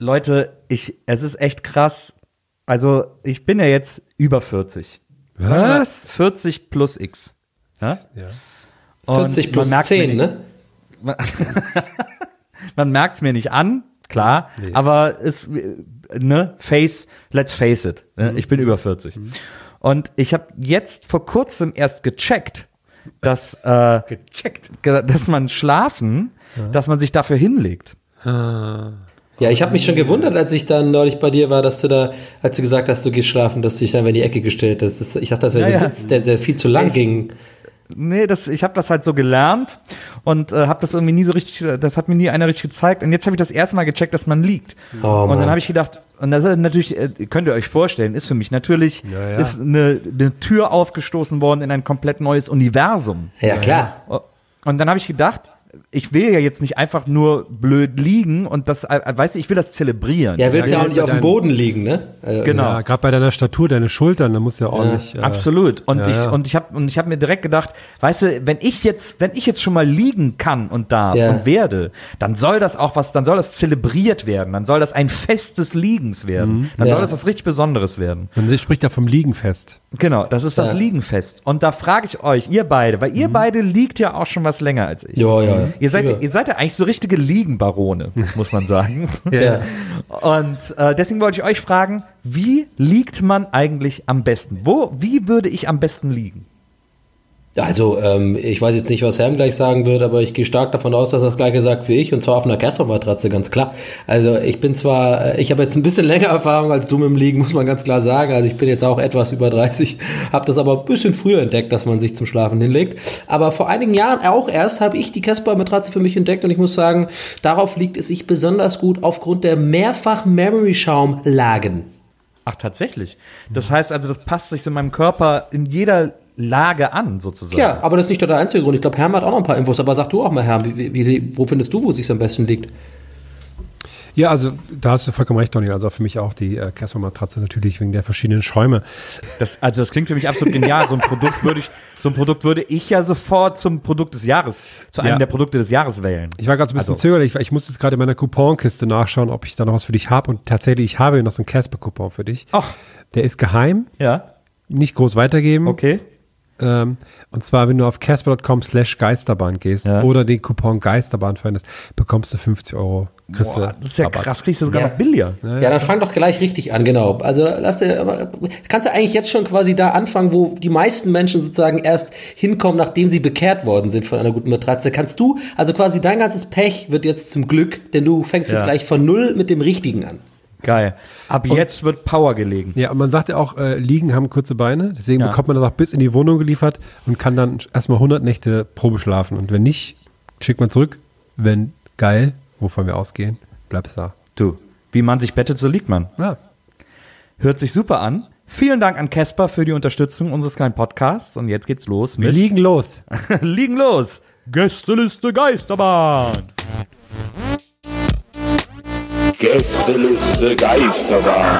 Leute, es ist echt krass. Also, ich bin ja jetzt über 40. Was? 40 plus X. Ja? 40 plus 10, ne? Man merkt es mir nicht an, klar, aber let's face it, ne? Ich bin über 40. Und ich habe jetzt vor kurzem erst gecheckt, dass man schlafen, dass man sich dafür hinlegt. Ja, ich habe mich schon gewundert, als ich dann neulich bei dir war, dass du da, als du gesagt hast, du gehst schlafen, dass du dich dann in die Ecke gestellt hast. Ich dachte, das wäre so ein Witz, der viel zu lang ging. Nee, ich habe das halt so gelernt und habe das irgendwie nie so richtig, das hat mir nie einer richtig gezeigt. Und jetzt habe ich das erste Mal gecheckt, dass man liegt. Oh, und dann habe ich gedacht, und das ist natürlich, könnt ihr euch vorstellen, ist für mich natürlich, ist eine Tür aufgestoßen worden in ein komplett neues Universum. Ja, klar. Und dann habe ich gedacht, ich will ja jetzt nicht einfach nur blöd liegen und das, weißt du, ich will das zelebrieren. Ja, willst ja auch nicht auf dem Boden liegen, ne? Genau. Ja, gerade bei deiner Statur, deine Schultern, da musst du ja ordentlich. Absolut. Und ich habe mir direkt gedacht, weißt du, wenn ich jetzt schon mal liegen kann und darf und werde, dann soll das zelebriert werden. Dann soll das ein Fest des Liegens werden. Dann soll das was richtig Besonderes werden. Man spricht ja vom Liegenfest. Genau, das ist das Liegenfest. Und da frage ich euch, ihr beide, weil ihr beide liegt ja auch schon was länger als ich. Ja. Ihr seid ja eigentlich so richtige Liegenbarone, muss man sagen. Und deswegen wollte ich euch fragen, wie liegt man eigentlich am besten? Wie würde ich am besten liegen? Also, ich weiß jetzt nicht, was Sam gleich sagen wird, aber ich gehe stark davon aus, dass er das Gleiche sagt wie ich, und zwar auf einer Casper-Matratze, ganz klar. Also, ich habe jetzt ein bisschen länger Erfahrung als du mit dem Liegen, muss man ganz klar sagen. Also, ich bin jetzt auch etwas über 30, habe das aber ein bisschen früher entdeckt, dass man sich zum Schlafen hinlegt. Aber vor einigen Jahren auch erst habe ich die Casper-Matratze für mich entdeckt und ich muss sagen, darauf liegt es sich besonders gut aufgrund der Mehrfach-Memory-Schaumlagen. Ach, tatsächlich? Das heißt also, das passt sich in meinem Körper in jeder Lage an, sozusagen. Ja, aber das ist nicht der einzige Grund. Ich glaube, Herm hat auch noch ein paar Infos, aber sag du auch mal, Herm, wo findest du, wo es sich am besten liegt? Ja, also da hast du vollkommen recht, Donny. Also für mich auch die Casper-Matratze natürlich wegen der verschiedenen Schäume. Das klingt für mich absolut genial. So ein Produkt würde ich ja sofort zum Produkt des Jahres, zu einem der Produkte des Jahres wählen. Ich war gerade so ein bisschen zögerlich, weil ich muss jetzt gerade in meiner Couponkiste nachschauen, ob ich da noch was für dich habe. Und tatsächlich, ich habe noch so einen Casper-Coupon für dich. Ach. Der ist geheim. Ja. Nicht groß weitergeben. Okay. Und zwar, wenn du auf casper.com/Geisterbahn gehst oder den Coupon Geisterbahn verwendest, bekommst du 50 €. Boah, das ist ja krass, kriegst du sogar noch billiger. Ja, dann fang doch gleich richtig an, genau. Also kannst du eigentlich jetzt schon quasi da anfangen, wo die meisten Menschen sozusagen erst hinkommen, nachdem sie bekehrt worden sind von einer guten Matratze. Kannst du, also quasi dein ganzes Pech wird jetzt zum Glück, denn du fängst jetzt gleich von null mit dem Richtigen an. Geil. Jetzt wird Power gelegen. Ja, und man sagt ja auch, Liegen haben kurze Beine, deswegen bekommt man das auch bis in die Wohnung geliefert und kann dann erstmal 100 Nächte Probe schlafen. Und wenn nicht, schickt man zurück. Wenn geil, wovon wir ausgehen, bleibst da. Du, wie man sich bettet, so liegt man. Ja. Hört sich super an. Vielen Dank an Casper für die Unterstützung unseres kleinen Podcasts. Und jetzt geht's los mit... Wir liegen los. Liegen los. Gästeliste Geisterbahn. Gästeliste Geisterbahn.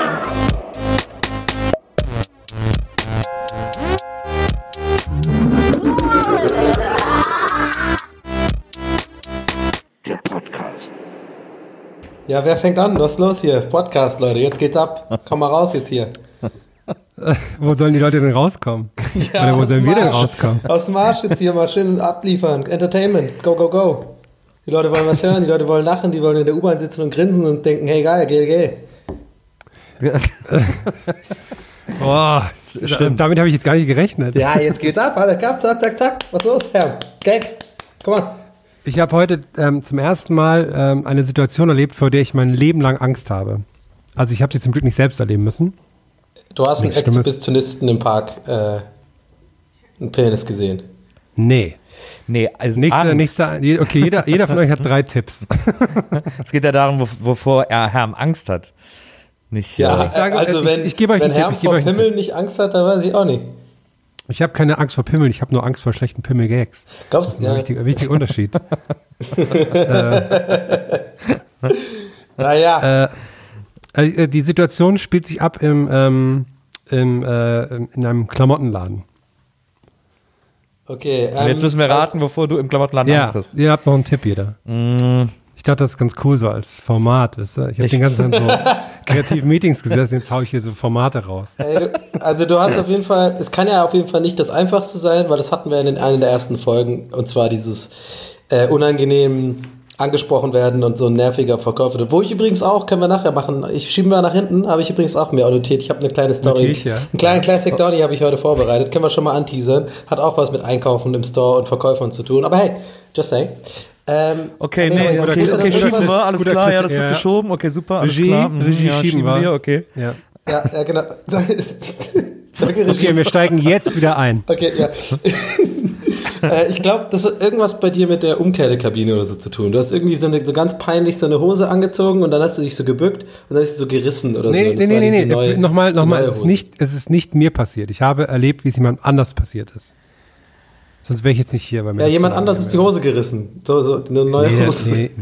Der Podcast. Ja, wer fängt an? Was ist los hier? Podcast, Leute, jetzt geht's ab. Komm mal raus jetzt hier. Wo sollen die Leute denn rauskommen? Ja, oder wo sollen wir denn rauskommen? Aus dem Arsch jetzt hier mal schön abliefern. Entertainment. Go, go, go. Die Leute wollen was hören, die Leute wollen lachen, die wollen in der U-Bahn sitzen und grinsen und denken, hey geil, geh. Damit habe ich jetzt gar nicht gerechnet. Ja, jetzt geht's ab, Alter. Zack. Was los, Herr? Gag. Komm on. Ich habe heute zum ersten Mal eine Situation erlebt, vor der ich mein Leben lang Angst habe. Also ich habe sie zum Glück nicht selbst erleben müssen. Du hast einen Exhibitionisten im Park einen Penis gesehen. Nee, also jeder von euch hat 3 Tipps. Es geht ja darum, wovor Herm Angst hat. Nicht, ja, ich sage, also ich gebe euch einen Tipp. Herm vor Pimmel nicht Angst hat, dann weiß ich auch nicht. Ich habe keine Angst vor Pimmeln, ich habe nur Angst vor schlechten Pimmel-Gags. Glaubst du? Das ist ein wichtiger Unterschied. Naja. Die Situation spielt sich ab in einem Klamottenladen. Okay. Und jetzt müssen wir raten, wovor du im Klamottenladen Angst hast. Ihr habt noch einen Tipp, jeder. Ich dachte, das ist ganz cool so als Format, weißt du? Ich habe den ganzen Tag so kreativen Meetings gesessen, jetzt haue ich hier so Formate raus. Also du hast auf jeden Fall, es kann ja auf jeden Fall nicht das Einfachste sein, weil das hatten wir in einer der ersten Folgen, und zwar dieses unangenehm angesprochen werden und so ein nerviger Verkäufer. Wo ich übrigens auch, können wir nachher machen, schieben wir nach hinten, habe ich übrigens auch mir notiert. Ich habe eine kleine Story, einen kleinen Classic Donny habe ich heute vorbereitet, können wir schon mal anteasern. Hat auch was mit Einkaufen im Store und Verkäufern zu tun, aber hey, just saying. Okay, schieben wir, alles klar, ja, das wird geschoben, okay, super, alles klar. Regie schieben wir, okay. Ja, genau. Danke, okay, wir steigen jetzt wieder ein. Okay, ja. Ich glaube, das hat irgendwas bei dir mit der Umkleidekabine oder so zu tun. Du hast irgendwie so ganz peinlich so eine Hose angezogen und dann hast du dich so gebückt und dann ist sie so gerissen oder so. Nee. Nochmal, es ist nicht mir passiert. Ich habe erlebt, wie es jemand anders passiert ist. Sonst wäre ich jetzt nicht hier. Weil mir jemand anders ist die Hose gerissen. So eine neue Hose. Nee.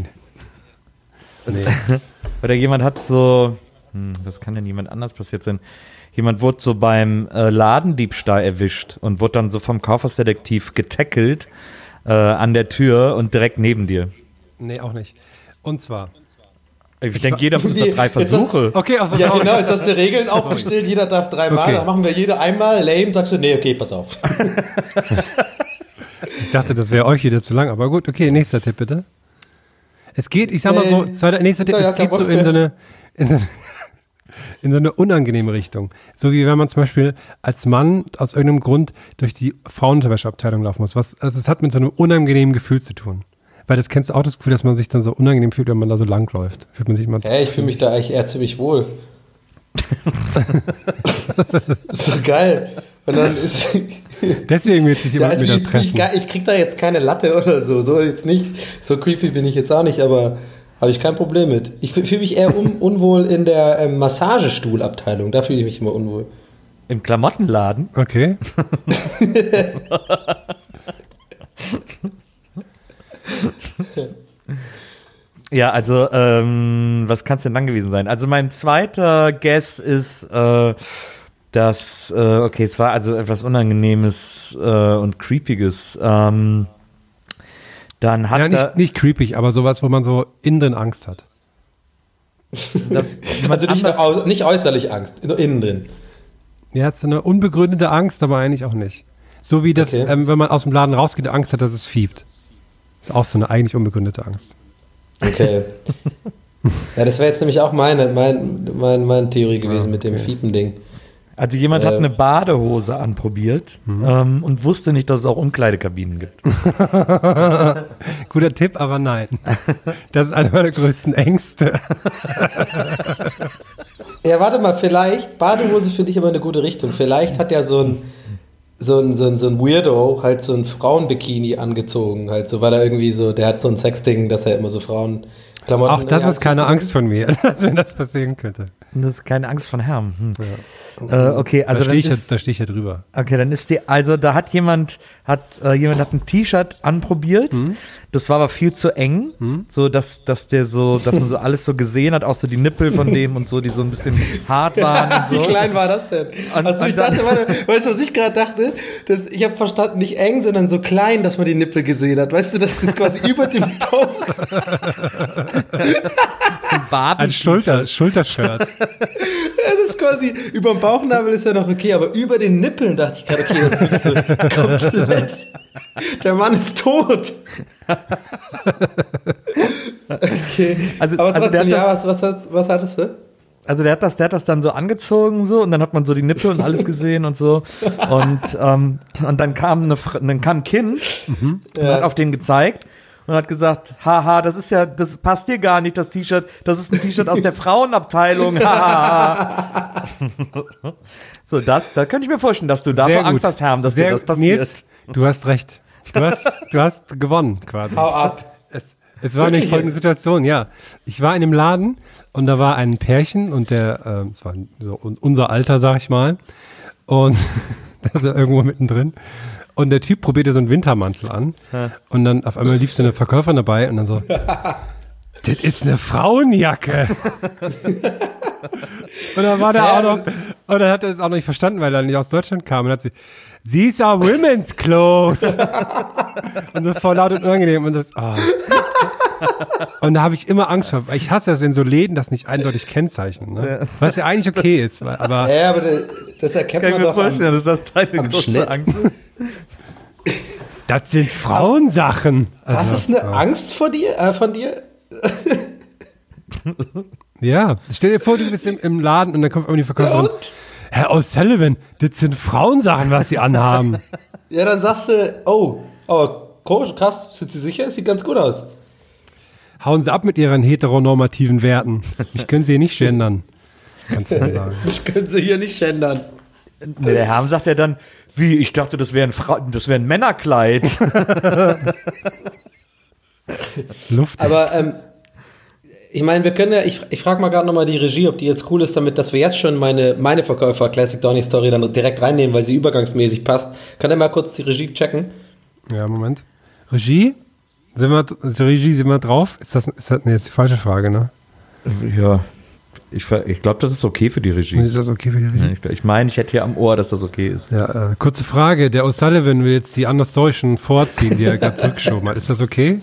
Oder jemand hat so, was kann denn jemand anders passiert sein? Jemand wurde so beim Ladendiebstahl erwischt und wurde dann so vom Kaufhausdetektiv getackelt an der Tür und direkt neben dir. Nee, auch nicht. Und zwar... Ich denke, jeder von uns hat 3 Versuche. Ja, genau, jetzt hast du Regeln aufgestellt, jeder darf 3 Mal, dann machen wir jeder einmal, lame, sagst du, nee, okay, pass auf. Ich dachte, das wäre euch wieder zu lang, aber gut, okay, nächster Tipp bitte. Es geht, ich sag mal so, nächster Tipp, es geht so in so eine unangenehme Richtung. So wie wenn man zum Beispiel als Mann aus irgendeinem Grund durch die Frauenunterwäscheabteilung laufen muss. Also es hat mit so einem unangenehmen Gefühl zu tun. Weil das kennst du auch das Gefühl, dass man sich dann so unangenehm fühlt, wenn man da so lang läuft. Fühlt man sich mal. Ich fühle mich da eigentlich eher ziemlich wohl. Das ist doch geil. Und dann ist... Deswegen will sich jemand mit treffen. Ich krieg da jetzt keine Latte oder so. So jetzt nicht. So creepy bin ich jetzt auch nicht, aber habe ich kein Problem mit. Ich fühle mich eher unwohl in der Massagestuhlabteilung. Da fühle ich mich immer unwohl. Im Klamottenladen? Okay. Ja, also, was kann es denn dann gewesen sein? Also, mein zweiter Guess ist, dass, es war also etwas Unangenehmes und Creepiges. Dann hat nicht creepig, aber sowas, wo man so innen drin Angst hat. Also nicht äußerlich Angst, nur innen drin. Ja, es ist eine unbegründete Angst, aber eigentlich auch nicht. So wie das, wenn man aus dem Laden rausgeht, Angst hat, dass es fiebt. Ist auch so eine eigentlich unbegründete Angst. Okay. Ja, das wäre jetzt nämlich auch meine Theorie gewesen mit dem Fiepen-Ding. Also jemand hat eine Badehose anprobiert und wusste nicht, dass es auch Umkleidekabinen gibt. Guter Tipp, aber nein. Das ist einer meiner größten Ängste. Ja, warte mal, vielleicht, Badehose finde ich aber eine gute Richtung. Vielleicht hat ja so ein Weirdo halt so ein Frauenbikini angezogen, halt so, weil er irgendwie so, der hat so ein Sexding, dass er immer so Frauenklamotten... Auch das ist keine Angst von mir, dass wenn das passieren könnte. Das ist keine Angst von Herrn. Ja. Okay, also da stehe ich ja drüber. Okay, dann ist da hat jemand ein T-Shirt anprobiert. Das war aber viel zu eng, so dass man so alles so gesehen hat, auch so die Nippel von dem und so, die so ein bisschen hart waren und so. Wie klein war das denn? Weißt du, was ich gerade dachte? Ich habe verstanden, nicht eng, sondern so klein, dass man die Nippel gesehen hat. Weißt du, das ist quasi über dem Bauch. Ein Schultershirt. Das ist quasi, über dem Bauchnabel ist ja noch okay, aber über den Nippeln dachte ich gerade, okay, das ist so komplett. Der Mann ist tot. Okay. Aber trotzdem, was hattest du? Also der hat das dann so angezogen so und dann hat man so die Nippel und alles gesehen und so und dann kam ein Kind und hat auf den gezeigt und hat gesagt, haha, das passt dir gar nicht, das T-Shirt, das ist ein T-Shirt aus der Frauenabteilung, haha. So, da könnte ich mir vorstellen, dass du davor Angst hast, Herm, dass dir das passiert. Nils, du hast recht. Du hast gewonnen, quasi. Hau ab. Es war eine folgende Situation, ja. Ich war in einem Laden und da war ein Pärchen und es war so unser Alter, sag ich mal. Und das war irgendwo mittendrin. Und der Typ probierte so einen Wintermantel an. Und dann auf einmal lief so eine Verkäuferin dabei und dann so, das ist eine Frauenjacke. Und dann war der auch noch, und dann hat er es auch noch nicht verstanden, weil er nicht aus Deutschland kam. Und hat these are women's clothes. Und so voll laut und unangenehm. Und das, Und da habe ich immer Angst vor, weil ich hasse das, wenn so Läden das nicht eindeutig kennzeichnen. Ne? Was ja eigentlich okay ist. Aber ja, aber das erkennt man doch. Kann ich mir vorstellen, dass das deine große Angst ist. Das sind Frauensachen. Das ist eine Angst von dir? Ja, stell dir vor, du bist im Laden und dann kommt die Verkäuferin. Ja, Herr O'Sullivan, das sind Frauensachen, was Sie anhaben. Ja, dann sagst du, komisch, krass, sind Sie sicher? Sieht ganz gut aus. Hauen Sie ab mit Ihren heteronormativen Werten. Ich können Sie hier nicht gendern. Kannst du sagen. Ich können Sie hier nicht gendern. Der Herr sagt ja dann, wie, ich dachte, das wäre ein Männerkleid. Luft. Aber, ich meine, wir können ja, ich frage mal gerade nochmal die Regie, ob die jetzt cool ist damit, dass wir jetzt schon meine Verkäufer Classic Donny Story dann direkt reinnehmen, weil sie übergangsmäßig passt. Kann der mal kurz die Regie checken? Ja, Moment. Regie? Sind wir drauf? Ist das jetzt die falsche Frage, ne? Ja. Ich glaube, das ist okay für die Regie. Ist das okay für die Regie? Ich meine, ich hätte hier am Ohr, dass das okay ist. Ja, kurze Frage. Der O'Sullivan will jetzt die Anders Deutschen vorziehen, die er gerade zurückgeschoben hat. Ist das okay?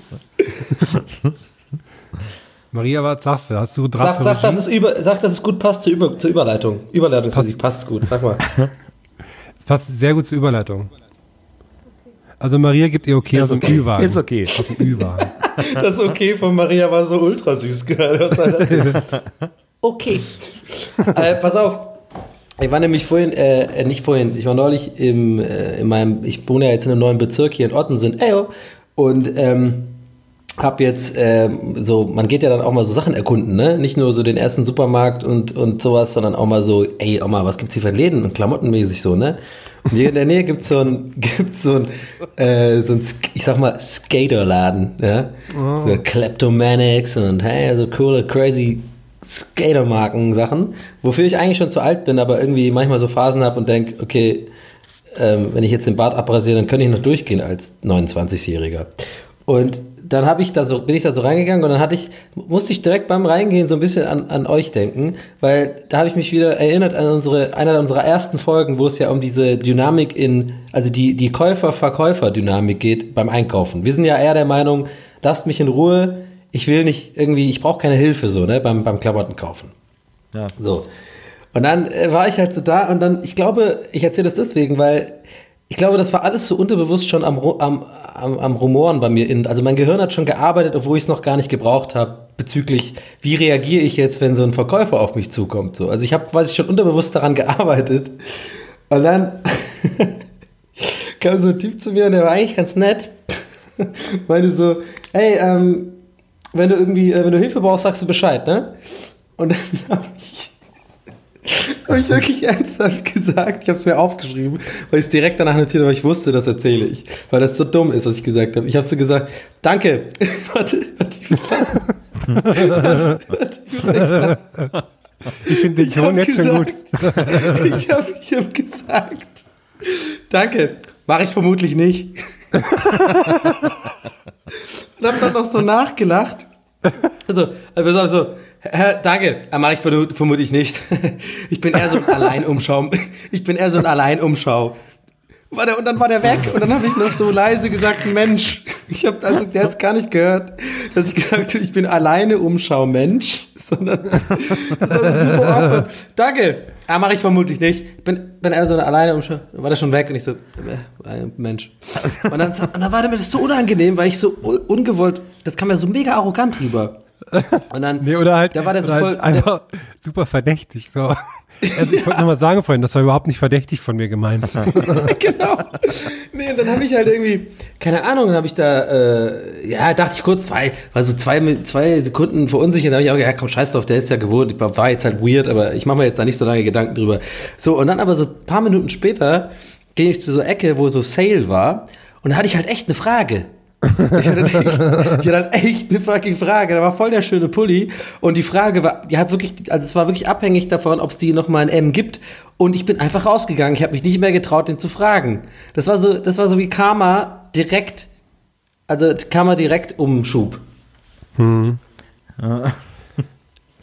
Maria, was sagst du? Hast du Draht Sag, dass es gut passt zur Überleitung. Überleitungsmusik passt gut, sag mal. Es passt sehr gut zur Überleitung. Also Maria gibt ihr okay aus dem Ü-Wagen. Ist okay. Aus dem Ü-Wagen. Das Okay von Maria war so ultra süß gerade. Okay. Pass auf. Ich war nämlich ich war neulich ich wohne ja jetzt in einem neuen Bezirk hier in Ottensen. Und hab jetzt man geht ja dann auch mal so Sachen erkunden, ne? Nicht nur so den ersten Supermarkt und sowas, sondern auch mal so, was gibt's hier für Läden und klamottenmäßig so, ne? Und hier in der Nähe gibt's so ein ich sag mal, Skaterladen, ja? Oh. So Kleptomanics und so coole, crazy Skatermarken-Sachen, wofür ich eigentlich schon zu alt bin, aber irgendwie manchmal so Phasen habe und denke, okay, wenn ich jetzt den Bart abrasiere, dann könnte ich noch durchgehen als 29-Jähriger. Und dann bin ich da so reingegangen und dann musste ich direkt beim Reingehen so ein bisschen an euch denken, weil da habe ich mich wieder erinnert an einer unserer ersten Folgen, wo es ja um diese Dynamik also die Käufer-Verkäufer-Dynamik geht beim Einkaufen. Wir sind ja eher der Meinung, lasst mich in Ruhe, ich brauche keine Hilfe so, ne, beim Klamottenkaufen. Ja. So. Und dann war ich halt so da und dann, ich glaube, ich erzähle das deswegen, weil ich glaube, das war alles so unterbewusst schon am Rumoren bei mir. Also mein Gehirn hat schon gearbeitet, obwohl ich es noch gar nicht gebraucht habe, bezüglich, wie reagiere ich jetzt, wenn so ein Verkäufer auf mich zukommt. So. Also ich habe quasi schon unterbewusst daran gearbeitet. Und dann kam so ein Typ zu mir und der war eigentlich ganz nett. Meinte so, hey, wenn du Hilfe brauchst, sagst du Bescheid, ne? Und dann habe ich wirklich ernsthaft gesagt, ich habe es mir aufgeschrieben, weil ich es direkt danach notiert habe, weil ich wusste, das erzähle ich, weil das so dumm ist, was ich gesagt habe. Ich habe so gesagt, danke. Ich finde den Ton jetzt schon gut. Ich hab gesagt, danke, mache ich vermutlich nicht. Und habe dann noch so nachgelacht. Also danke, mache ich vermutlich nicht. Ich bin eher so ein Alleinumschau. Und dann war der weg und dann habe ich noch so leise gesagt, Mensch. Der hat es gar nicht gehört, dass ich gesagt habe, ich bin alleine Umschau-Mensch. Sondern das war super awkward. Danke, mache ich vermutlich nicht. Ich bin eher so ein alleine Umschau. Dann war der schon weg und ich so, Mensch. Und dann war mir das so unangenehm, weil ich so ungewollt, das kam ja so mega arrogant rüber. Und dann, oder halt, da war der so voll, einfach super verdächtig. So. Also ich wollte nochmal sagen vorhin, das war überhaupt nicht verdächtig von mir gemeint. Genau. Nee, und dann habe ich halt irgendwie, keine Ahnung, dann habe ich da, dachte ich kurz, war so zwei Sekunden verunsichert, dann habe ich auch gedacht, komm, scheiß drauf, der ist ja gewohnt, ich war jetzt halt weird, aber ich mache mir jetzt da nicht so lange Gedanken drüber. So, und dann aber so ein paar Minuten später ging ich zu so einer Ecke, wo so Sale war, und da hatte ich halt echt eine Frage. Ich hatte halt echt eine fucking Frage. Da war voll der schöne Pulli und die Frage war, es war wirklich abhängig davon, ob es die noch mal in M gibt, und ich bin einfach rausgegangen. Ich habe mich nicht mehr getraut, den zu fragen. Das war so wie Karma direkt Umschub. Ja.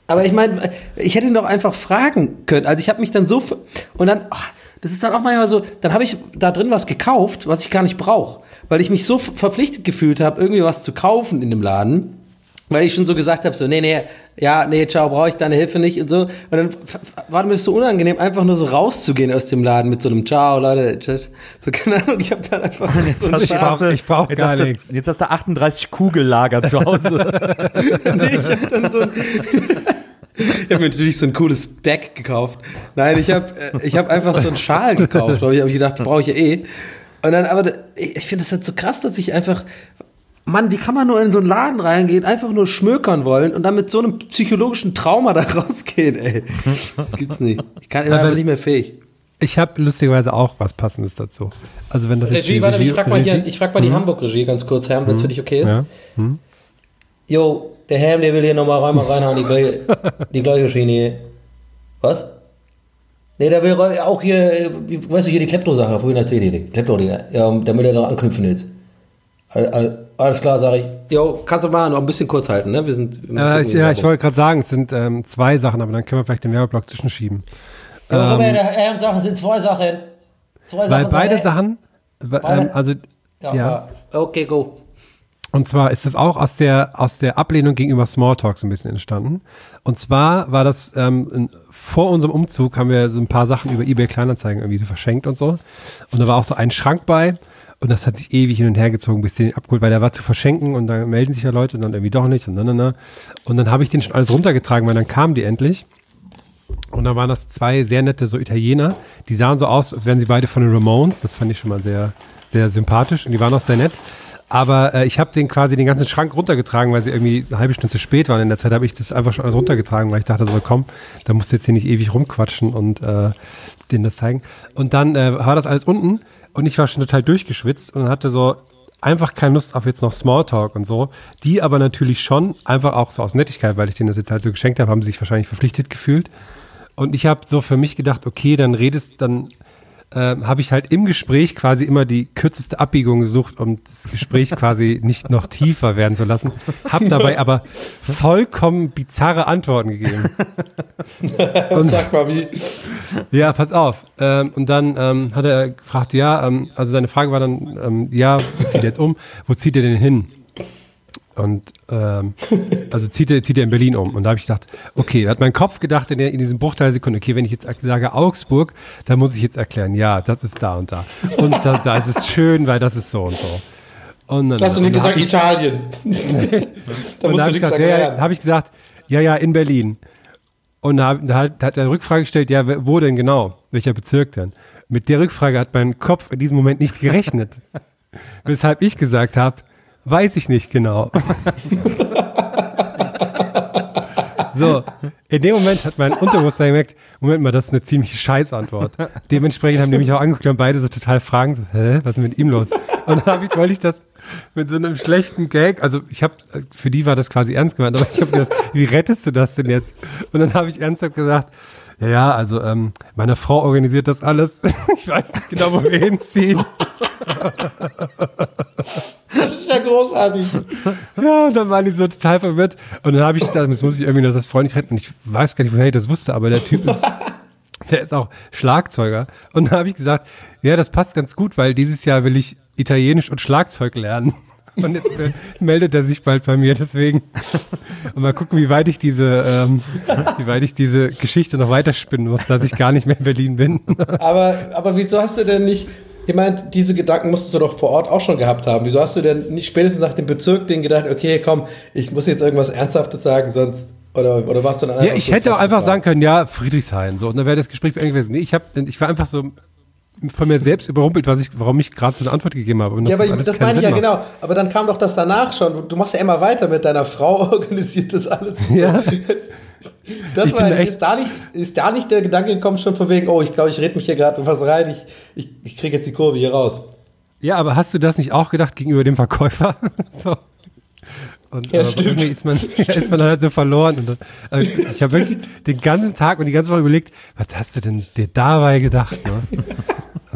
Aber ich meine, ich hätte ihn doch einfach fragen können. Also ich habe mich dann so... Und dann... Das ist dann auch manchmal so, dann habe ich da drin was gekauft, was ich gar nicht brauche. Weil ich mich so verpflichtet gefühlt habe, irgendwie was zu kaufen in dem Laden. Weil ich schon so gesagt habe, so, nee, ciao, brauche ich deine Hilfe nicht und so. Und dann war mir das so unangenehm, einfach nur so rauszugehen aus dem Laden mit so einem Ciao, Leute, tschüss. So, keine Ahnung, ich habe dann einfach ich brauch gar nichts. Jetzt hast du 38 Kugellager zu Hause. Nee, ich habe dann so ein... Ich habe mir natürlich so ein cooles Deck gekauft. Nein, ich hab einfach so einen Schal gekauft. Da habe ich gedacht, brauche ich ja eh. Und dann, aber ich finde das halt so krass, dass ich einfach, Mann, wie kann man nur in so einen Laden reingehen, einfach nur schmökern wollen und dann mit so einem psychologischen Trauma da rausgehen, ey. Das gibt's nicht. Ich bin einfach nicht mehr fähig. Ich habe lustigerweise auch was Passendes dazu. Also wenn das jetzt Regie, warte, ich frag mal die Hamburg-Regie ganz kurz, Herm, wenn es für dich okay ist. Ja. Jo, der Herm, der will hier nochmal reinhauen, die gleiche Schiene hier. Was? Nee, der will auch hier, weißt du, hier die Klepto-Sache, vorhin erzählt ihr die Klepto, ja, der will ja da anknüpfen jetzt. Alles klar, sag ich. Jo, kannst du mal noch ein bisschen kurz halten, ne? Wir ich wollte gerade sagen, es sind 2 Sachen, aber dann können wir vielleicht den Werbeblock zwischenschieben. Ja, der Herm sagt, es sind 2 Sachen. Weil beide Sachen, ja. Okay, go. Und zwar ist das auch aus der Ablehnung gegenüber Smalltalk so ein bisschen entstanden. Und zwar war das, vor unserem Umzug haben wir so ein paar Sachen über eBay Kleinanzeigen irgendwie so verschenkt und so. Und da war auch so ein Schrank bei und das hat sich ewig hin und her gezogen, bis den abgeholt, weil der war zu verschenken und dann melden sich ja Leute und dann irgendwie doch nicht und und dann habe ich den schon alles runtergetragen, weil dann kamen die endlich. Und dann waren das 2 sehr nette so Italiener, die sahen so aus, als wären sie beide von den Ramones. Das fand ich schon mal sehr, sehr sympathisch und die waren auch sehr nett. Aber ich habe den ganzen Schrank runtergetragen, weil sie irgendwie eine halbe Stunde zu spät waren. In der Zeit habe ich das einfach schon alles runtergetragen, weil ich dachte so, komm, da musst du jetzt hier nicht ewig rumquatschen und denen das zeigen. Und dann war das alles unten und ich war schon total durchgeschwitzt und hatte so einfach keine Lust auf jetzt noch Smalltalk und so. Die aber natürlich schon, einfach auch so aus Nettigkeit, weil ich denen das jetzt halt so geschenkt habe, haben sie sich wahrscheinlich verpflichtet gefühlt. Und ich habe so für mich gedacht, okay, dann habe ich halt im Gespräch quasi immer die kürzeste Abbiegung gesucht, um das Gespräch quasi nicht noch tiefer werden zu lassen. Hab dabei aber vollkommen bizarre Antworten gegeben. Und sag mal wie. Ja, pass auf. Und dann hat er gefragt, also seine Frage war dann, wie zieht er jetzt um? Wo zieht er denn hin? Und also zieht er in Berlin um. Und da habe ich gedacht, okay, da hat mein Kopf gedacht in diesem Bruchteil der Sekunde, okay, wenn ich jetzt sage Augsburg, dann muss ich jetzt erklären, ja, das ist da und da. Und da ist es schön, weil das ist so und so. Und dann, hast du nicht gesagt Italien? Da musst du nichts erklären. Habe ich gesagt, ja, in Berlin. Und da hat er eine Rückfrage gestellt, ja, wo denn genau? Welcher Bezirk denn? Mit der Rückfrage hat mein Kopf in diesem Moment nicht gerechnet. Weshalb ich gesagt habe, weiß ich nicht genau. So, in dem Moment hat mein Unterbewusstsein gemerkt, Moment mal, das ist eine ziemlich scheiß Antwort. Dementsprechend haben die mich auch angeguckt und beide so total fragen, so, was ist mit ihm los? Und dann wollte ich das mit so einem schlechten Gag, also für die war das quasi ernst gemeint, aber ich habe gedacht, wie rettest du das denn jetzt? Und dann habe ich ernsthaft gesagt, also meine Frau organisiert das alles. Ich weiß nicht genau, wo wir hinziehen. Das ist ja großartig. Ja, und dann waren die so total verwirrt. Und dann habe ich gedacht, jetzt muss ich irgendwie noch das freundlich retten. Und ich weiß gar nicht, woher ich das wusste, aber der Typ der ist auch Schlagzeuger. Und dann habe ich gesagt, ja, das passt ganz gut, weil dieses Jahr will ich Italienisch und Schlagzeug lernen. Und jetzt meldet er sich bald bei mir, deswegen. Und mal gucken, wie weit ich diese Geschichte noch weiterspinnen muss, dass ich gar nicht mehr in Berlin bin. Aber wieso hast du denn nicht, ich meine, diese Gedanken musstest du doch vor Ort auch schon gehabt haben. Wieso hast du denn nicht spätestens nach dem Bezirk den gedacht, okay, komm, ich muss jetzt irgendwas Ernsthaftes sagen, sonst, oder warst du dann einfach ja, ich hätte auch einfach sagen können, ja, Friedrichshain, so, und dann wäre das Gespräch beendet gewesen. Nee, ich war einfach so von mir selbst überrumpelt, warum ich gerade so eine Antwort gegeben habe. Und ja, aber das meine ich ja genau. Aber dann kam doch das danach schon. Du machst ja immer weiter mit deiner Frau, organisiert das alles. Ja. Das war ist da nicht der Gedanke gekommen, schon von wegen, oh, ich glaube, ich rede mich hier gerade was rein, ich kriege jetzt die Kurve hier raus. Ja, aber hast du das nicht auch gedacht gegenüber dem Verkäufer? So. Und ja, stimmt. Ist man dann halt so verloren. Und dann, ich habe wirklich den ganzen Tag und die ganze Woche überlegt, was hast du denn dir dabei gedacht? Ne?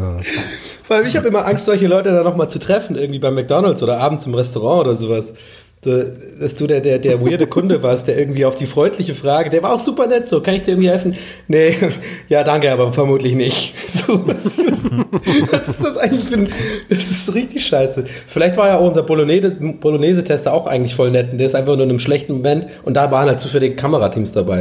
Weil ich habe immer Angst, solche Leute dann nochmal zu treffen, irgendwie bei McDonald's oder abends im Restaurant oder sowas. So, dass du der weirde Kunde warst, der irgendwie auf die freundliche Frage, der war auch super nett, so, kann ich dir irgendwie helfen? Nee, ja, danke, aber vermutlich nicht. So, was ist das eigentlich für ein, das ist richtig scheiße. Vielleicht war ja auch unser Bolognese-Tester auch eigentlich voll nett und der ist einfach nur in einem schlechten Moment und da waren halt zufällig Kamerateams dabei.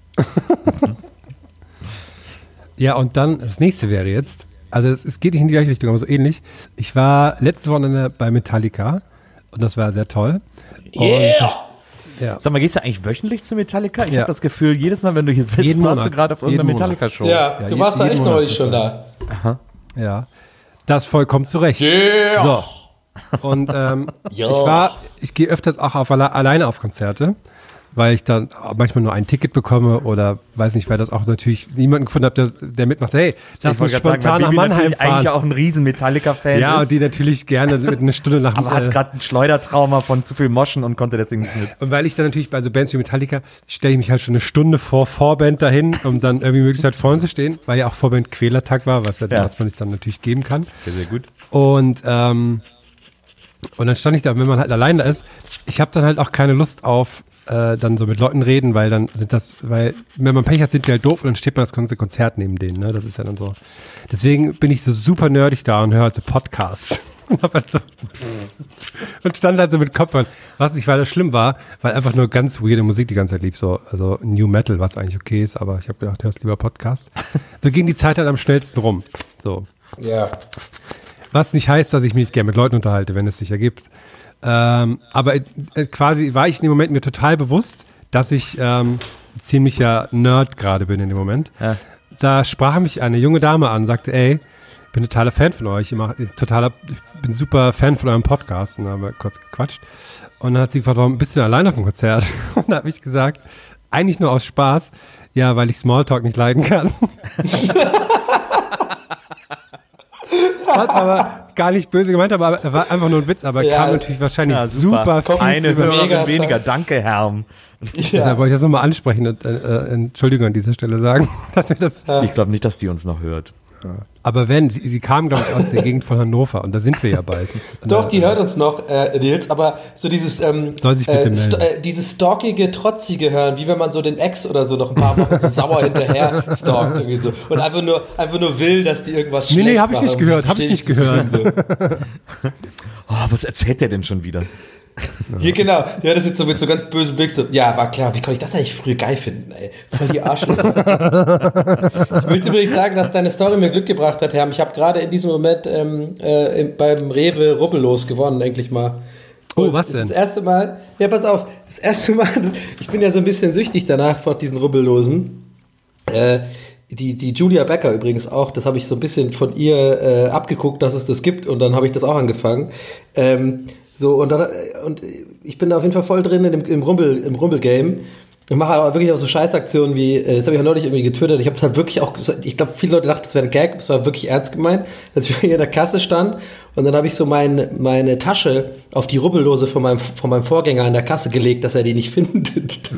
Ja, und dann, das nächste wäre jetzt, also es geht nicht in die gleiche Richtung, aber so ähnlich. Ich war letztes Wochenende bei Metallica und das war sehr toll. Yeah! Ja. Sag mal, gehst du eigentlich wöchentlich zu Metallica? Ich habe das Gefühl, jedes Mal, wenn du hier sitzt, warst du gerade auf irgendeiner Metallica-Show. Ja, du warst da echt neulich schon da. Aha. Ja, das vollkommen zurecht. Yeah! So. Und ich gehe öfters auch alleine auf Konzerte, weil ich dann manchmal nur ein Ticket bekomme oder weiß nicht, weil das auch natürlich niemanden gefunden habe, der mitmacht. Hey, lass uns spontan nach Mannheim fahren. Eigentlich auch ein riesen Metallica-Fan ja, und die natürlich gerne mit einer Stunde nach aber hat gerade ein Schleudertrauma von zu viel Moschen und konnte deswegen nicht mit. Und weil ich dann natürlich bei so Bands wie Metallica stelle ich mich halt schon eine Stunde vor Vorband dahin, um dann irgendwie möglichst halt vorne zu stehen, weil ja auch Vorband Quälertag war, was man sich dann natürlich geben kann. Sehr, sehr gut. Und dann stand ich da, wenn man halt allein da ist, ich habe dann halt auch keine Lust auf dann so mit Leuten reden, weil dann weil wenn man Pech hat, sind die halt doof und dann steht man das ganze Konzert neben denen, ne? Das ist ja dann so. Deswegen bin ich so super nerdig da und höre halt so Podcasts. Und stand halt so mit Kopfhörern. Was nicht weiter schlimm war, weil einfach nur ganz weirde Musik die ganze Zeit lief, so, also New Metal, was eigentlich okay ist, aber ich habe gedacht, hörst lieber Podcast. So ging die Zeit halt am schnellsten rum. So. Ja. Was nicht heißt, dass ich mich nicht gerne mit Leuten unterhalte, wenn es sich ergibt. Aber quasi war ich in dem Moment mir total bewusst, dass ich ziemlicher Nerd gerade bin in dem Moment. Ja. Da sprach mich eine junge Dame an und sagte, ey, ich bin totaler Fan von euch, ich bin super Fan von eurem Podcast. Und dann haben wir kurz gequatscht. Und dann hat sie gefragt, warum bist du denn allein auf dem Konzert? Und dann habe ich gesagt, eigentlich nur aus Spaß, ja, weil ich Smalltalk nicht leiden kann. Was aber gar nicht böse gemeint, aber war einfach nur ein Witz, aber kam natürlich wahrscheinlich super viel. Eine Hörerin weniger, danke Herm. Deshalb wollte ich das nochmal ansprechen und Entschuldigung an dieser Stelle sagen, dass wir das. Ich glaube nicht, dass die uns noch hört. Ja. Aber wenn, sie kam, glaube ich, aus der Gegend von Hannover und da sind wir ja bald. Doch, die hört uns noch, Nils, aber so dieses soll sich bitte melden. Dieses stalkige, trotzige hören, wie wenn man so den Ex oder so noch ein paar Wochen so sauer hinterher stalkt irgendwie so und einfach nur will, dass die irgendwas schlecht machen. Nee, hab ich nicht gehört. So. Was erzählt der denn schon wieder? Hier, genau. Ja, das jetzt so mit so ganz bösem Blick so, ja, war klar, wie konnte ich das eigentlich früher geil finden, ey? Voll die Arschlöcher. Ich möchte übrigens sagen, dass deine Story mir Glück gebracht hat, Herr. Ich habe gerade in diesem Moment beim Rewe rubbellos gewonnen, endlich mal. Oh, was denn? Das erste Mal, ja, pass auf, ich bin ja so ein bisschen süchtig danach vor diesen Rubbellosen. Die Julia Becker übrigens auch, das habe ich so ein bisschen von ihr abgeguckt, dass es das gibt und dann habe ich das auch angefangen. Und ich bin da auf jeden Fall voll drin im Rumbel-Game. Ich mache aber wirklich auch so Scheißaktionen wie, das habe ich ja neulich irgendwie getwittert, ich habe es halt wirklich auch gesagt, ich glaube, viele Leute dachten, das wäre ein Gag, es war wirklich ernst gemeint, dass ich hier in der Kasse stand und dann habe ich so meine Tasche auf die Rubbellose von meinem Vorgänger in der Kasse gelegt, dass er die nicht findet.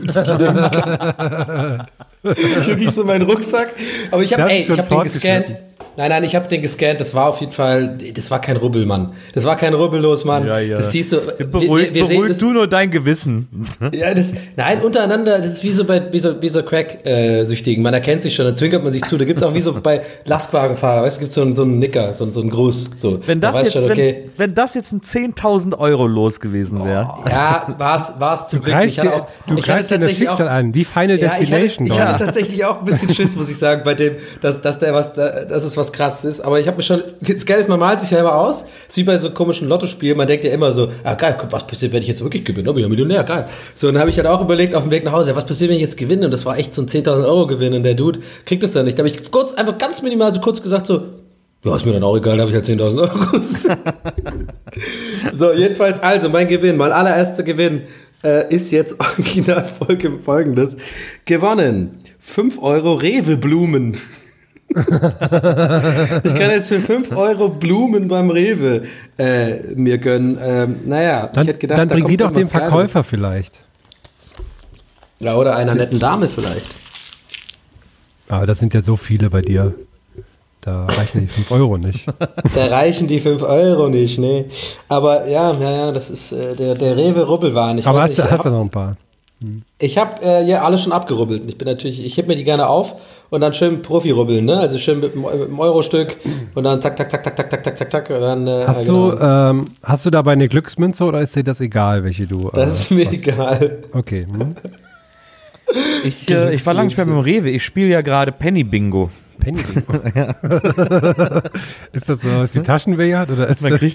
Wirklich so meinen Rucksack. Aber ich habe den gescannt. Nein, ich habe den gescannt, das war auf jeden Fall, das war kein Rubbel, Mann. Das war kein Rubbellos, Mann. Ja. Das siehst du. Beruhig du nur dein Gewissen. Ja, untereinander, das ist wie so bei so Crack-Süchtigen. Man erkennt sich schon, dann zwinkert man sich zu. Da gibt's auch wie so bei Lastwagenfahrer, weißt du, gibt's so einen Nicker, so einen Gruß. So. Wenn das jetzt ein 10.000 Euro los gewesen wäre. Ja, war's zum Glück. Du greifst dir das Schicksal an, wie Final Destination. Ich hatte tatsächlich auch ein bisschen Schiss, muss ich sagen, bei dem, dass es was krass ist, aber ich habe mir schon, das Geile ist, man malt sich ja immer aus, ist wie bei so komischen Lottospielen, man denkt ja immer so, geil, was passiert, wenn ich jetzt wirklich gewinne, bin ich ja Millionär, geil. So, und dann habe ich halt auch überlegt, auf dem Weg nach Hause, was passiert, wenn ich jetzt gewinne, und das war echt so ein 10.000 Euro Gewinn, und der Dude kriegt das dann nicht. Da habe ich einfach ganz minimal so kurz gesagt, so, ja, ist mir dann auch egal, da habe ich halt 10.000 Euro. So, jedenfalls, also, mein allererster Gewinn ist jetzt original folgendes. Gewonnen, 5 Euro Rewe-Blumen. Ich kann jetzt für 5 Euro Blumen beim Rewe mir gönnen. Ich hätte gedacht, dann bring die doch dem Verkäufer vielleicht. Ja, oder einer netten Dame vielleicht. Aber das sind ja so viele bei dir. Da reichen die 5 Euro nicht. Da reichen die 5 Euro nicht, ne. Aber ja, das ist der Rewe-Rubbelwahn. Aber hast du noch ein paar? Ich habe ja alles schon abgerubbelt. Ich heb mir die gerne auf und dann schön Profi-rubbeln, ne? Also schön mit dem Euro-Stück und dann zack, zack, zack, zack, zack, zack, zack, zack, zack. Und dann, hast du dabei eine Glücksmünze oder ist dir das egal, welche du? Das ist mir egal. Okay. Ich war lange nicht mehr mit dem Rewe. Ich spiele ja gerade Penny Bingo. Penny Bingo? Ist das so was wie Taschenbillard? Oder ist man kriegt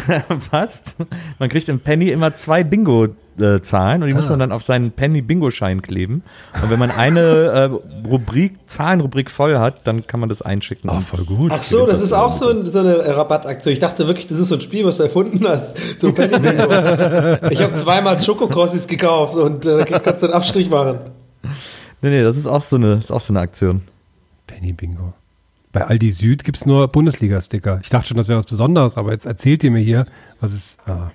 Man kriegt im Penny immer 2 Bingo-Zahlen und die muss man dann auf seinen Penny-Bingo-Schein kleben. Und wenn man eine Zahlenrubrik voll hat, dann kann man das einschicken. Oh, voll gut. Ach so, das ist auch so eine Rabattaktion. Ich dachte wirklich, das ist so ein Spiel, was du erfunden hast. So Penny Bingo. Ich habe 2-mal Schokokrossis gekauft und kannst du einen Abstrich machen. Nee, das ist auch so eine Aktion. Penny Bingo. Bei Aldi Süd gibt es nur Bundesliga-Sticker. Ich dachte schon, das wäre was Besonderes, aber jetzt erzählt ihr mir hier, was ist.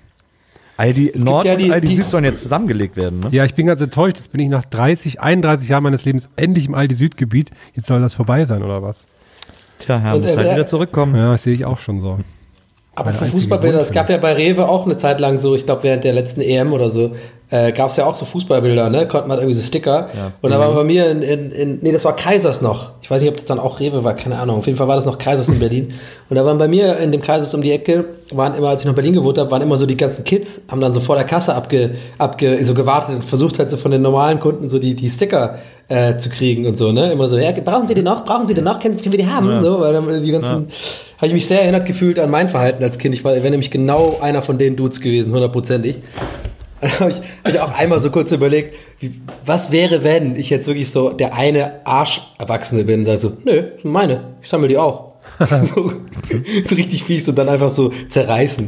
Aldi Nord und Aldi Süd sollen jetzt zusammengelegt werden, ne? Ja, ich bin ganz enttäuscht. Jetzt bin ich nach 31 Jahren meines Lebens endlich im Aldi Süd-Gebiet. Jetzt soll das vorbei sein, oder was? Tja, Herr, muss halt wieder zurückkommen. Ja, das sehe ich auch schon so. Aber Fußballbilder, es gab ja bei Rewe auch eine Zeit lang so, ich glaube während der letzten EM oder so, gab es ja auch so Fußballbilder, ne? Konnte man irgendwie so Sticker. Ja. Und da war bei mir nee, das war Kaisers noch. Ich weiß nicht, ob das dann auch Rewe war, keine Ahnung. Auf jeden Fall war das noch Kaisers in Berlin. Und da waren bei mir in dem Kaisers um die Ecke, waren immer, als ich noch in Berlin gewohnt habe, waren immer so die ganzen Kids, haben dann so vor der Kasse so gewartet und versucht halt so von den normalen Kunden so die Sticker zu kriegen und so, ne? Immer so, ja, brauchen Sie den noch? Können wir die haben? Ja. So, weil dann die ganzen, habe ich mich sehr erinnert gefühlt an mein Verhalten als Kind. Ich wäre nämlich genau einer von den Dudes gewesen, 100%ig. Dann habe ich auch einmal so kurz überlegt, was wäre, wenn ich jetzt wirklich so der eine Arsch-Erwachsene bin und sage so, nö, meine, ich sammle die auch. so richtig fies und dann einfach so zerreißen.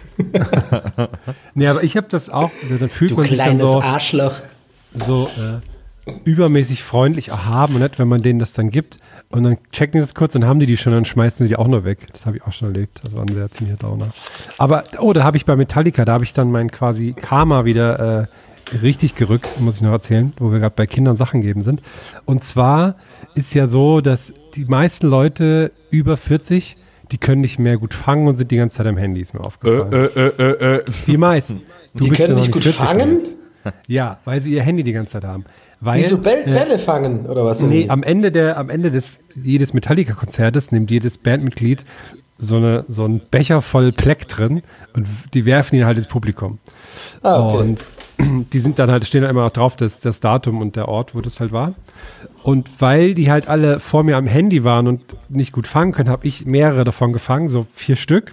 Nee, aber ich habe das auch, dann fühlt du man sich dann so... Du kleines Arschloch. So, übermäßig freundlich erhaben, nett, wenn man denen das dann gibt. Und dann checken die das kurz, dann haben die schon, dann schmeißen sie die auch noch weg. Das habe ich auch schon erlebt. Das war ein sehr ziemlicher Downer. Aber, da habe ich bei Metallica, da habe ich dann mein quasi Karma wieder richtig gerückt, muss ich noch erzählen, wo wir gerade bei Kindern Sachen geben sind. Und zwar ist ja so, dass die meisten Leute über 40, die können nicht mehr gut fangen und sind die ganze Zeit am Handy, ist mir aufgefallen. Die meisten. Die können nicht gut fangen? Ja, weil sie ihr Handy die ganze Zeit haben. Weil, wieso Bälle fangen oder was? Nee, am Ende des jedes Metallica-Konzertes nimmt jedes Bandmitglied so einen Becher voll Pleck drin und die werfen ihn halt ins Publikum. Ah, okay. Und die sind dann halt, stehen dann immer auch drauf, das Datum und der Ort, wo das halt war. Und weil die halt alle vor mir am Handy waren und nicht gut fangen können, habe ich mehrere davon gefangen, so 4 Stück.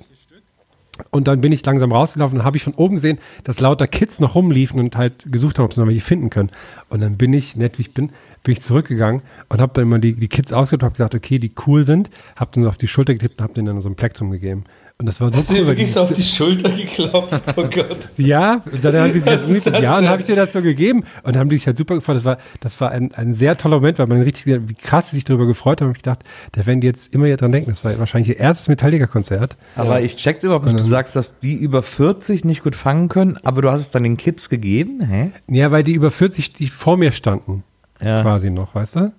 Und dann bin ich langsam rausgelaufen und habe ich von oben gesehen, dass lauter Kids noch rumliefen und halt gesucht haben, ob sie noch welche finden können. Und dann bin ich, nett wie ich bin ich zurückgegangen und habe dann immer die Kids ausgesucht, habe gedacht, okay, die cool sind, habe dann so auf die Schulter getippt und habe denen dann so ein Plektrum gegeben. Und das war so. Hast du dir wirklich so auf die Schulter geklopft? Oh Gott. Ja, und dann haben die sich halt und dann habe ich dir das so gegeben und dann haben die sich halt super gefreut. Das war ein sehr toller Moment, weil man richtig, wie krass sie sich darüber gefreut haben. Und ich dachte, da werden die jetzt immer hier dran denken. Das war wahrscheinlich ihr erstes Metallica-Konzert. Aber ich check's überhaupt nicht. Du sagst, dass die über 40 nicht gut fangen können, aber du hast es dann den Kids gegeben? Hä? Ja, weil die über 40, die vor mir standen. Ja. Quasi noch, weißt du?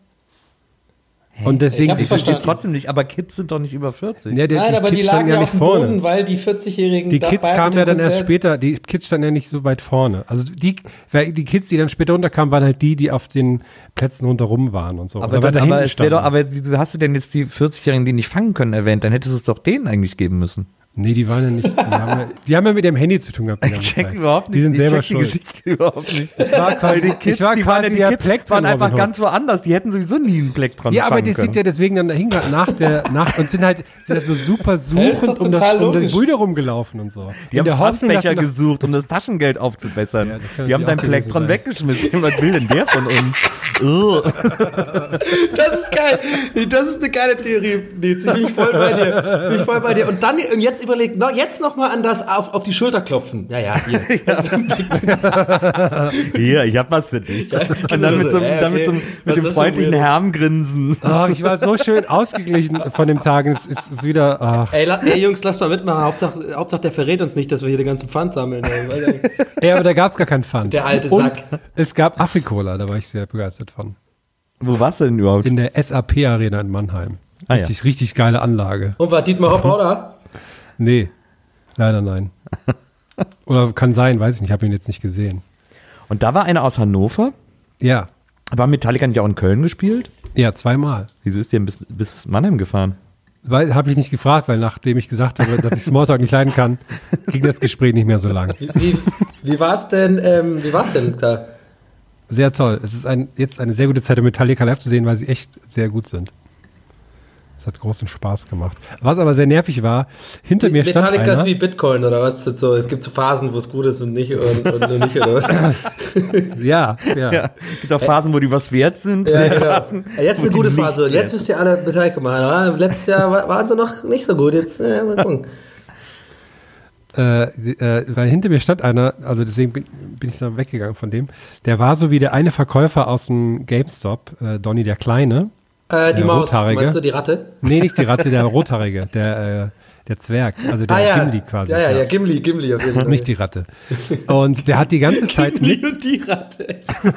Und deswegen, ich verstehe es trotzdem nicht, aber Kids sind doch nicht über 40. Ja, nein, aber die lagen ja auf dem Boden, weil die 40-Jährigen die Kids kamen ja dann erst später, die Kids standen ja nicht so weit vorne. Also die Kids, die dann später runterkamen, waren halt die auf den Plätzen rundherum waren und so. Aber wieso hast du denn jetzt die 40-Jährigen, die nicht fangen können, erwähnt? Dann hättest du es doch denen eigentlich geben müssen. Nee, die waren ja nicht, die haben ja mit dem Handy zu tun gehabt. Ich check überhaupt nicht. Die sind selber schuld. Die Geschichte überhaupt nicht. Die Kids waren einfach ganz woanders. Die hätten sowieso nie einen Pleck dran Ja, aber die sind ja deswegen dann dahin und sind halt so super suchend um den Brüder rumgelaufen und so. Die haben Pfandbecher gesucht, um das Taschengeld aufzubessern. Ja, die haben dein Plektron weggeschmissen. Was will denn der von uns? Das ist geil. Das ist eine geile Theorie, Nils. Ich bin voll bei dir. Und jetzt überlegt, jetzt noch mal an das auf die Schulter klopfen. Ja, hier. Hier, ich hab was für dich. Und dann mit dem freundlichen Hermgrinsen. Ach, ich war so schön ausgeglichen von dem Tag. Es ist wieder, ach. Ey, Jungs, lasst mal mitmachen. Hauptsache, der verrät uns nicht, dass wir hier den ganzen Pfand sammeln. Ey, aber da gab's gar keinen Pfand. Der alte Sack. Und es gab Afrikola, da war ich sehr begeistert von. Wo warst du denn überhaupt? In der SAP-Arena in Mannheim. Richtig geile Anlage. Und war Dietmar Hopp auch da? Nee, leider nein. Oder kann sein, weiß ich nicht, habe ihn jetzt nicht gesehen. Und da war einer aus Hannover? Ja. War Metallica nicht auch in Köln gespielt? Ja, 2-mal. Wieso ist der bis Mannheim gefahren? Habe ich nicht gefragt, weil nachdem ich gesagt habe, dass ich Smalltalk nicht leiden kann, ging das Gespräch nicht mehr so lang. Wie war's denn da? Sehr toll. Es ist jetzt eine sehr gute Zeit, um Metallica live zu sehen, weil sie echt sehr gut sind. Es hat großen Spaß gemacht. Was aber sehr nervig war, hinter mir stand Metallica einer. ist wie Bitcoin oder was? So, es gibt so Phasen, wo es gut ist und nicht und nicht oder was? Ja. Gibt auch Phasen, wo die was wert sind. Ja. Phasen, Jetzt eine gute Phase. Jetzt müsst ihr alle Metallica machen. Letztes Jahr waren sie noch nicht so gut. Jetzt mal gucken. Weil hinter mir stand einer, also deswegen bin ich da weggegangen von dem, der war so wie der eine Verkäufer aus dem GameStop, Donny der Kleine. Die Maus, Rothaarige. meinst du die Ratte? Nee, nicht die Ratte, der Rothaarige, der Zwerg, also der Gimli quasi. Ja, Gimli auf jeden Fall. Nicht die Ratte. Und der hat die ganze Zeit Gimli und die Ratte.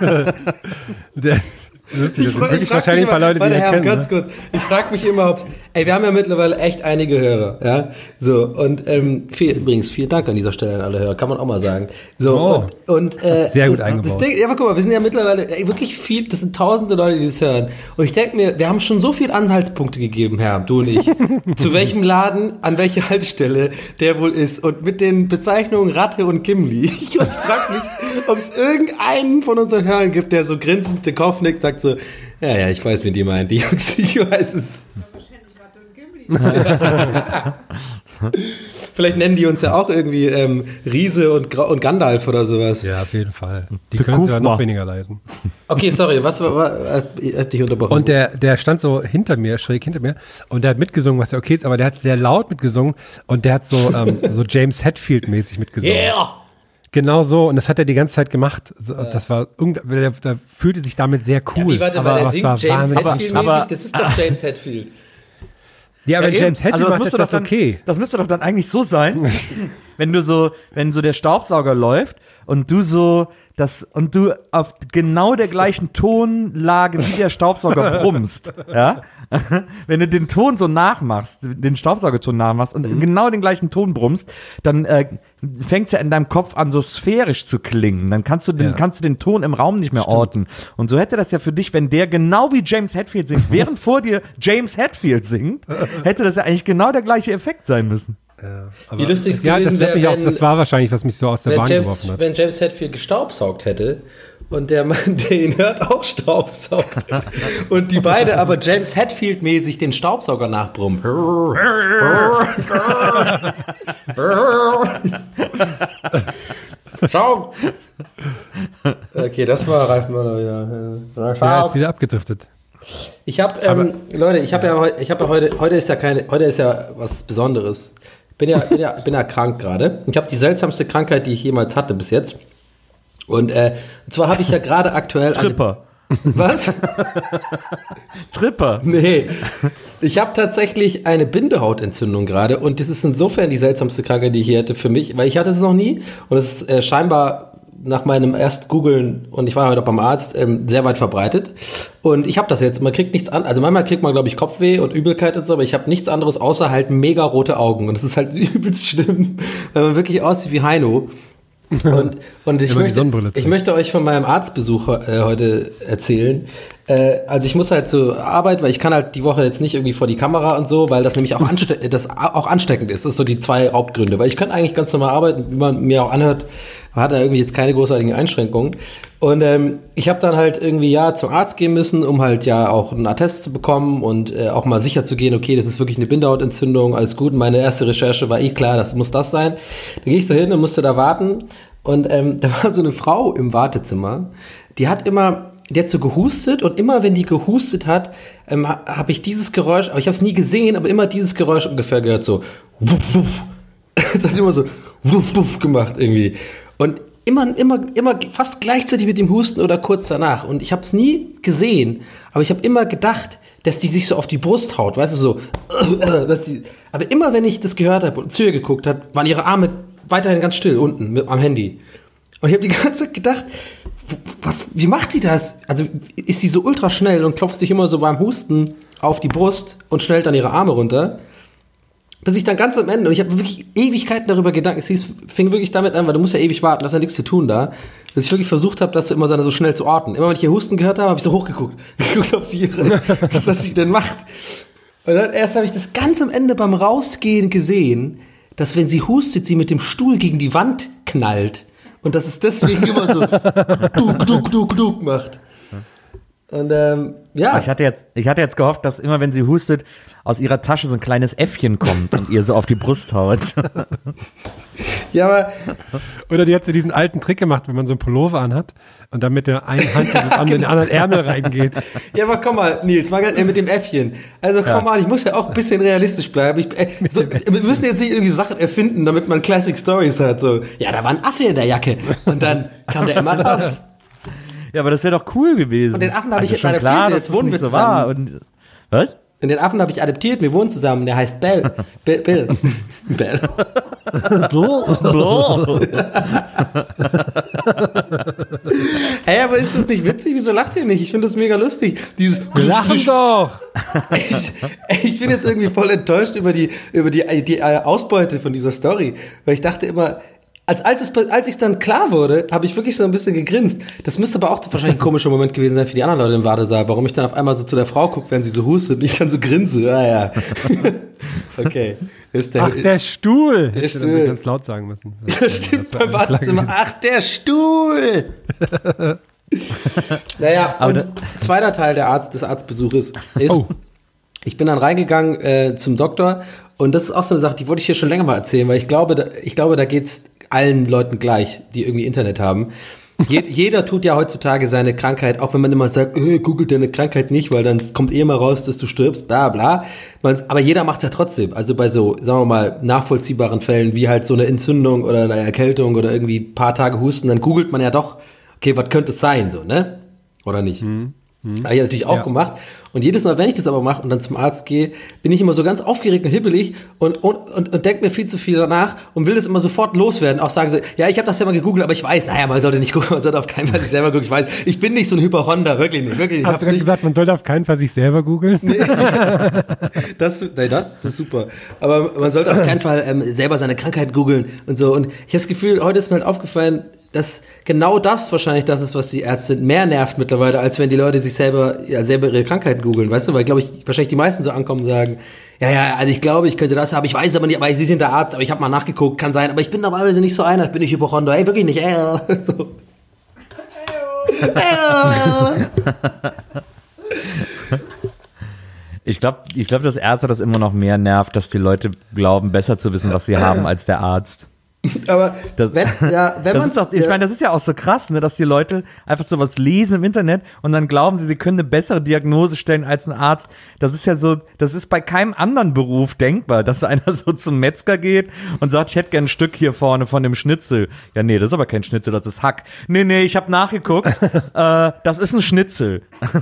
Das sind wirklich wahrscheinlich ein paar Leute, die ihn kennen. Ganz kurz. Ich frage mich immer, ob's. Wir haben ja mittlerweile echt einige Hörer, ja. So, und übrigens, vielen Dank an dieser Stelle an alle Hörer, kann man auch mal sagen. So, sehr gut eingebaut. Ja, aber guck mal, wir sind ja mittlerweile wirklich viel, das sind tausende Leute, die das hören. Und ich denke mir, wir haben schon so viele Anhaltspunkte gegeben, Herr, du und ich, zu welchem Laden, an welcher Haltestelle der wohl ist. Und mit den Bezeichnungen Ratte und Gimli. Ich frage mich, ob es irgendeinen von unseren Hörern gibt, der so grinsend den Kopf nickt, sagt so, ja, ich weiß, wie die meinen, die Jungs, ich weiß es. Vielleicht nennen die uns ja auch irgendwie Riese und Gandalf oder sowas. Ja, auf jeden Fall. Die können sie ja noch weniger leiden. Okay, sorry, was hat dich unterbrochen? Und der stand so schräg hinter mir und der hat mitgesungen, was ja okay ist, aber der hat sehr laut mitgesungen und der hat so James Hetfield-mäßig mitgesungen. Yeah! Genau so, und das hat er die ganze Zeit gemacht. Das war der fühlte sich damit sehr cool. Ja, warte mal, der singt James Hetfield-mäßig, das ist doch James Hetfield. Ja, aber James Hetfield macht das okay. Das müsste doch dann eigentlich so sein, wenn so der Staubsauger läuft und du auf genau der gleichen Tonlage wie der Staubsauger brummst, ja? Wenn du den Ton so nachmachst, den Staubsaugerton nachmachst und genau den gleichen Ton brummst, dann fängt es ja in deinem Kopf an, so sphärisch zu klingen. Dann kannst du den Ton im Raum nicht mehr orten. Und so hätte das ja für dich, wenn der genau wie James Hetfield singt, während vor dir James Hetfield singt, hätte das ja eigentlich genau der gleiche Effekt sein müssen. Ja, wie lustig es gewesen wäre, das war wahrscheinlich, was mich so aus der Bahn geworfen hat. Wenn James Hetfield gestaubsaugt hätte und der Mann, der ihn hört, auch staubsaugt und die beide aber James Hetfield-mäßig den Staubsauger nachbrummen. Schau! Okay, das war Ralf Möller wieder. Der ist wieder abgedriftet. Ich habe, Leute, heute ist ja was Besonderes. Bin ja krank gerade. Ich habe die seltsamste Krankheit, die ich jemals hatte bis jetzt. Und zwar habe ich ja gerade aktuell Tripper. Was? Tripper? Nee. Ich habe tatsächlich eine Bindehautentzündung gerade und das ist insofern die seltsamste Krankheit, die ich hier hätte für mich, weil ich hatte es noch nie und es ist scheinbar nach meinem ersten Googlen, und ich war heute auch beim Arzt, sehr weit verbreitet. Und ich habe das jetzt, man kriegt nichts an, also manchmal kriegt man, glaube ich, Kopfweh und Übelkeit und so, aber ich habe nichts anderes außer halt mega rote Augen. Und das ist halt übelst schlimm, weil man wirklich aussieht wie Heino. Und ich möchte euch von meinem Arztbesuch heute erzählen. Also ich muss halt zur Arbeit, weil ich kann halt die Woche jetzt nicht irgendwie vor die Kamera und so, weil das nämlich auch, ansteckend ist. Das ist so die zwei Hauptgründe. Weil ich könnte eigentlich ganz normal arbeiten, wie man mir auch anhört, hat er irgendwie jetzt keine großartigen Einschränkungen. Und ich habe dann halt irgendwie zum Arzt gehen müssen, um halt auch einen Attest zu bekommen und auch mal sicher zu gehen, okay, das ist wirklich eine Bindehautentzündung, alles gut. Und meine erste Recherche war klar, das muss das sein. Dann gehe ich so hin und musste da warten. Und da war so eine Frau im Wartezimmer, die hat so gehustet und immer, wenn die gehustet hat, habe ich dieses Geräusch, aber ich habe es nie gesehen, aber immer dieses Geräusch ungefähr gehört, so wuff, wuff. Es hat immer so wuff, wuff gemacht irgendwie. Und immer fast gleichzeitig mit dem Husten oder kurz danach. Und ich habe es nie gesehen, aber ich habe immer gedacht, dass die sich so auf die Brust haut, weißt du, so. Aber immer, wenn ich das gehört habe und zu ihr geguckt habe, waren ihre Arme weiterhin ganz still unten am Handy. Und ich habe die ganze Zeit gedacht, wie macht die das? Also ist sie so ultra schnell und klopft sich immer so beim Husten auf die Brust und schnellt dann ihre Arme runter. Bis ich dann ganz am Ende, und ich habe wirklich Ewigkeiten darüber Gedanken, fing wirklich damit an, weil du musst ja ewig warten, da ist ja nichts zu tun da, dass ich wirklich versucht habe, das immer so schnell zu orten. Immer wenn ich hier Husten gehört habe, habe ich so hochgeguckt. Geguckt, was sie denn macht. Und dann erst habe ich das ganz am Ende beim Rausgehen gesehen, dass wenn sie hustet, sie mit dem Stuhl gegen die Wand knallt. Und dass es deswegen immer so duk macht. Und ja. Ich hatte jetzt gehofft, dass immer, wenn sie hustet, aus ihrer Tasche so ein kleines Äffchen kommt und ihr so auf die Brust haut. Ja, aber oder die hat so diesen alten Trick gemacht, wenn man so einen Pullover anhat und dann mit der einen Hand in den anderen Ärmel reingeht. Ja, aber komm mal, Nils, mal mit dem Äffchen. Also komm mal, ich muss ja auch ein bisschen realistisch bleiben. Wir müssen jetzt nicht irgendwie Sachen erfinden, damit man Classic Stories hat. So, ja, da war ein Affe in der Jacke und dann kam der immer raus. Ja, aber das wäre doch cool gewesen. Und den Affen habe ich jetzt schon adoptiert. Klar, das wohnen nicht so war. Und was? Und den Affen habe ich adoptiert, wir wohnen zusammen, der heißt Bill. Bill. Hey, aber ist das nicht witzig? Wieso lacht ihr nicht? Ich finde das mega lustig. Wir lachen doch! Ich bin jetzt irgendwie voll enttäuscht über die Ausbeute von dieser Story. Weil ich dachte immer, als ich dann klar wurde, habe ich wirklich so ein bisschen gegrinst. Das müsste aber auch wahrscheinlich ein komischer Moment gewesen sein für die anderen Leute im Wartesaal, warum ich dann auf einmal so zu der Frau gucke, während sie so hustet und ich dann so grinse. Ah ja. Okay. Der Stuhl! Der Stuhl. Hätte ganz laut sagen müssen. Das stimmt beim Wartezimmer. Ach, der Stuhl! Naja, und zweiter Teil des Arztbesuches ist, ich bin dann reingegangen zum Doktor und das ist auch so eine Sache, die wollte ich hier schon länger mal erzählen, weil ich glaube, da geht's allen Leuten gleich, die irgendwie Internet haben. Jeder tut ja heutzutage seine Krankheit, auch wenn man immer sagt, googelt deine Krankheit nicht, weil dann kommt mal raus, dass du stirbst, bla bla. Aber jeder macht's ja trotzdem. Also bei so, sagen wir mal, nachvollziehbaren Fällen, wie halt so eine Entzündung oder eine Erkältung oder irgendwie ein paar Tage Husten, dann googelt man ja doch, okay, was könnte es sein, so, ne? Oder nicht? Habe ich natürlich auch gemacht. Und jedes Mal, wenn ich das aber mache und dann zum Arzt gehe, bin ich immer so ganz aufgeregt und hibbelig und denke mir viel zu viel danach und will das immer sofort loswerden. Auch sagen so, ja, ich habe das ja mal gegoogelt, aber ich weiß, man sollte nicht gucken, man sollte auf keinen Fall sich selber gucken. Ich weiß, ich bin nicht so ein Hypochonder, wirklich nicht. Hast du gerade gesagt, man sollte auf keinen Fall sich selber googeln? Nee. Das ist super. Aber man sollte auf keinen Fall selber seine Krankheit googeln und so. Und ich habe das Gefühl, heute ist mir halt aufgefallen, dass genau das wahrscheinlich das ist, was die Ärzte mehr nervt mittlerweile, als wenn die Leute sich selber ihre Krankheiten googeln, weißt du? Weil, glaube ich, wahrscheinlich die meisten so ankommen und sagen, ja, also ich glaube, ich könnte das haben, ich weiß aber nicht, aber Sie sind der Arzt, aber ich habe mal nachgeguckt, kann sein, aber ich bin normalerweise nicht so einer, bin ich Hypochonder, ey, wirklich nicht, so. Ich glaube, dass Ärzte das immer noch mehr nervt, dass die Leute glauben, besser zu wissen, was sie haben, als der Arzt. Aber das ist ja auch so krass, ne, dass die Leute einfach so was lesen im Internet und dann glauben sie können eine bessere Diagnose stellen als ein Arzt. Das ist ja so, das ist bei keinem anderen Beruf denkbar, dass einer so zum Metzger geht und sagt, ich hätte gern ein Stück hier vorne von dem Schnitzel. Ja, nee, das ist aber kein Schnitzel, das ist Hack. Nee, ich habe nachgeguckt, das ist ein Schnitzel.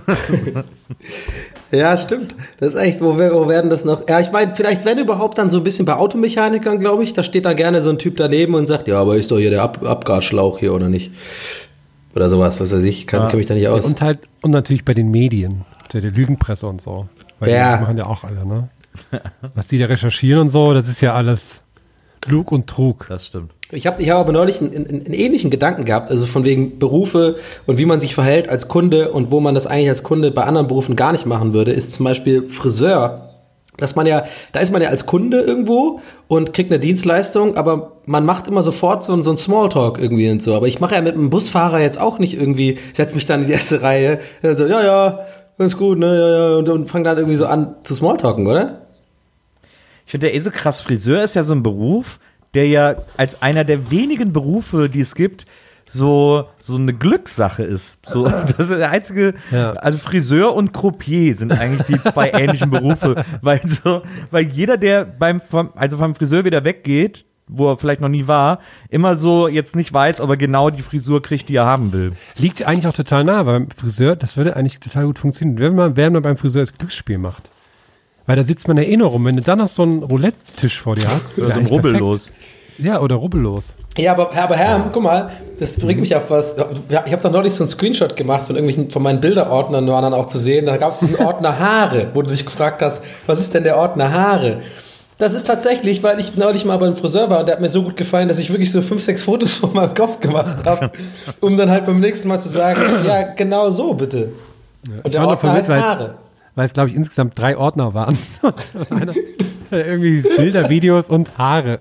Ja, stimmt. Das ist echt, wo werden das noch? Ja, ich meine, vielleicht wenn überhaupt dann so ein bisschen bei Automechanikern, glaube ich, da steht dann gerne so ein Typ daneben und sagt, ja, aber ist doch hier der Abgasschlauch hier oder nicht? Oder sowas, was weiß ich, kenn mich da nicht aus. Und natürlich bei den Medien, der Lügenpresse und so. Weil die machen ja auch alle, ne? Was die da recherchieren und so, das ist ja alles Lug und Trug. Das stimmt. Ich hab aber neulich einen ähnlichen Gedanken gehabt, also von wegen Berufe und wie man sich verhält als Kunde und wo man das eigentlich als Kunde bei anderen Berufen gar nicht machen würde, ist zum Beispiel Friseur. Da ist man ja als Kunde irgendwo und kriegt eine Dienstleistung, aber man macht immer sofort so einen Smalltalk irgendwie und so. Aber ich mache ja mit einem Busfahrer jetzt auch nicht irgendwie, setze mich dann in die erste Reihe, so, ja, ganz gut, ne, ja, und fange dann irgendwie so an zu Smalltalken, oder? Ich finde ja so krass, Friseur ist ja so ein Beruf, der ja als einer der wenigen Berufe, die es gibt, so eine Glückssache ist. So, das ist der einzige, also Friseur und Croupier sind eigentlich die zwei ähnlichen Berufe, weil jeder, der vom Friseur wieder weggeht, wo er vielleicht noch nie war, immer so jetzt nicht weiß, ob er genau die Frisur kriegt, die er haben will. Liegt eigentlich auch total nah, weil beim Friseur, das würde eigentlich total gut funktionieren, wenn man beim Friseur das Glücksspiel macht. Weil da sitzt man ja eh nur rum. Wenn du dann noch so einen Roulette-Tisch vor dir hast, oder so ein Rubbellos. Ja, oder rubbellos. Ja, aber Herr, guck mal, das bringt mich auf was. Ich habe doch neulich so einen Screenshot gemacht von meinen Bilderordnern, waren dann auch zu sehen. Da gab es diesen Ordner Haare, wo du dich gefragt hast, was ist denn der Ordner Haare? Das ist tatsächlich, weil ich neulich mal beim Friseur war und der hat mir so gut gefallen, dass ich wirklich so 5, 6 Fotos von meinem Kopf gemacht habe, um dann halt beim nächsten Mal zu sagen, ja, genau so bitte. Ja, und der Ordner heißt Haare. Weil es, glaube ich, insgesamt 3 Ordner waren. Irgendwie Bilder, Videos und Haare.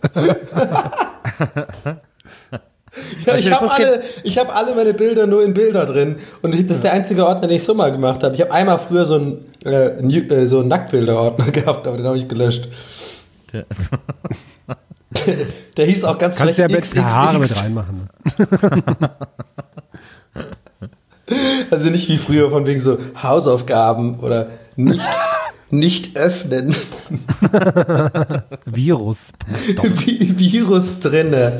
Ja, ich habe alle meine Bilder nur in Bilder drin. Und das ist der einzige Ordner, den ich so mal gemacht habe. Ich habe einmal früher so einen Nacktbilder-Ordner gehabt, aber den habe ich gelöscht. Der hieß auch ganz frech XXX. Kannst ja Haare mit reinmachen. Also nicht wie früher von wegen so Hausaufgaben oder nicht öffnen. Virus. Virus drinne.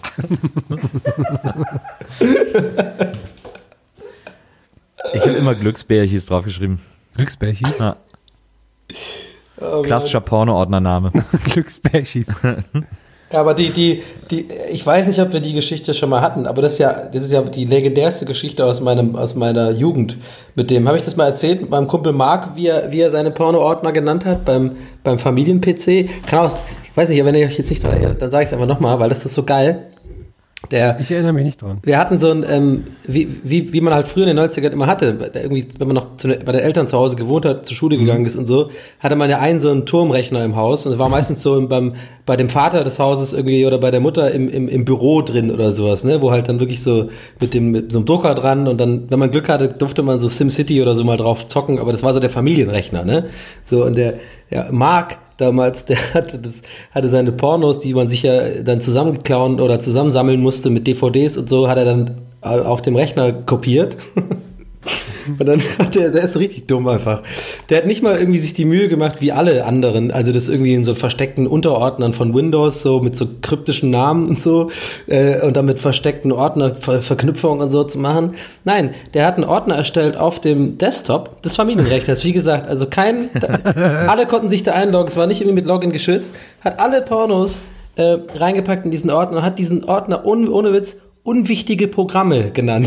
Ich habe immer Glücksbärchis draufgeschrieben. Glücksbärchis? Ja. Oh, klassischer Porno-Ordnername. Glücksbärchis. Ja, aber ich weiß nicht, ob wir die Geschichte schon mal hatten, aber das ist ja die legendärste Geschichte aus meiner Jugend. Mit dem, habe ich das mal erzählt, mit meinem Kumpel Marc, wie er seine Porno-Ordner genannt hat beim Familien-PC. Ich weiß nicht, wenn ihr euch jetzt nicht dran erinnert, dann sage ich es einfach nochmal, weil das ist so geil. Ich erinnere mich nicht dran. Wir hatten so ein, wie man halt früher in den 90ern immer hatte, irgendwie, wenn man noch bei den Eltern zu Hause gewohnt hat, zur Schule gegangen ist und so, hatte man ja so einen Turmrechner im Haus und es war meistens so bei dem Vater des Hauses irgendwie oder bei der Mutter im Büro drin oder sowas, ne, wo halt dann wirklich so mit so einem Drucker dran und dann, wenn man Glück hatte, durfte man so SimCity oder so mal drauf zocken, aber das war so der Familienrechner, ne, so und Marc damals, der hatte seine Pornos, die man sich ja dann zusammenklauen oder zusammensammeln musste mit DVDs und so, hat er dann auf dem Rechner kopiert. Und dann der ist richtig dumm einfach. Der hat nicht mal irgendwie sich die Mühe gemacht wie alle anderen, also das irgendwie in so versteckten Unterordnern von Windows, so mit so kryptischen Namen und so, und dann mit versteckten Ordnerverknüpfungen und so zu machen. Nein, der hat einen Ordner erstellt auf dem Desktop des Familienrechners. Wie gesagt, also alle konnten sich da einloggen, es war nicht irgendwie mit Login geschützt, hat alle Pornos reingepackt in diesen Ordner und hat diesen Ordner ohne Witz unwichtige Programme genannt.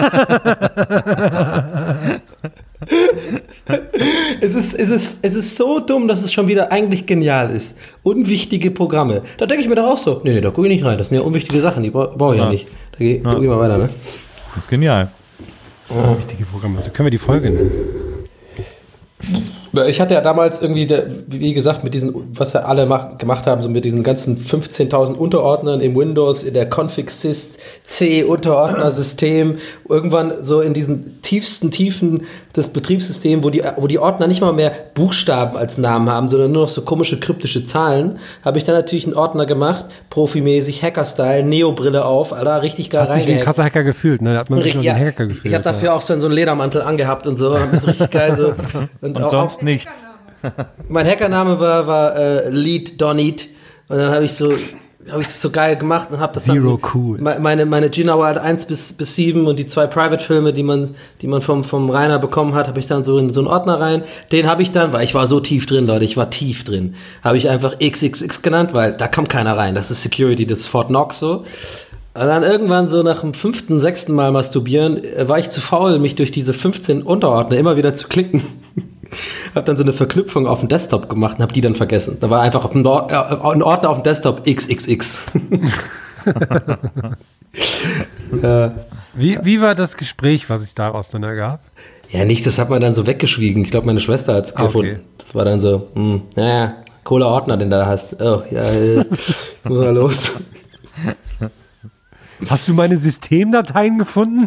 Es ist so dumm, dass es schon wieder eigentlich genial ist. Unwichtige Programme. Da denke ich mir doch auch so, nee, da gucke ich nicht rein. Das sind ja unwichtige Sachen, die brauche ich ja nicht. Da gucke ich mal weiter, ne? Das ist genial. Unwichtige Programme. So können wir die Folge nennen. Ich hatte ja damals irgendwie, wie gesagt, mit diesen, was ja alle gemacht haben, so mit diesen ganzen 15.000 Unterordnern im Windows, in der Config-Sys C-Unterordner-System, irgendwann so in diesen tiefsten Tiefen des Betriebssystems, wo die Ordner nicht mal mehr Buchstaben als Namen haben, sondern nur noch so komische kryptische Zahlen, habe ich dann natürlich einen Ordner gemacht, profimäßig, Hacker-Style, Neo-Brille auf, Alter, richtig geil reingehackt. Hast dich wie ein krasser Hacker gefühlt, ne? Da hat man sich einen Hacker gefühlt. Ich habe dafür auch so einen Ledermantel angehabt und so, hab das richtig geil so. Und sonst nichts. Mein Hackername war Lead Donit und dann habe ich das so geil gemacht und habe das Zero dann cool. meine Gina Wild 1 bis 7 und die 2 Private-Filme, die man vom Rainer bekommen hat, habe ich dann so in so einen Ordner rein. Den habe ich dann, weil ich war so tief drin, Leute, ich war tief drin, habe ich einfach XXX genannt, weil da kommt keiner rein. Das ist Security, das ist Fort Knox so. Und dann irgendwann so nach dem 5., 6. Mal masturbieren, war ich zu faul, mich durch diese 15 Unterordner immer wieder zu klicken. Hab dann so eine Verknüpfung auf dem Desktop gemacht und hab die dann vergessen. Da war einfach ein Ordner auf dem Desktop XXX. Wie war das Gespräch, was sich daraus dann ergab? Ja, nicht, das hat man dann so weggeschwiegen. Ich glaube, meine Schwester hat es gefunden. Okay. Das war dann so, cooler Ordner, den du da hast. Oh, ja, muss mal los. Hast du meine Systemdateien gefunden?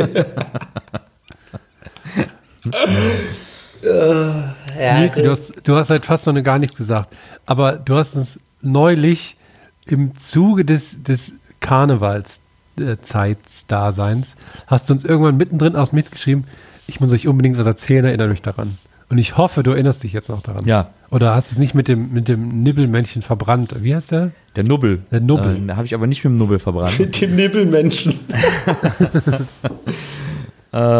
Nils, du hast seit fast noch gar nichts gesagt, aber du hast uns neulich im Zuge des Karnevalszeitsdaseins hast du uns irgendwann mittendrin aus dem Nichts geschrieben, ich muss euch unbedingt was erzählen, erinnere mich daran. Und ich hoffe, du erinnerst dich jetzt noch daran. Ja. Oder hast du es nicht mit dem Nibbelmännchen verbrannt? Wie heißt der? Der Nubbel. Der Nubbel. Habe ich aber nicht mit dem Nubbel verbrannt. Mit dem Nibbelmännchen.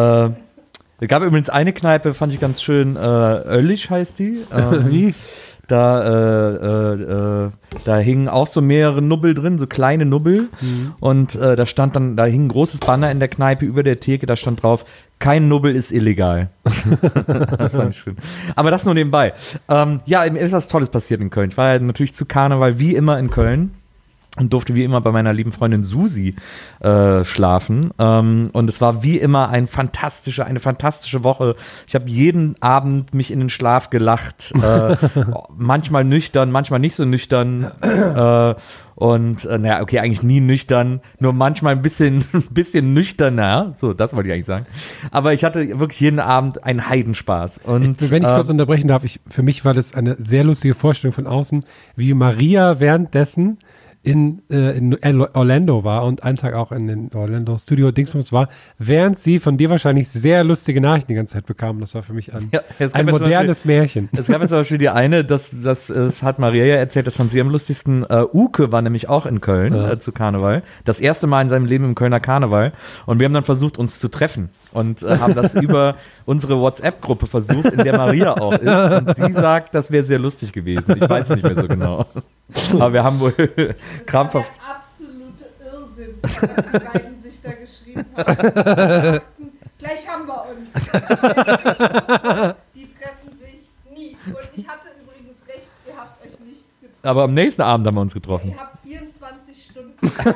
Es gab übrigens eine Kneipe, fand ich ganz schön, Oellich heißt die. Wie? Da hingen auch so mehrere Nubbel drin, so kleine Nubbel. Und da hing ein großes Banner in der Kneipe über der Theke, da stand drauf, kein Nubbel ist illegal. Das war nicht schön. Aber das nur nebenbei. Ja, mir ist was Tolles passiert in Köln. Ich war ja natürlich zu Karneval wie immer in Köln. Und durfte wie immer bei meiner lieben Freundin Susi schlafen. Und es war wie immer eine fantastische Woche. Ich habe jeden Abend mich in den Schlaf gelacht. Manchmal nüchtern, manchmal nicht so nüchtern. Okay, eigentlich nie nüchtern. Nur manchmal ein bisschen nüchterner. So, das wollte ich eigentlich sagen. Aber ich hatte wirklich jeden Abend einen Heidenspaß. Und, wenn ich kurz unterbrechen darf, für mich war das eine sehr lustige Vorstellung von außen, wie Maria währenddessen in Orlando war und einen Tag auch in den Orlando Studio Dingsbums war, während sie von dir wahrscheinlich sehr lustige Nachrichten die ganze Zeit bekam. Das war für mich ein modernes Märchen. Es gab jetzt zum Beispiel die eine, das hat Maria ja erzählt, das fand sie am lustigsten. Uke war nämlich auch in Köln zu Karneval. Das erste Mal in seinem Leben im Kölner Karneval. Und wir haben dann versucht, uns zu treffen. Und haben das über unsere WhatsApp-Gruppe versucht, in der Maria auch ist. Und sie sagt, das wäre sehr lustig gewesen. Ich weiß es nicht mehr so genau. Aber wir haben wohl krampfhaft. Das war der absolute Irrsinn, was die beiden sich da geschrieben haben. Gleich haben wir uns. Die treffen sich nie. Und ich hatte übrigens recht, ihr habt euch nicht getroffen. Aber am nächsten Abend haben wir uns getroffen. Ihr habt 24 Stunden.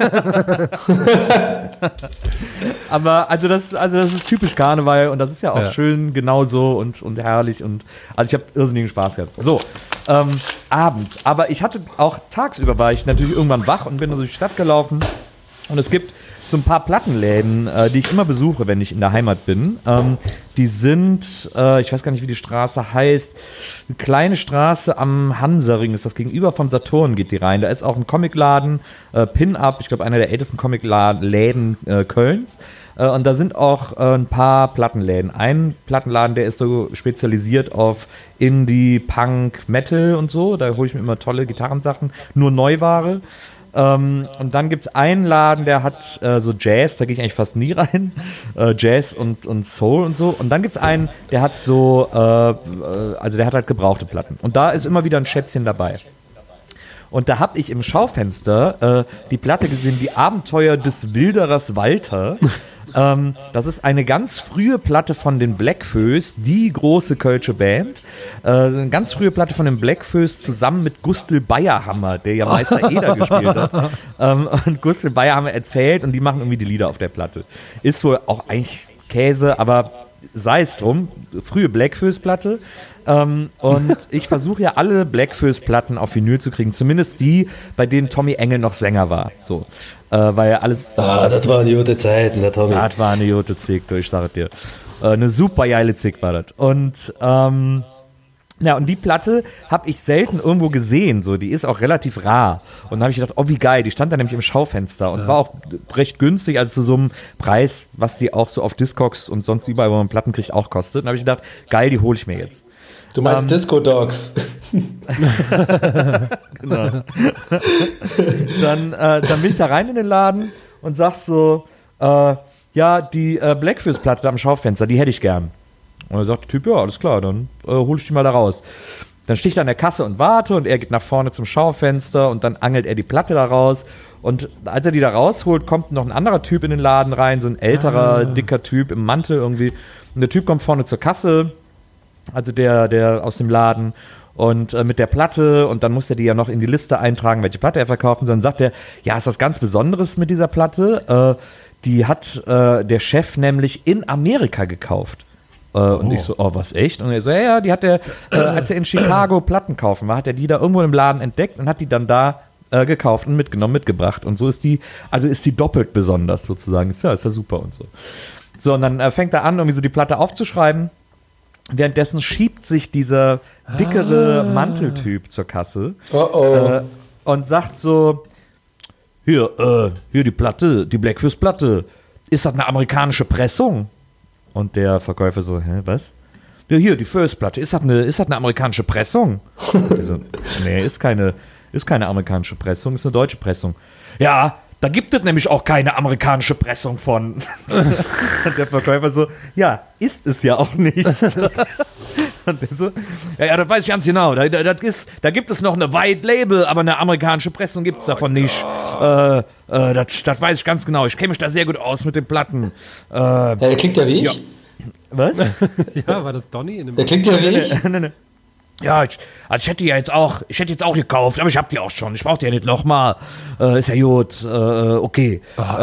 Aber also das ist typisch Karneval und das ist ja auch schön genauso und herrlich und also ich habe irrsinnigen Spaß gehabt. So, abends. Aber ich hatte auch tagsüber war ich natürlich irgendwann wach und bin durch die Stadt gelaufen und es gibt so ein paar Plattenläden, die ich immer besuche, wenn ich in der Heimat bin. Die sind, ich weiß gar nicht, wie die Straße heißt, eine kleine Straße am Hansaring ist das, gegenüber vom Saturn geht die rein. Da ist auch ein Comicladen, Pin-Up, ich glaube einer der ältesten Comicläden Kölns. Und da sind auch ein paar Plattenläden. Ein Plattenladen, der ist so spezialisiert auf Indie, Punk, Metal und so. Da hole ich mir immer tolle Gitarrensachen, nur Neuware. Und dann gibt es einen Laden, der hat so Jazz, da gehe ich eigentlich fast nie rein. Jazz und Soul und so. Und dann gibt es einen, der hat so, also der hat halt gebrauchte Platten. Und da ist immer wieder ein Schätzchen dabei. Und da habe ich im Schaufenster die Platte gesehen, die Abenteuer des Wilderers Walter. Das ist eine ganz frühe Platte von den Blackfoes, die große kölsche Band. Eine ganz frühe Platte von den Blackfoes zusammen mit Gustl Bayerhammer, der ja Meister Eder gespielt hat. Und Gustl Bayerhammer erzählt und die machen irgendwie die Lieder auf der Platte. Ist wohl auch eigentlich Käse, aber sei es drum. Frühe Blackfoes-Platte. Und ich versuche ja alle Blackfoes-Platten auf Vinyl zu kriegen. Zumindest die, bei denen Tommy Engel noch Sänger war. So. Weil alles. Das waren gute Zeiten, der Tommy. Das war eine gute Zick, ich sage dir. Eine super geile Zick war das. Und, und die Platte habe ich selten irgendwo gesehen. So. Die ist auch relativ rar. Und dann habe ich gedacht, oh, wie geil. Die stand da nämlich im Schaufenster und war auch recht günstig, also zu so einem Preis, was die auch so auf Discogs und sonst überall, wo man Platten kriegt, auch kostet. Und dann habe ich gedacht, geil, die hole ich mir jetzt. Du meinst Disco Dogs? Genau. Dann bin ich da rein in den Laden und sag so, die Blackfoes-Platte da am Schaufenster, die hätte ich gern. Und dann sagt der Typ, ja, alles klar, dann hol ich die mal da raus. Dann stehe ich da an der Kasse und warte und er geht nach vorne zum Schaufenster und dann angelt er die Platte da raus. Und als er die da rausholt, kommt noch ein anderer Typ in den Laden rein, so ein älterer, dicker Typ im Mantel irgendwie. Und der Typ kommt vorne zur Kasse, also der aus dem Laden und mit der Platte und dann muss er die ja noch in die Liste eintragen, welche Platte er verkauft und dann sagt er, ja, ist was ganz Besonderes mit dieser Platte, die hat der Chef nämlich in Amerika gekauft. Und ich so, oh, was, echt? Und er so, ja, die hat er, als er in Chicago Platten kaufen war, hat er die da irgendwo im Laden entdeckt und hat die dann da gekauft und mitgebracht und so ist die doppelt besonders sozusagen, ist ja super und so. So, und dann fängt er an, irgendwie so die Platte aufzuschreiben. Währenddessen schiebt sich dieser dickere Manteltyp zur Kasse und sagt so, hier die Platte, die Blackfoes-Platte, ist das eine amerikanische Pressung? Und der Verkäufer so, hä, was? Ja, hier, die First-Platte, ist das eine amerikanische Pressung? Und so, nee, ist keine amerikanische Pressung, ist eine deutsche Pressung. Ja, da gibt es nämlich auch keine amerikanische Pressung von. Und der Verkäufer so, ja, ist es ja auch nicht. Und der so, ja, das weiß ich ganz genau. Da gibt es noch eine White Label, aber eine amerikanische Pressung gibt es davon nicht. Das weiß ich ganz genau. Ich kenne mich da sehr gut aus mit den Platten. Der klingt ja wie ich. Ja. Was? Ja, war das Donny in dem Der klingt ja wie ich. Nee. Ja, ich hätte jetzt auch gekauft, aber ich hab die auch schon. Ich brauche die ja nicht nochmal. Ist ja gut, okay.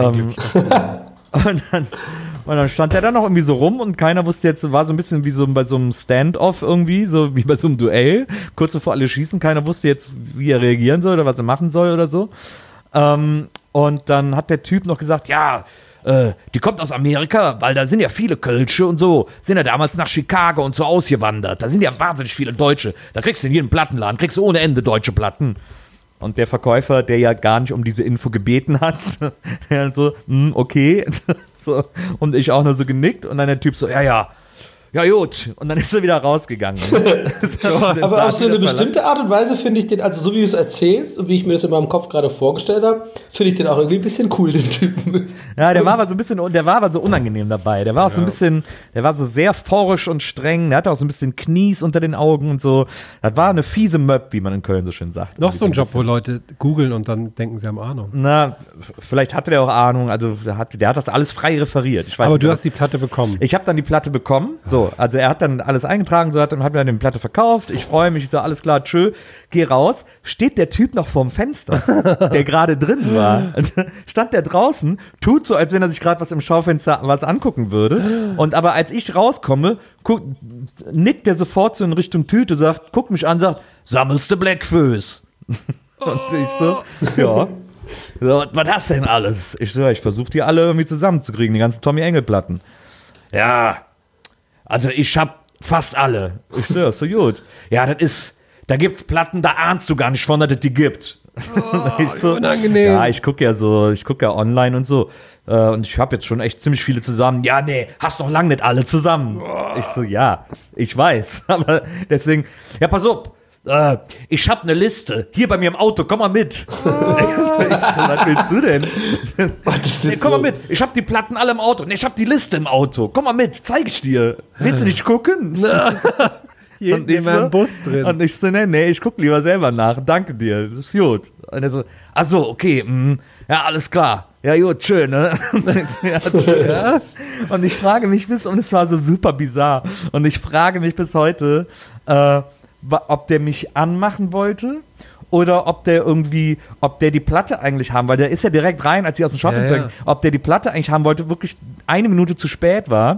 Und dann stand der da noch irgendwie so rum und keiner wusste jetzt, war so ein bisschen wie so bei so einem Standoff irgendwie, so wie bei so einem Duell. Kurz bevor alle schießen, keiner wusste jetzt, wie er reagieren soll oder was er machen soll oder so. Und dann hat der Typ noch gesagt, ja, die kommt aus Amerika, weil da sind ja viele Kölsche und so, sind ja damals nach Chicago und so ausgewandert. Da sind ja wahnsinnig viele Deutsche. Da kriegst du in jedem Plattenladen, kriegst du ohne Ende deutsche Platten. Und der Verkäufer, der ja gar nicht um diese Info gebeten hat, der halt so, okay. So, und ich auch nur so genickt und dann der Typ so, ja gut. Und dann ist er wieder rausgegangen. Aber auf so eine bestimmte Art und Weise finde ich den, also so wie du es erzählst und wie ich mir das in meinem Kopf gerade vorgestellt habe, finde ich den auch irgendwie ein bisschen cool, den Typen. Ja, der war aber so unangenehm dabei. Der war auch so ein bisschen, der war so sehr forsch und streng. Der hatte auch so ein bisschen Knies unter den Augen und so. Das war eine fiese Möb, wie man in Köln so schön sagt. Noch so ein Job, wo Leute googeln und dann denken, sie haben Ahnung. Na, vielleicht hatte der auch Ahnung. Also der hat das alles frei referiert. Ich weiß aber nicht, du hast die Platte bekommen. Ich habe dann die Platte bekommen. So, also er hat dann alles eingetragen, so hat mir dann die Platte verkauft. Ich freue mich, so alles klar, tschö, geh raus. Steht der Typ noch vorm Fenster, der gerade drin war. Stand der draußen, tut so, als wenn er sich gerade was im Schaufenster was angucken würde. Und aber als ich rauskomme, nickt der sofort so in Richtung Tüte, guckt mich an, sagt, sammelst du Blackfoes? Und ich so, ja. So, was hast denn alles? Ich versuche die alle irgendwie zusammenzukriegen, die ganzen Tommy Engel Platten. Ja, also ich hab fast alle. Ich so, so gut. Ja, da gibt's Platten, da ahnst du gar nicht von, dass es die gibt. Ich so, unangenehm. Ja, ich gucke ja online und so. Und ich habe jetzt schon echt ziemlich viele zusammen. Ja, nee, hast noch lange nicht alle zusammen. Ich so, ja, ich weiß. Aber deswegen, ja, pass auf. Ich hab eine Liste. Hier bei mir im Auto, komm mal mit. Ich so, was willst du denn? Nee, komm mal mit. Ich hab die Platten alle im Auto. Nee, ich hab die Liste im Auto. Komm mal mit, zeig ich dir. Willst du nicht gucken? Und ich so, Bus drin. Und ich so, nee, ich guck lieber selber nach. Danke dir, das ist gut. Und er so, ach so, okay, ja, alles klar. Ja, gut, schön, ne? Und ich frage mich und es war so super bizarr. Und ich frage mich bis heute, ob der mich anmachen wollte oder ob der die Platte eigentlich haben, weil der ist ja direkt rein, als sie aus dem Schaufenster ging, ob der die Platte eigentlich haben wollte, wirklich 1 Minute zu spät war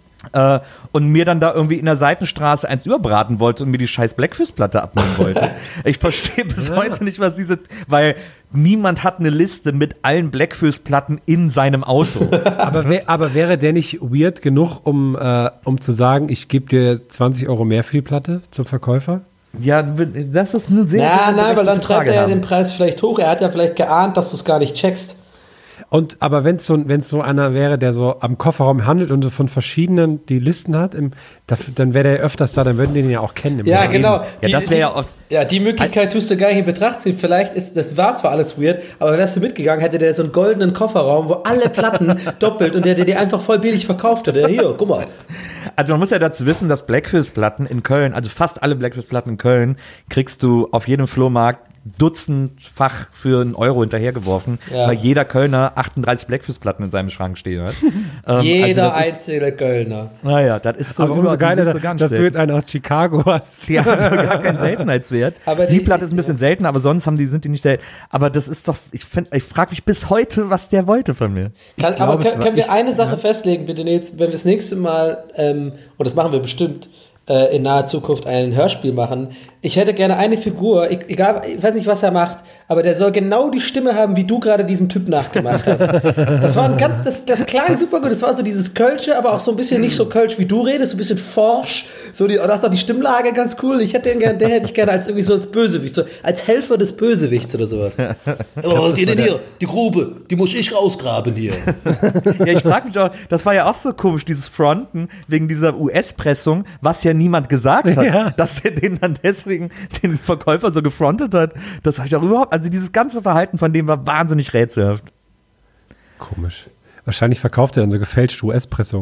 und mir dann da irgendwie in der Seitenstraße eins überbraten wollte und mir die scheiß Blackfoes-Platte abnehmen wollte. Ich verstehe bis heute nicht, was weil niemand hat eine Liste mit allen Blackfoes-Platten in seinem Auto. Aber wäre der nicht weird genug, um zu sagen, ich gebe dir 20 € mehr für die Platte zum Verkäufer? Ja, das ist eine sehr nein, aber dann treibt er ja den Preis vielleicht hoch. Er hat ja vielleicht geahnt, dass du es gar nicht checkst. Aber wenn es so einer wäre, der so am Kofferraum handelt und so von verschiedenen die Listen hat, dann wäre der öfters da, dann würden die den ja auch kennen. Ja, genau. Ja, das wäre ja oft. Ja, die Möglichkeit tust du gar nicht in Betracht ziehen. Vielleicht das war zwar alles weird, aber wärst du mitgegangen, hätte der so einen goldenen Kofferraum, wo alle Platten doppelt und der dir einfach voll billig verkauft hat. Ja, hier, guck mal. Also man muss ja dazu wissen, dass Blackfoes-Platten in Köln, also fast alle Blackfoes-Platten in Köln, kriegst du auf jedem Flohmarkt dutzendfach für 1 € hinterhergeworfen, weil jeder Kölner 38 Blackfoes-Platten in seinem Schrank stehen hat. Jeder einzelne Kölner. Naja, das ist so. Aber umso geiler, dass du jetzt einen aus Chicago hast. Die haben so gar keinen Seltenheitswert. Aber die Platte ist ein bisschen seltener, aber sonst sind die nicht selten. Aber das ist doch, ich frage mich bis heute, was der wollte von mir. Können wir eine Sache festlegen, bitte, jetzt, wenn wir das nächste Mal, und das machen wir bestimmt, in naher Zukunft ein Hörspiel machen. Ich hätte gerne eine Figur, egal, ich weiß nicht, was er macht, aber der soll genau die Stimme haben, wie du gerade diesen Typ nachgemacht hast. Das war das klang super gut, das war so dieses Kölsche, aber auch so ein bisschen nicht so Kölsch, wie du redest, so ein bisschen forsch, und das ist auch die Stimmlage ganz cool. Den hätte ich gerne als irgendwie so als Bösewicht, so als Helfer des Bösewichts oder sowas. Oh, was geht denn hier? Die Grube, die muss ich rausgraben hier. Ja, ich frage mich auch, das war ja auch so komisch, dieses Fronten wegen dieser US-Pressung, was ja niemand gesagt hat, dass er den dann deswegen den Verkäufer so gefrontet hat. Das habe ich auch überhaupt, also dieses ganze Verhalten von dem war wahnsinnig rätselhaft. Komisch. Wahrscheinlich verkauft er dann so gefälschte US-Pressung.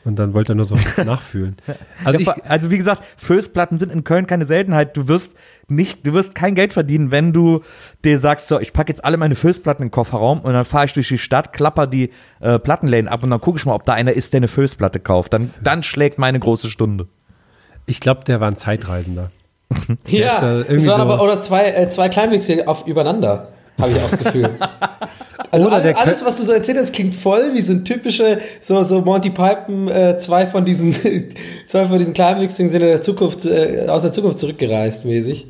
Und dann wollte er nur so nachfühlen. Also wie gesagt, Fößplatten sind in Köln keine Seltenheit. Du wirst kein Geld verdienen, wenn du dir sagst, so, ich packe jetzt alle meine Fößplatten in den Kofferraum und dann fahre ich durch die Stadt, klapper die Plattenläden ab und dann gucke ich mal, ob da einer ist, der eine Fößplatte kauft. Dann schlägt meine große Stunde. Ich glaube, der war ein Zeitreisender. Ja, es waren aber oder zwei Kleinwüchsige übereinander, habe ich auch das Gefühl. Also alles, was du so erzählt hast, klingt voll wie so ein typische, so Monty Python, zwei von diesen Kleinwüchsigen sind in der Zukunft, aus der Zukunft zurückgereist, mäßig.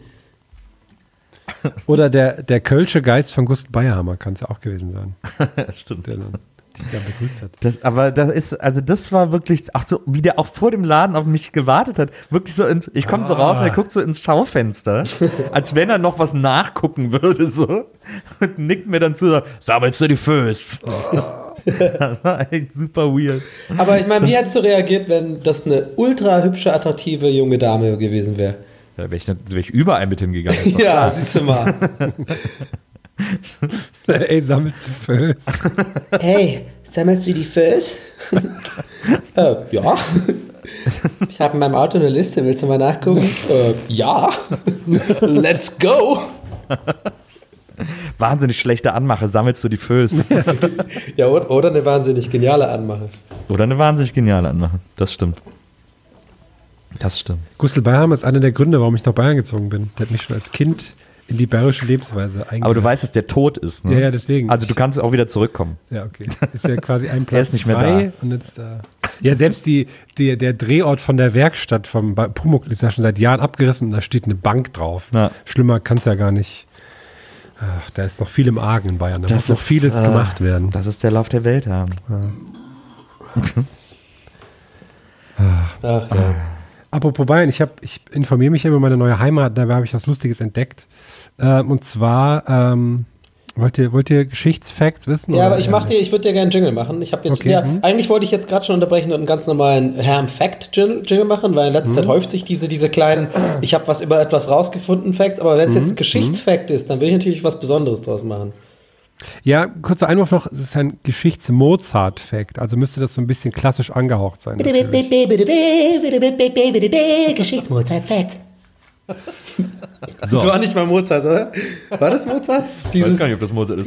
Oder der Kölsche Geist von Gust Bayerhammer kann es ja auch gewesen sein. Stimmt. Der dich da begrüßt hat. Das war wirklich, ach so, wie der auch vor dem Laden auf mich gewartet hat. Wirklich so ich komme so raus und er guckt so ins Schaufenster, als wenn er noch was nachgucken würde, so. Und nickt mir dann zu, so, sammelst du die Föß? Das war echt super weird. Aber ich meine, wie hättest du reagiert, wenn das eine ultra hübsche, attraktive junge Dame gewesen wäre? Da wäre ich überall mit hingegangen. Ja, siehst du mal. Ey, sammelst du Föß? Hey, sammelst du die Föß? Ja. Ich habe in meinem Auto eine Liste, willst du mal nachgucken? Ja. Let's go. Wahnsinnig schlechte Anmache, sammelst du die Föß? Ja, oder eine wahnsinnig geniale Anmache. Oder eine wahnsinnig geniale Anmache, das stimmt. Das stimmt. Gustl Bayerhammer ist einer der Gründe, warum ich nach Bayern gezogen bin. Der hat mich schon als Kind in die bayerische Lebensweise eingeladen. Aber du weißt, dass der tot ist, ne? Ja, deswegen. Also du kannst auch wieder zurückkommen. Ja, okay. Ist ja quasi ein Platz Er ist nicht mehr frei da. Und jetzt, ja, selbst der Drehort von der Werkstatt vom Pumuckl ist ja schon seit Jahren abgerissen und da steht eine Bank drauf. Ja. Schlimmer kann es ja gar nicht. Ach, da ist noch viel im Argen in Bayern. Da muss noch vieles gemacht werden. Das ist der Lauf der Welt haben. Ja. Apropos Bayern, ich informiere mich ja über meine neue Heimat, da habe ich was Lustiges entdeckt. Und zwar, wollt ihr Geschichtsfacts wissen? Ja, aber ich würde dir gerne einen Jingle machen. Ich habe jetzt, Okay. eigentlich wollte ich jetzt gerade schon unterbrechen und einen ganz normalen Herrn Fact-Jingle machen, weil in letzter Zeit häuft sich diese kleinen, ich habe was über etwas rausgefunden, Facts, aber wenn es jetzt ein Geschichtsfact ist, dann will ich natürlich was Besonderes draus machen. Ja, kurzer Einwurf noch, es ist ein Geschichts-Mozart-Fact, also müsste das so ein bisschen klassisch angehaucht sein. Geschichtsmozart-Fact. So. Das war nicht mal Mozart, oder? War das Mozart? Ich weiß gar nicht, ob das Mozart ist.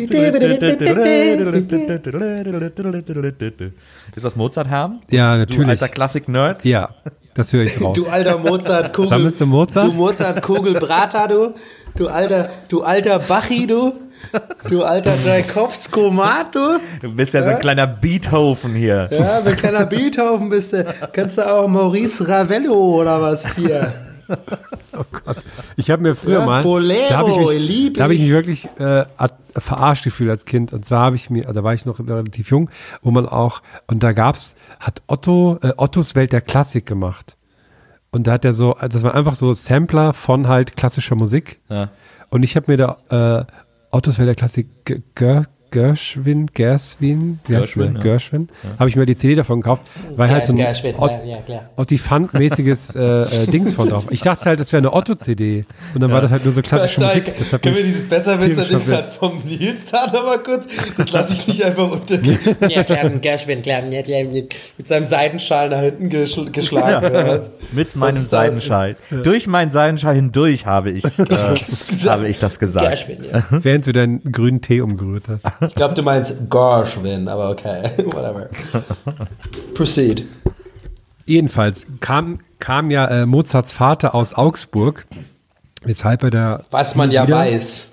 Ist das Mozart-Herm? Ja, Du natürlich. alter Klassik-Nerd? Ja, das höre ich raus. Du alter Mozart-Kugel. Sammelst du Mozart? Du Mozart-Kugelbrater, du. Du alter Bachi, du. Du alter Tchaikovskomat, du. Du bist ja so ein kleiner Beethoven hier. Ja, wenn kleiner Beethoven bist du, kannst du auch Maurice Ravello oder was hier. Oh Gott. Ich habe mir früher Ja, mal, Bolero, da habe lieb ich ich. mich wirklich verarscht gefühlt als Kind. Und zwar da war ich noch relativ jung, wo man auch, und da hat Ottos Welt der Klassik gemacht. Und da hat er so, das waren einfach so Sampler von halt klassischer Musik. Ja. Und ich habe mir da Ottos Welt der Klassik Gershwin, Gershwin, Gershwin, habe ich mir die CD davon gekauft, weil halt so ein Gershwin, ja, klar. Ottifant-mäßiges Dings von drauf. Ich dachte halt, das wäre eine Otto-CD und dann war das halt nur so klassische Musik. Das hat Können wir mich dieses Besserwisser tierisch den verwirrt. gerade vom Nils da nochmal kurz? Das lasse ich nicht einfach untergehen. Ja, klar, Gershwin, klar. Mit seinem Seidenschal nach hinten geschlagen. Oder was? Mit meinem ist das? Seidenschal. Durch meinen Seidenschal hindurch habe ich das gesagt. Gershwin, ja. während du deinen grünen Tee umgerührt hast. Ich glaube, du meinst Gershwin, aber okay. Whatever. Proceed. Jedenfalls kam ja Mozarts Vater aus Augsburg, weshalb er da Was man ja weiß.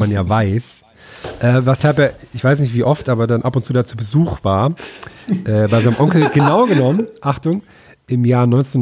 Weshalb er, ich weiß nicht wie oft, aber dann ab und zu da zu Besuch war, bei seinem Onkel, genau genommen, Achtung, im Jahr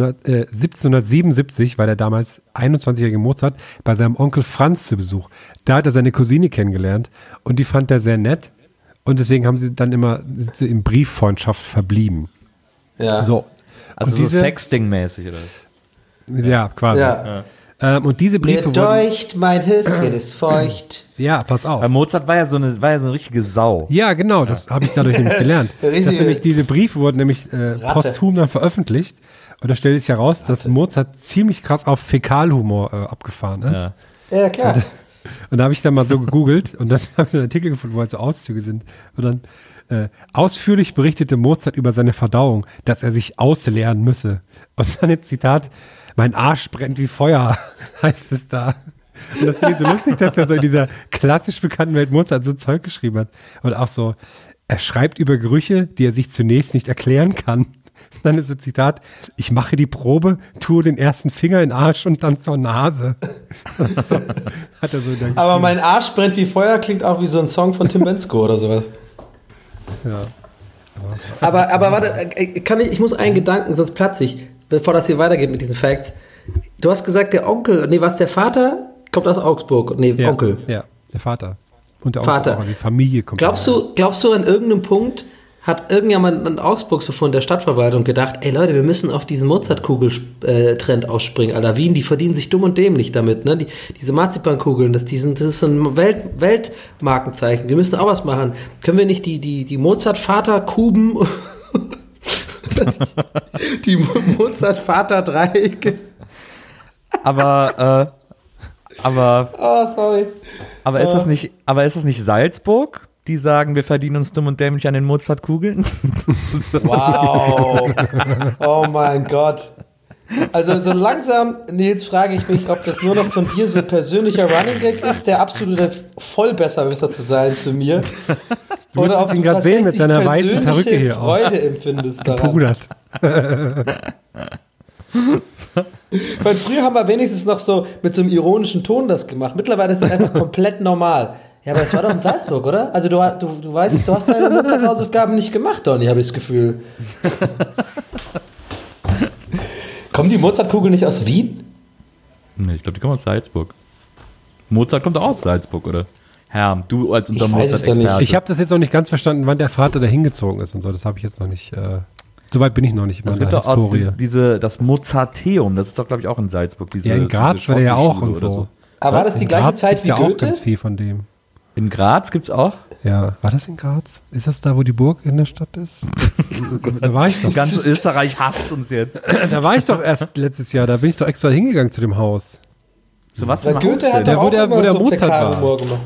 1777 war der damals 21-jährige Mozart bei seinem Onkel Franz zu Besuch. Da hat er seine Cousine kennengelernt und die fand er sehr nett und deswegen haben sie dann immer in Brieffreundschaft verblieben. Ja. So. Also Und so Sexting-mäßig oder was? Ja, quasi. Ja. Und diese Briefe Mir deucht, mein Höschen ist feucht. Ja, pass auf. Weil Mozart war ja so eine richtige Sau. Ja, genau, das habe ich dadurch nämlich gelernt. Richtige Dass nämlich diese Briefe wurden nämlich posthum dann veröffentlicht. Und da stellt sich heraus, dass Mozart ziemlich krass auf Fäkalhumor abgefahren ist. Ja. Ja, klar. Und da habe ich dann mal so gegoogelt und dann habe ich einen Artikel gefunden, wo halt so Auszüge sind. Und dann Ausführlich berichtete Mozart über seine Verdauung, dass er sich ausleeren müsse. Und dann ein Zitat, mein Arsch brennt wie Feuer, heißt es da. Und das finde ich so lustig, dass er so in dieser klassisch bekannten Welt Mozart so Zeug geschrieben hat. Und auch so, er schreibt über Gerüche, die er sich zunächst nicht erklären kann. Dann ist so Zitat, ich mache die Probe, tue den ersten Finger in den Arsch und dann zur Nase. So, hat er so aber mein Arsch brennt wie Feuer klingt auch wie so ein Song von Tim Bensko oder sowas. Ja. Aber warte, ich muss einen Gedanken, sonst platze ich, bevor das hier weitergeht mit diesen Facts. Du hast gesagt, der Onkel, der Vater kommt aus Augsburg. Ja, Onkel. Ja, der Vater. Und der Vater. Onkel, auch, die Familie kommt. Glaubst du, an irgendeinem Punkt hat irgendjemand in Augsburg so von der Stadtverwaltung gedacht, ey Leute, wir müssen auf diesen Mozartkugel-Trend ausspringen. Alter, Wien, die verdienen sich dumm und dämlich damit. Ne? Diese Marzipankugeln, das ist so ein Weltmarkenzeichen. Wir müssen auch was machen. Können wir nicht die Mozart-Vater-Kuben, die Mozart-Vater-Dreiecke? Aber oh, sorry. Aber ist das nicht Salzburg? Die sagen, wir verdienen uns dumm und dämlich an den Mozartkugeln. Wow. Oh mein Gott. Also so langsam, Nils, frage ich mich, ob das nur noch von dir so ein persönlicher Running Gag ist, der absolute Vollbesserwisser zu sein zu mir. Oder ob du ihn gerade sehen mit seiner weißen Perücke hier Freude empfindest daran. Pudert. Weil früher haben wir wenigstens noch so mit so einem ironischen Ton das gemacht. Mittlerweile ist es einfach komplett normal. Ja, aber es war doch in Salzburg, oder? Also du weißt, du hast deine Mozart-Hausaufgaben nicht gemacht, Donny, habe ich das Gefühl. Kommen die Mozartkugeln nicht aus Wien? Nee, ich glaube, die kommen aus Salzburg. Mozart kommt auch aus Salzburg, oder? Herr, du als unser Mozart-Experte. Ich habe das jetzt noch nicht ganz verstanden, wann der Vater da hingezogen ist und so. Das habe ich jetzt noch nicht... Soweit bin ich noch nicht in meiner Historie. Das Mozarteum, das ist doch, glaube ich, auch in Salzburg. Ja, in Graz war der ja auch und so. Aber war das die gleiche Zeit wie Goethe? Goethe? Auch ganz viel von dem. In Graz gibt's auch? Ja, war das in Graz? Ist das da, wo die Burg in der Stadt ist? Da war ich doch. Ganz Österreich hasst uns jetzt. Da war ich doch erst letztes Jahr, da bin ich doch extra hingegangen zu dem Haus. Zu was? Weil Goethe hat doch auch wo der so Mozart war.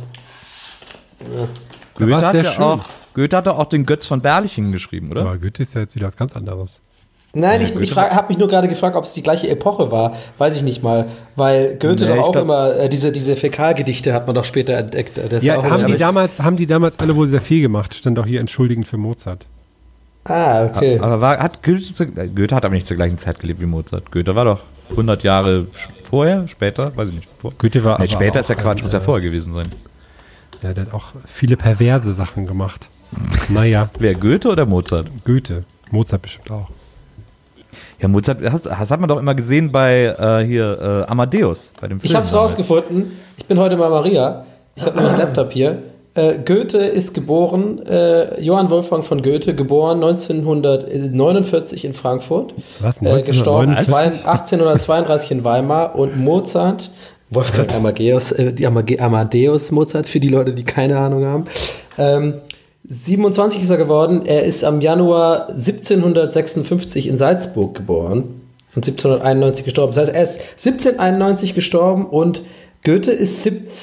Ja. Goethe hat doch auch den Götz von Berlichingen geschrieben, oder? Aber Goethe ist ja jetzt wieder was ganz anderes. Nein, ich habe mich nur gerade gefragt, ob es die gleiche Epoche war. Weiß ich nicht mal. Weil Goethe doch auch immer, diese Fäkalgedichte hat man doch später entdeckt. Ja, haben die damals alle wohl sehr viel gemacht. Stand auch hier entschuldigend für Mozart. Ah, okay. Aber Goethe hat aber nicht zur gleichen Zeit gelebt wie Mozart. Goethe war doch 100 Jahre vorher, später, weiß ich nicht. Goethe war später ist ja Quatsch, muss ja vorher gewesen sein. Ja, der hat auch viele perverse Sachen gemacht. Naja. Wer, Goethe oder Mozart? Goethe. Mozart bestimmt auch. Ja, Mozart, das hat man doch immer gesehen bei Amadeus, bei dem Film. Ich hab's rausgefunden. Ich bin heute mal Maria. Ich habe noch einen Laptop hier. Goethe ist geboren, Johann Wolfgang von Goethe, geboren 1949 in Frankfurt. Was? Gestorben 1832 in Weimar. Und Mozart, Wolfgang Amadeus Mozart, für die Leute, die keine Ahnung haben, 27 ist er geworden. Er ist am Januar 1756 in Salzburg geboren und 1791 gestorben. Das heißt, er ist 1791 gestorben und Goethe ist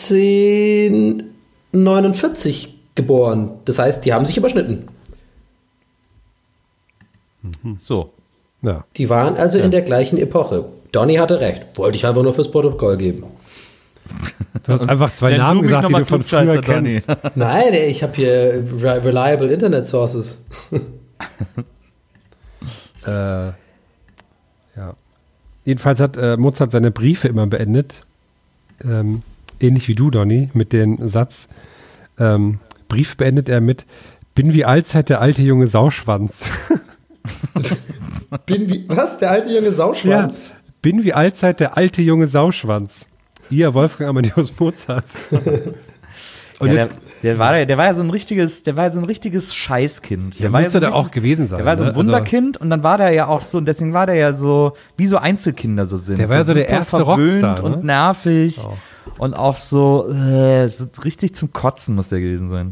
1749 geboren. Das heißt, die haben sich überschnitten. So. Ja. Die waren also in der gleichen Epoche. Donny hatte recht. Wollte ich einfach nur fürs Protokoll geben. Du hast einfach zwei Namen gesagt, die du von früher kennst. Nein, ich habe hier reliable Internet Sources. Ja. Jedenfalls hat Mozart seine Briefe immer beendet. Ähnlich wie du, Donny, mit dem Satz. Brief beendet er mit: Bin wie allzeit der alte junge Sauschwanz. Was? Der alte junge Sauschwanz? Ja, bin wie allzeit der alte junge Sauschwanz. Ihr Wolfgang Amadeus Mozart. Und ja, der war ja so ein richtiges Scheißkind. Der musste da auch gewesen sein. Der war so ein Wunderkind und dann war der ja auch so, und deswegen war der ja so, wie so Einzelkinder so sind. Der war ja so der erste Rockstar, ne? Und nervig und auch so richtig zum Kotzen muss der gewesen sein.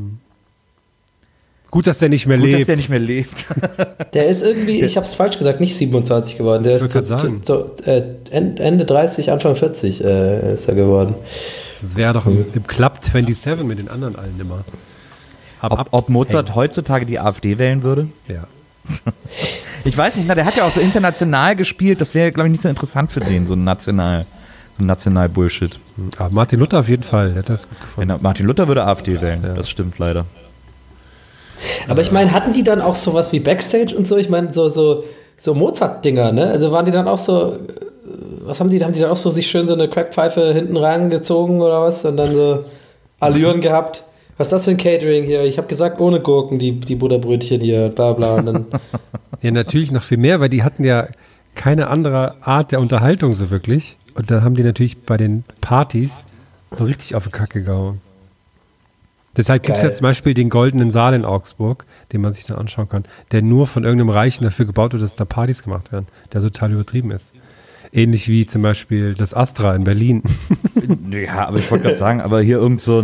Gut, dass der nicht mehr lebt. Der ist irgendwie, ich hab's falsch gesagt, nicht 27 geworden. Der ist Ende 30, Anfang 40 ist er geworden. Das wäre doch im Club 27 mit den anderen allen immer. Ob Mozart heutzutage die AfD wählen würde? Ja. Ich weiß nicht, der hat ja auch so international gespielt, das wäre, glaube ich, nicht so interessant für den, so ein National-Bullshit. Aber Martin Luther auf jeden Fall, der hat das gut gefunden. Martin Luther würde AfD wählen, das stimmt leider. Aber ich meine, hatten die dann auch sowas wie Backstage und so? Ich meine, so Mozart-Dinger, ne? Also waren die dann auch so, was haben die? Haben die dann auch so sich schön so eine Crackpfeife hinten reingezogen oder was? Und dann so Allüren gehabt? Was ist das für ein Catering hier? Ich habe gesagt, ohne Gurken, die Butterbrötchen hier, bla bla. Und dann ja, natürlich noch viel mehr, weil die hatten ja keine andere Art der Unterhaltung so wirklich. Und dann haben die natürlich bei den Partys so richtig auf die Kacke gehauen. Deshalb gibt es ja zum Beispiel den Goldenen Saal in Augsburg, den man sich dann anschauen kann, der nur von irgendeinem Reichen dafür gebaut wird, dass da Partys gemacht werden, der total übertrieben ist. Ähnlich wie zum Beispiel das Astra in Berlin. Ja, aber ich wollte gerade sagen, aber hier irgend so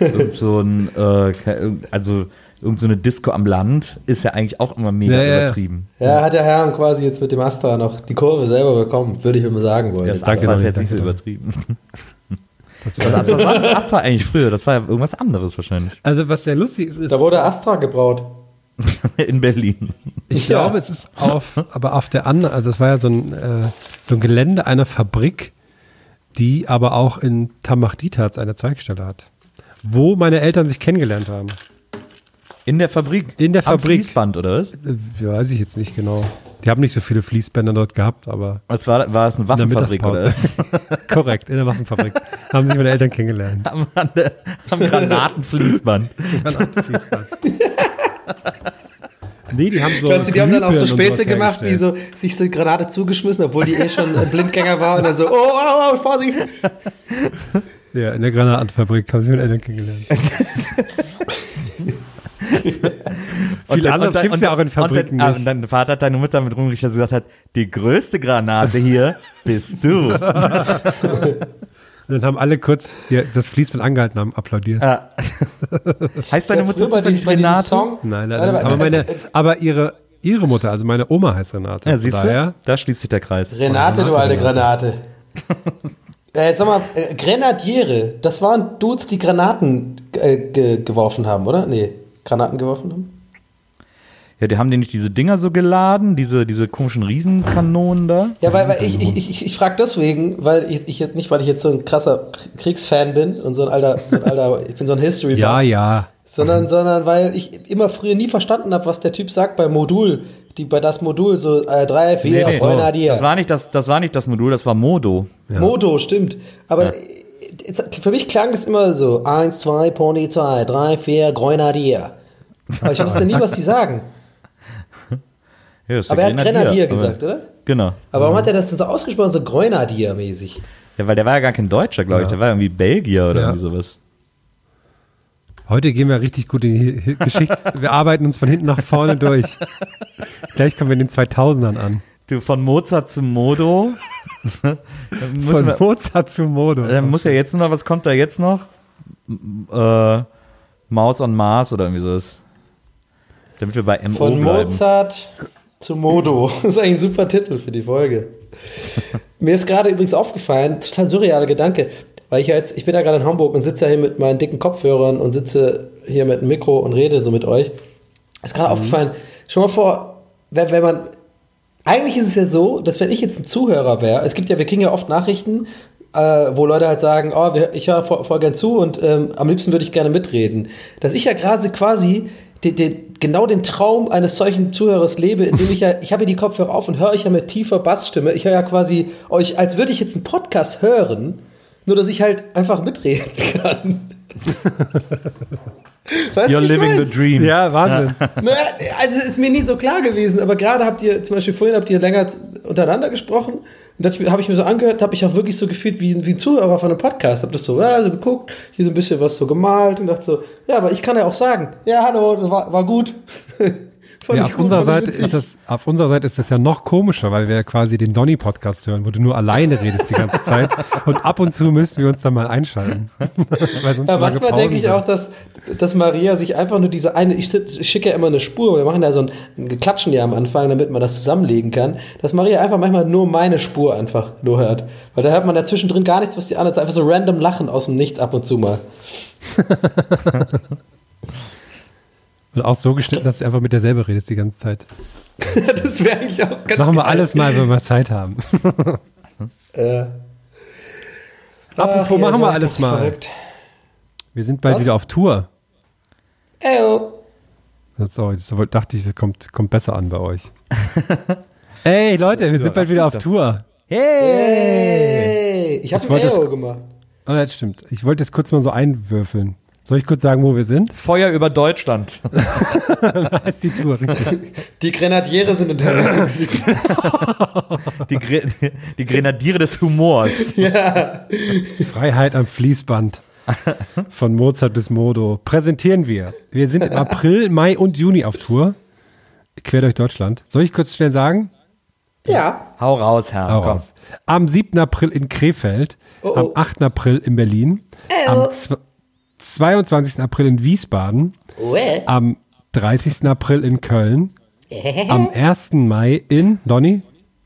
eine Disco am Land ist ja eigentlich auch immer mega übertrieben. Ja, hat der Herr quasi jetzt mit dem Astra noch die Kurve selber bekommen, würde ich mal sagen wollen. Ja, das war jetzt nicht so übertrieben. Was war das Astra eigentlich früher? Das war ja irgendwas anderes wahrscheinlich. Also was sehr lustig ist... Da wurde Astra gebraut. In Berlin. Ich glaube, es ist aber auf der anderen, also es war ja so ein Gelände einer Fabrik, die aber auch in Tamach-Dietz eine Zweigstelle hat, wo meine Eltern sich kennengelernt haben. In der Fabrik? In der Fabrik. Am Fließband, oder was? Weiß ich jetzt nicht genau. Die haben nicht so viele Fließbänder dort gehabt, aber... War es eine Waffenfabrik, oder? Korrekt, in der Waffenfabrik. Haben sich meine Eltern kennengelernt. Am Granatenfließband. Nee, die haben so... Weißt du, die haben dann auch so Späße gemacht, wie so sich so eine Granate zugeschmissen, obwohl die schon ein Blindgänger war und dann so, oh, Vorsicht. Ja, in der Granatenfabrik haben sie meine Eltern kennengelernt. Viel anderes gibt es ja auch in Fabriken nicht. Und dein Vater hat deine Mutter mit rumgerichtet, dass sie gesagt hat, die größte Granate hier bist du. Und dann haben alle kurz das Fließband angehalten, haben applaudiert. Ja. Heißt deine Mutter zufällig Renate? Nein. Aber ihre Mutter, also meine Oma heißt Renate. Ja, siehst du? Da schließt sich der Kreis. Renate, du alte Granate. Sag mal, Grenadiere, das waren Dudes, die Granaten geworfen haben, oder? Nee, Granaten geworfen haben? Ja, die haben die nicht diese Dinger so geladen, diese komischen Riesenkanonen da? Ja, weil ich frage deswegen, weil ich jetzt so ein krasser Kriegsfan bin und so ein alter, ich bin so ein History-Buff. Ja. Sondern weil ich immer früher nie verstanden habe, was der Typ sagt bei Modul, bei das Modul, so 3, 4, Grenadier. Das war nicht das Modul, das war Modo. Ja. Modo, stimmt. Aber für mich klang es immer so, 1, 2, Polizei, 3, 4, Grenadier. Aber ich wusste nie, was die sagen. Ja, aber er hat Grenadier gesagt, oder? Genau. Aber warum hat er das denn so ausgesprochen, so Grenadier-mäßig? Ja, weil der war ja gar kein Deutscher, glaube ich. Der war irgendwie Belgier oder irgendwie sowas. Heute gehen wir richtig gut in die wir arbeiten uns von hinten nach vorne durch. Gleich kommen wir in den 2000ern an. Du, von Mozart zu Modo. Mozart zu Modo. Dann muss ja jetzt noch, was kommt da jetzt noch? Maus on Mars oder irgendwie sowas. Damit wir bei MO von bleiben. Mozart zu Modo. Das ist eigentlich ein super Titel für die Folge. Mir ist gerade übrigens aufgefallen, total surrealer Gedanke, weil ich bin ja gerade in Hamburg und sitze ja hier mit meinen dicken Kopfhörern und sitze hier mit dem Mikro und rede so mit euch. Ist gerade aufgefallen, schon mal vor, wenn man, eigentlich ist es ja so, dass wenn ich jetzt ein Zuhörer wäre, wir kriegen ja oft Nachrichten, wo Leute halt sagen, ich höre voll gern zu und am liebsten würde ich gerne mitreden. Dass ich ja gerade quasi genau den Traum eines solchen Zuhörers lebe, indem ich habe ja die Kopfhörer auf und höre euch ja mit tiefer Bassstimme. Ich höre ja quasi euch, als würde ich jetzt einen Podcast hören, nur dass ich halt einfach mitreden kann. Weißt You're living the dream. Ja, Wahnsinn. Also ist mir nie so klar gewesen, aber gerade vorhin habt ihr länger untereinander gesprochen und das habe ich mir so angehört, habe ich auch wirklich so gefühlt wie ein Zuhörer von einem Podcast. Habe das so geguckt, hier so ein bisschen was so gemalt und dachte so, ja, aber ich kann ja auch sagen, ja, hallo, das war gut. Ja, auf unserer Seite ist das ja noch komischer, weil wir ja quasi den Donny-Podcast hören, wo du nur alleine redest die ganze Zeit und ab und zu müssten wir uns dann mal einschalten. Weil sonst manchmal denke ich auch, dass Maria sich einfach nur diese eine, ich schicke ja immer eine Spur, wir machen ja so ein Klatschen ja am Anfang, damit man das zusammenlegen kann, dass Maria einfach manchmal nur meine Spur einfach nur hört. Weil da hört man ja zwischendrin gar nichts, was die anderen sagen, einfach so random Lachen aus dem Nichts ab und zu mal. Und auch so geschnitten, dass du einfach mit der selber redest die ganze Zeit. Das wäre eigentlich auch ganz Machen wir geil. alles mal, wenn wir Zeit haben. Apropos, machen wir alles mal. Verrückt. Wir sind bald Was? wieder auf Tour. Eyo. Sorry, das dachte ich, das kommt besser an bei euch. Ey, Leute, wir sind bald wieder auf Tour. Hey, ich habe ein Eyo gemacht. Oh, das stimmt. Ich wollte jetzt kurz mal so einwürfeln. Soll ich kurz sagen, wo wir sind? Feuer über Deutschland. Da ist die Tour, richtig. Die Grenadiere sind unterwegs. Die Grenadiere des Humors. Ja. Freiheit am Fließband. Von Mozart bis Modo. Präsentieren wir. Wir sind im April, Mai und Juni auf Tour. Quer durch Deutschland. Soll ich kurz schnell sagen? Ja. Hau raus, Herr. Hau Komm. raus. Am 7. April in Krefeld. Am 8. April in Berlin. Am 22. April in Wiesbaden. Am 30. April in Köln. Am 1. Mai in, Donny?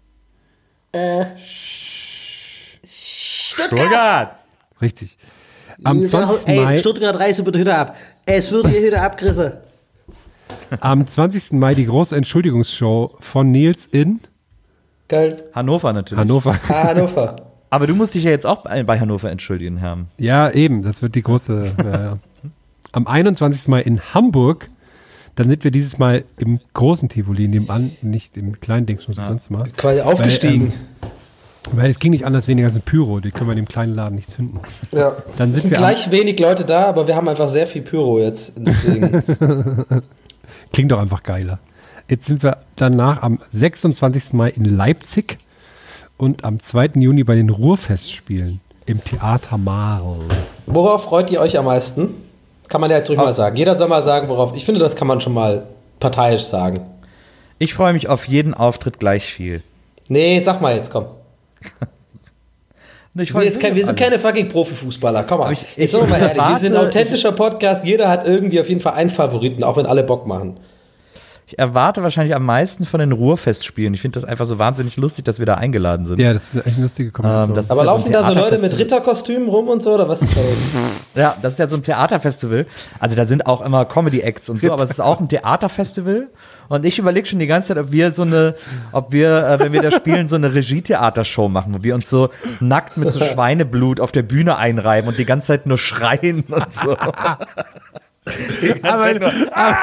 Stuttgart. Richtig. Am 20. Mai, Stuttgart, reißen bitte Hütte ab. Es wird hier Hütte abgerissen. am 20. Mai die große Entschuldigungsshow von Nils in Köln. Hannover natürlich. Hannover. Hannover. Aber du musst dich ja jetzt auch bei Hannover entschuldigen, Herr. Ja, eben, das wird die große. Ja. Am 21. Mai in Hamburg. Dann sind wir dieses Mal im großen Tivoli nebenan, nicht im kleinen Dingsbums sonst mal. Quasi aufgestiegen. Weil es ging nicht anders, wegen der ganzen Pyro, die können wir in dem kleinen Laden nicht zünden. Ja. Dann Es sind sind wir gleich wenig Leute da, aber wir haben einfach sehr viel Pyro jetzt. Deswegen. klingt doch einfach geiler. Jetzt sind wir danach am 26. Mai in Leipzig und am 2. Juni bei den Ruhrfestspielen im Theater Marl. Worauf freut ihr euch am meisten? Kann man ja jetzt ruhig mal sagen. Jeder soll mal sagen, worauf. Ich finde, das kann man schon mal parteiisch sagen. Ich freue mich auf jeden Auftritt gleich viel. Nee, sag mal jetzt, komm. Ich Wir sind keine fucking Profifußballer, komm mal. Ich Jetzt sagen wir mal ehrlich, wir sind ein erwarte- authentischer Podcast, jeder hat irgendwie auf jeden Fall einen Favoriten, auch wenn alle Bock machen. Ich erwarte wahrscheinlich am meisten von den Ruhrfestspielen. Ich finde das einfach so wahnsinnig lustig, dass wir da eingeladen sind. Ja, das ist echt eine lustige Kombination. Das ist Aber ja laufen so ein da so Leute mit Theaterfestival. Ritterkostümen rum und so, oder was ist da los? Ja, das ist ja so ein Theaterfestival. Also da sind auch immer Comedy-Acts und so, aber es ist auch ein Theaterfestival. Und ich überlege schon die ganze Zeit, ob wir, wenn wir da spielen, so eine Regietheatershow machen, wo wir uns so nackt mit so Schweineblut auf der Bühne einreiben und die ganze Zeit nur schreien und so. Die ganze Zeit nur,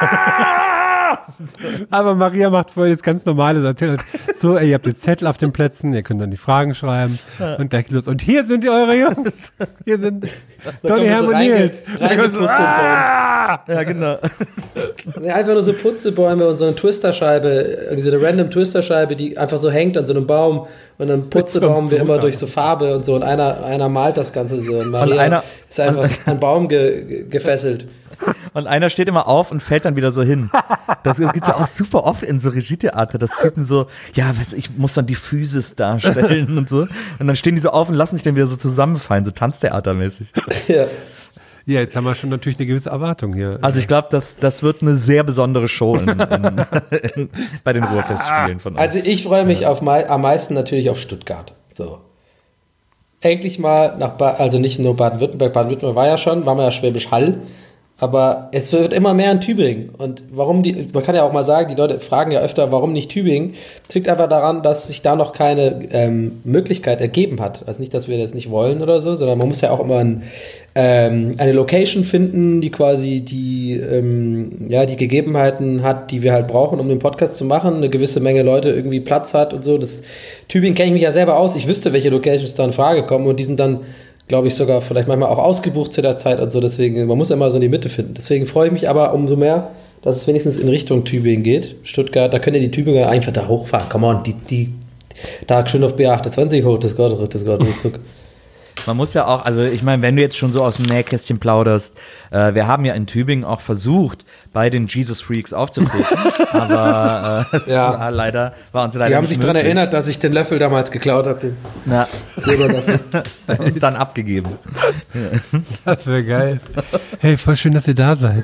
Aber Maria macht vorher das ganz Normale. Erzählt so, ey, ihr habt jetzt Zettel auf den Plätzen, ihr könnt dann die Fragen schreiben und gleich los. Und hier sind eure Jungs. Hier sind Donny, Herm und Nils. ja, genau. Einfach nur so Putzebäume und so eine Twisterscheibe, irgendwie so eine random Twisterscheibe, die einfach so hängt an so einem Baum und dann Putzebaum wir immer durch so Farbe und so und einer malt das Ganze so und Maria ist einfach an Baum gefesselt. Und einer steht immer auf und fällt dann wieder so hin. Das gibt's ja auch super oft in so Regietheater, dass Typen so, ja, ich muss dann die Physis darstellen und so. Und dann stehen die so auf und lassen sich dann wieder so zusammenfallen, so Tanztheatermäßig. Ja. Ja, jetzt haben wir schon natürlich eine gewisse Erwartung hier. Also ich glaube, das wird eine sehr besondere Show bei den Ruhrfestspielen von uns. Also ich freue mich am meisten natürlich auf Stuttgart. So. Endlich mal also nicht nur Baden-Württemberg war ja schon, waren wir ja Schwäbisch Hall. Aber es wird immer mehr in Tübingen. Und warum man kann ja auch mal sagen, die Leute fragen ja öfter, warum nicht Tübingen? Das liegt einfach daran, dass sich da noch keine Möglichkeit ergeben hat. Also nicht, dass wir das nicht wollen oder so, sondern man muss ja auch immer eine Location finden, die quasi die Gegebenheiten hat, die wir halt brauchen, um den Podcast zu machen. Eine gewisse Menge Leute irgendwie Platz hat und so. Tübingen kenne ich mich ja selber aus. Ich wüsste, welche Locations da in Frage kommen und die sind dann, glaube ich, sogar vielleicht manchmal auch ausgebucht zu der Zeit und so, deswegen, man muss immer so in die Mitte finden. Deswegen freue ich mich aber umso mehr, dass es wenigstens in Richtung Tübingen geht. Stuttgart, da können ja die Tübinger einfach da hochfahren. Come on, da schön auf B28 hoch, das Gott, ruckzuck. Man muss ja auch, also ich meine, wenn du jetzt schon so aus dem Nähkästchen plauderst, wir haben ja in Tübingen auch versucht, bei den Jesus Freaks aufzutreten, aber leider war uns leider Die haben nicht sich daran möglich. erinnert, dass ich den Löffel damals geklaut habe, den Na, Silberlöffel. und dann abgegeben. Das wäre geil. Hey, voll schön, dass ihr da seid.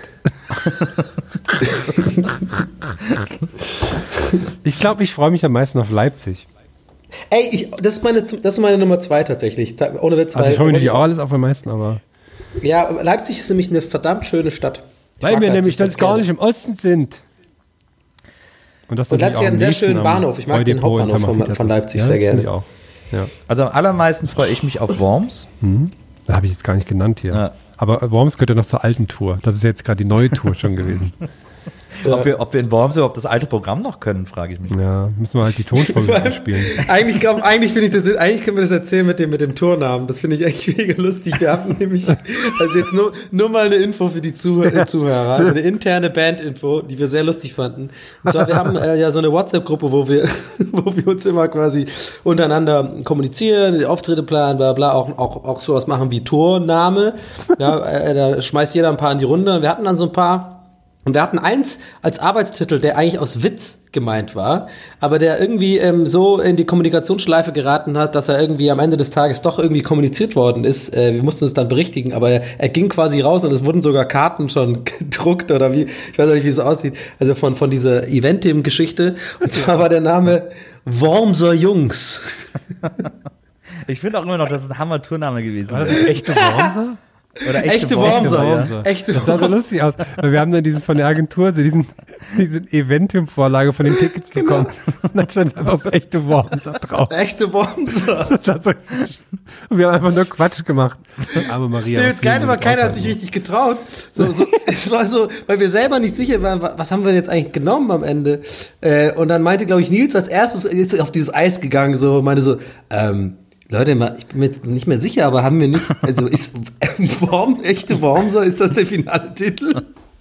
Ich glaube, ich freue mich am meisten auf Leipzig. Ey, das ist meine Nummer 2 tatsächlich. Ohne Witz. Also ich freue mich natürlich auch alles auf am meisten, aber Ja, Leipzig ist nämlich eine verdammt schöne Stadt. Weil wir nämlich sonst gar nicht im Osten sind. Und Leipzig hat einen sehr schönen Bahnhof. Ich mag den Hauptbahnhof von Leipzig sehr gerne. Auch. Ja. Also am allermeisten freue ich mich auf Worms. Da habe ich jetzt gar nicht genannt hier. Ja. Aber Worms gehört ja noch zur alten Tour. Das ist jetzt gerade die neue Tour schon gewesen. Ob wir in Worms überhaupt das alte Programm noch können, frage ich mich. Ja, müssen wir halt die Tonspur wieder einspielen. Eigentlich können wir das erzählen mit dem Tournamen. Das finde ich echt mega lustig. Wir haben nämlich, also jetzt nur mal eine Info für die Zuhörer, also eine interne Band-Info, die wir sehr lustig fanden. Und zwar, wir haben ja so eine WhatsApp-Gruppe, wo wir uns immer quasi untereinander kommunizieren, die Auftritte planen, bla bla, auch sowas machen wie Tourname. Ja, da schmeißt jeder ein paar in die Runde. Und wir hatten dann so ein paar. Und wir hatten eins als Arbeitstitel, der eigentlich aus Witz gemeint war, aber der irgendwie so in die Kommunikationsschleife geraten hat, dass er irgendwie am Ende des Tages doch irgendwie kommuniziert worden ist. Wir mussten es dann berichtigen, aber er ging quasi raus und es wurden sogar Karten schon gedruckt oder wie, ich weiß auch nicht, wie es aussieht, also von dieser Event-Geschichte. Und zwar war der Name Wormser Jungs. Ich finde auch immer noch, dass es ein Hammer-Tourname gewesen ist. War das ein echter Wormser? Oder echte Wormser. Ja. Das sah so lustig aus. Weil wir haben dann von der Agentur diese Eventim-Vorlage von den Tickets bekommen. Und dann stand einfach so echte Wormser drauf. Echte Wormser. Und wir haben einfach nur Quatsch gemacht. Arme Maria. Das Geile war, keiner hat sich richtig getraut. Es war so, weil wir selber nicht sicher waren, was haben wir jetzt eigentlich genommen am Ende. Und dann meinte, glaube ich, Nils als erstes, ist auf dieses Eis gegangen, meinte so, Leute, ich bin mir jetzt nicht mehr sicher, aber haben wir nicht, also ist echte Wormser, ist das der finale Titel?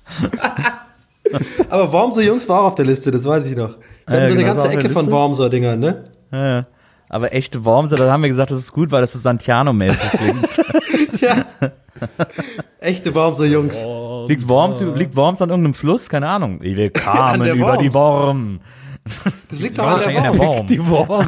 Aber Wormser Jungs war auch auf der Liste, das weiß ich noch. Wir hatten so eine ganze Ecke von Wormser-Dingern, ne? Ja. Aber echte Wormser, da haben wir gesagt, das ist gut, weil das so Santiano-mäßig klingt. Ja. Echte Wormser Jungs. Liegt Worms an irgendeinem Fluss? Keine Ahnung. Wir kamen über die Worm. Das liegt doch an der Worm. Die Worm.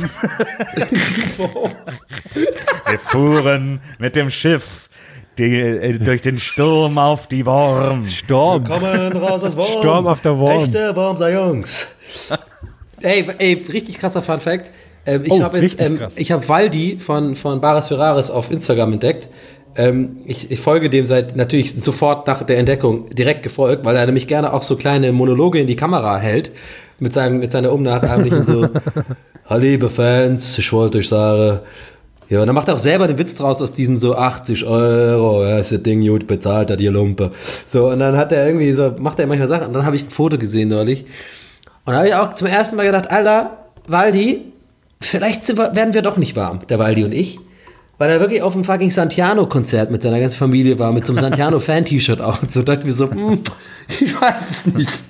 Wir fuhren mit dem Schiff durch den Sturm auf die Worm. Sturm. Wir kommen raus aus Worm. Sturm auf der Worm. Echte Wormser Jungs. Ey, richtig krasser Fun Fact. Ich habe Waldi von Bares Ferraris auf Instagram entdeckt. Ich folge dem natürlich sofort nach der Entdeckung direkt gefolgt, weil er nämlich gerne auch so kleine Monologe in die Kamera hält. Mit seiner unnachahmlichen so, liebe Fans, ich wollte euch sagen, ja, und dann macht er auch selber den Witz draus aus diesem so 80 €, ja, ist das Ding gut bezahlt, hat ihr Lumpe. So, und dann hat er irgendwie so, macht er manchmal Sachen, und dann habe ich ein Foto gesehen neulich. Und da habe ich auch zum ersten Mal gedacht, Alter, Waldi, vielleicht werden wir doch nicht warm, der Waldi und ich. Weil er wirklich auf dem fucking Santiano-Konzert mit seiner ganzen Familie war, mit so einem Santiano-Fan-T-Shirt auch. Und so dachten wir so, ich weiß es nicht.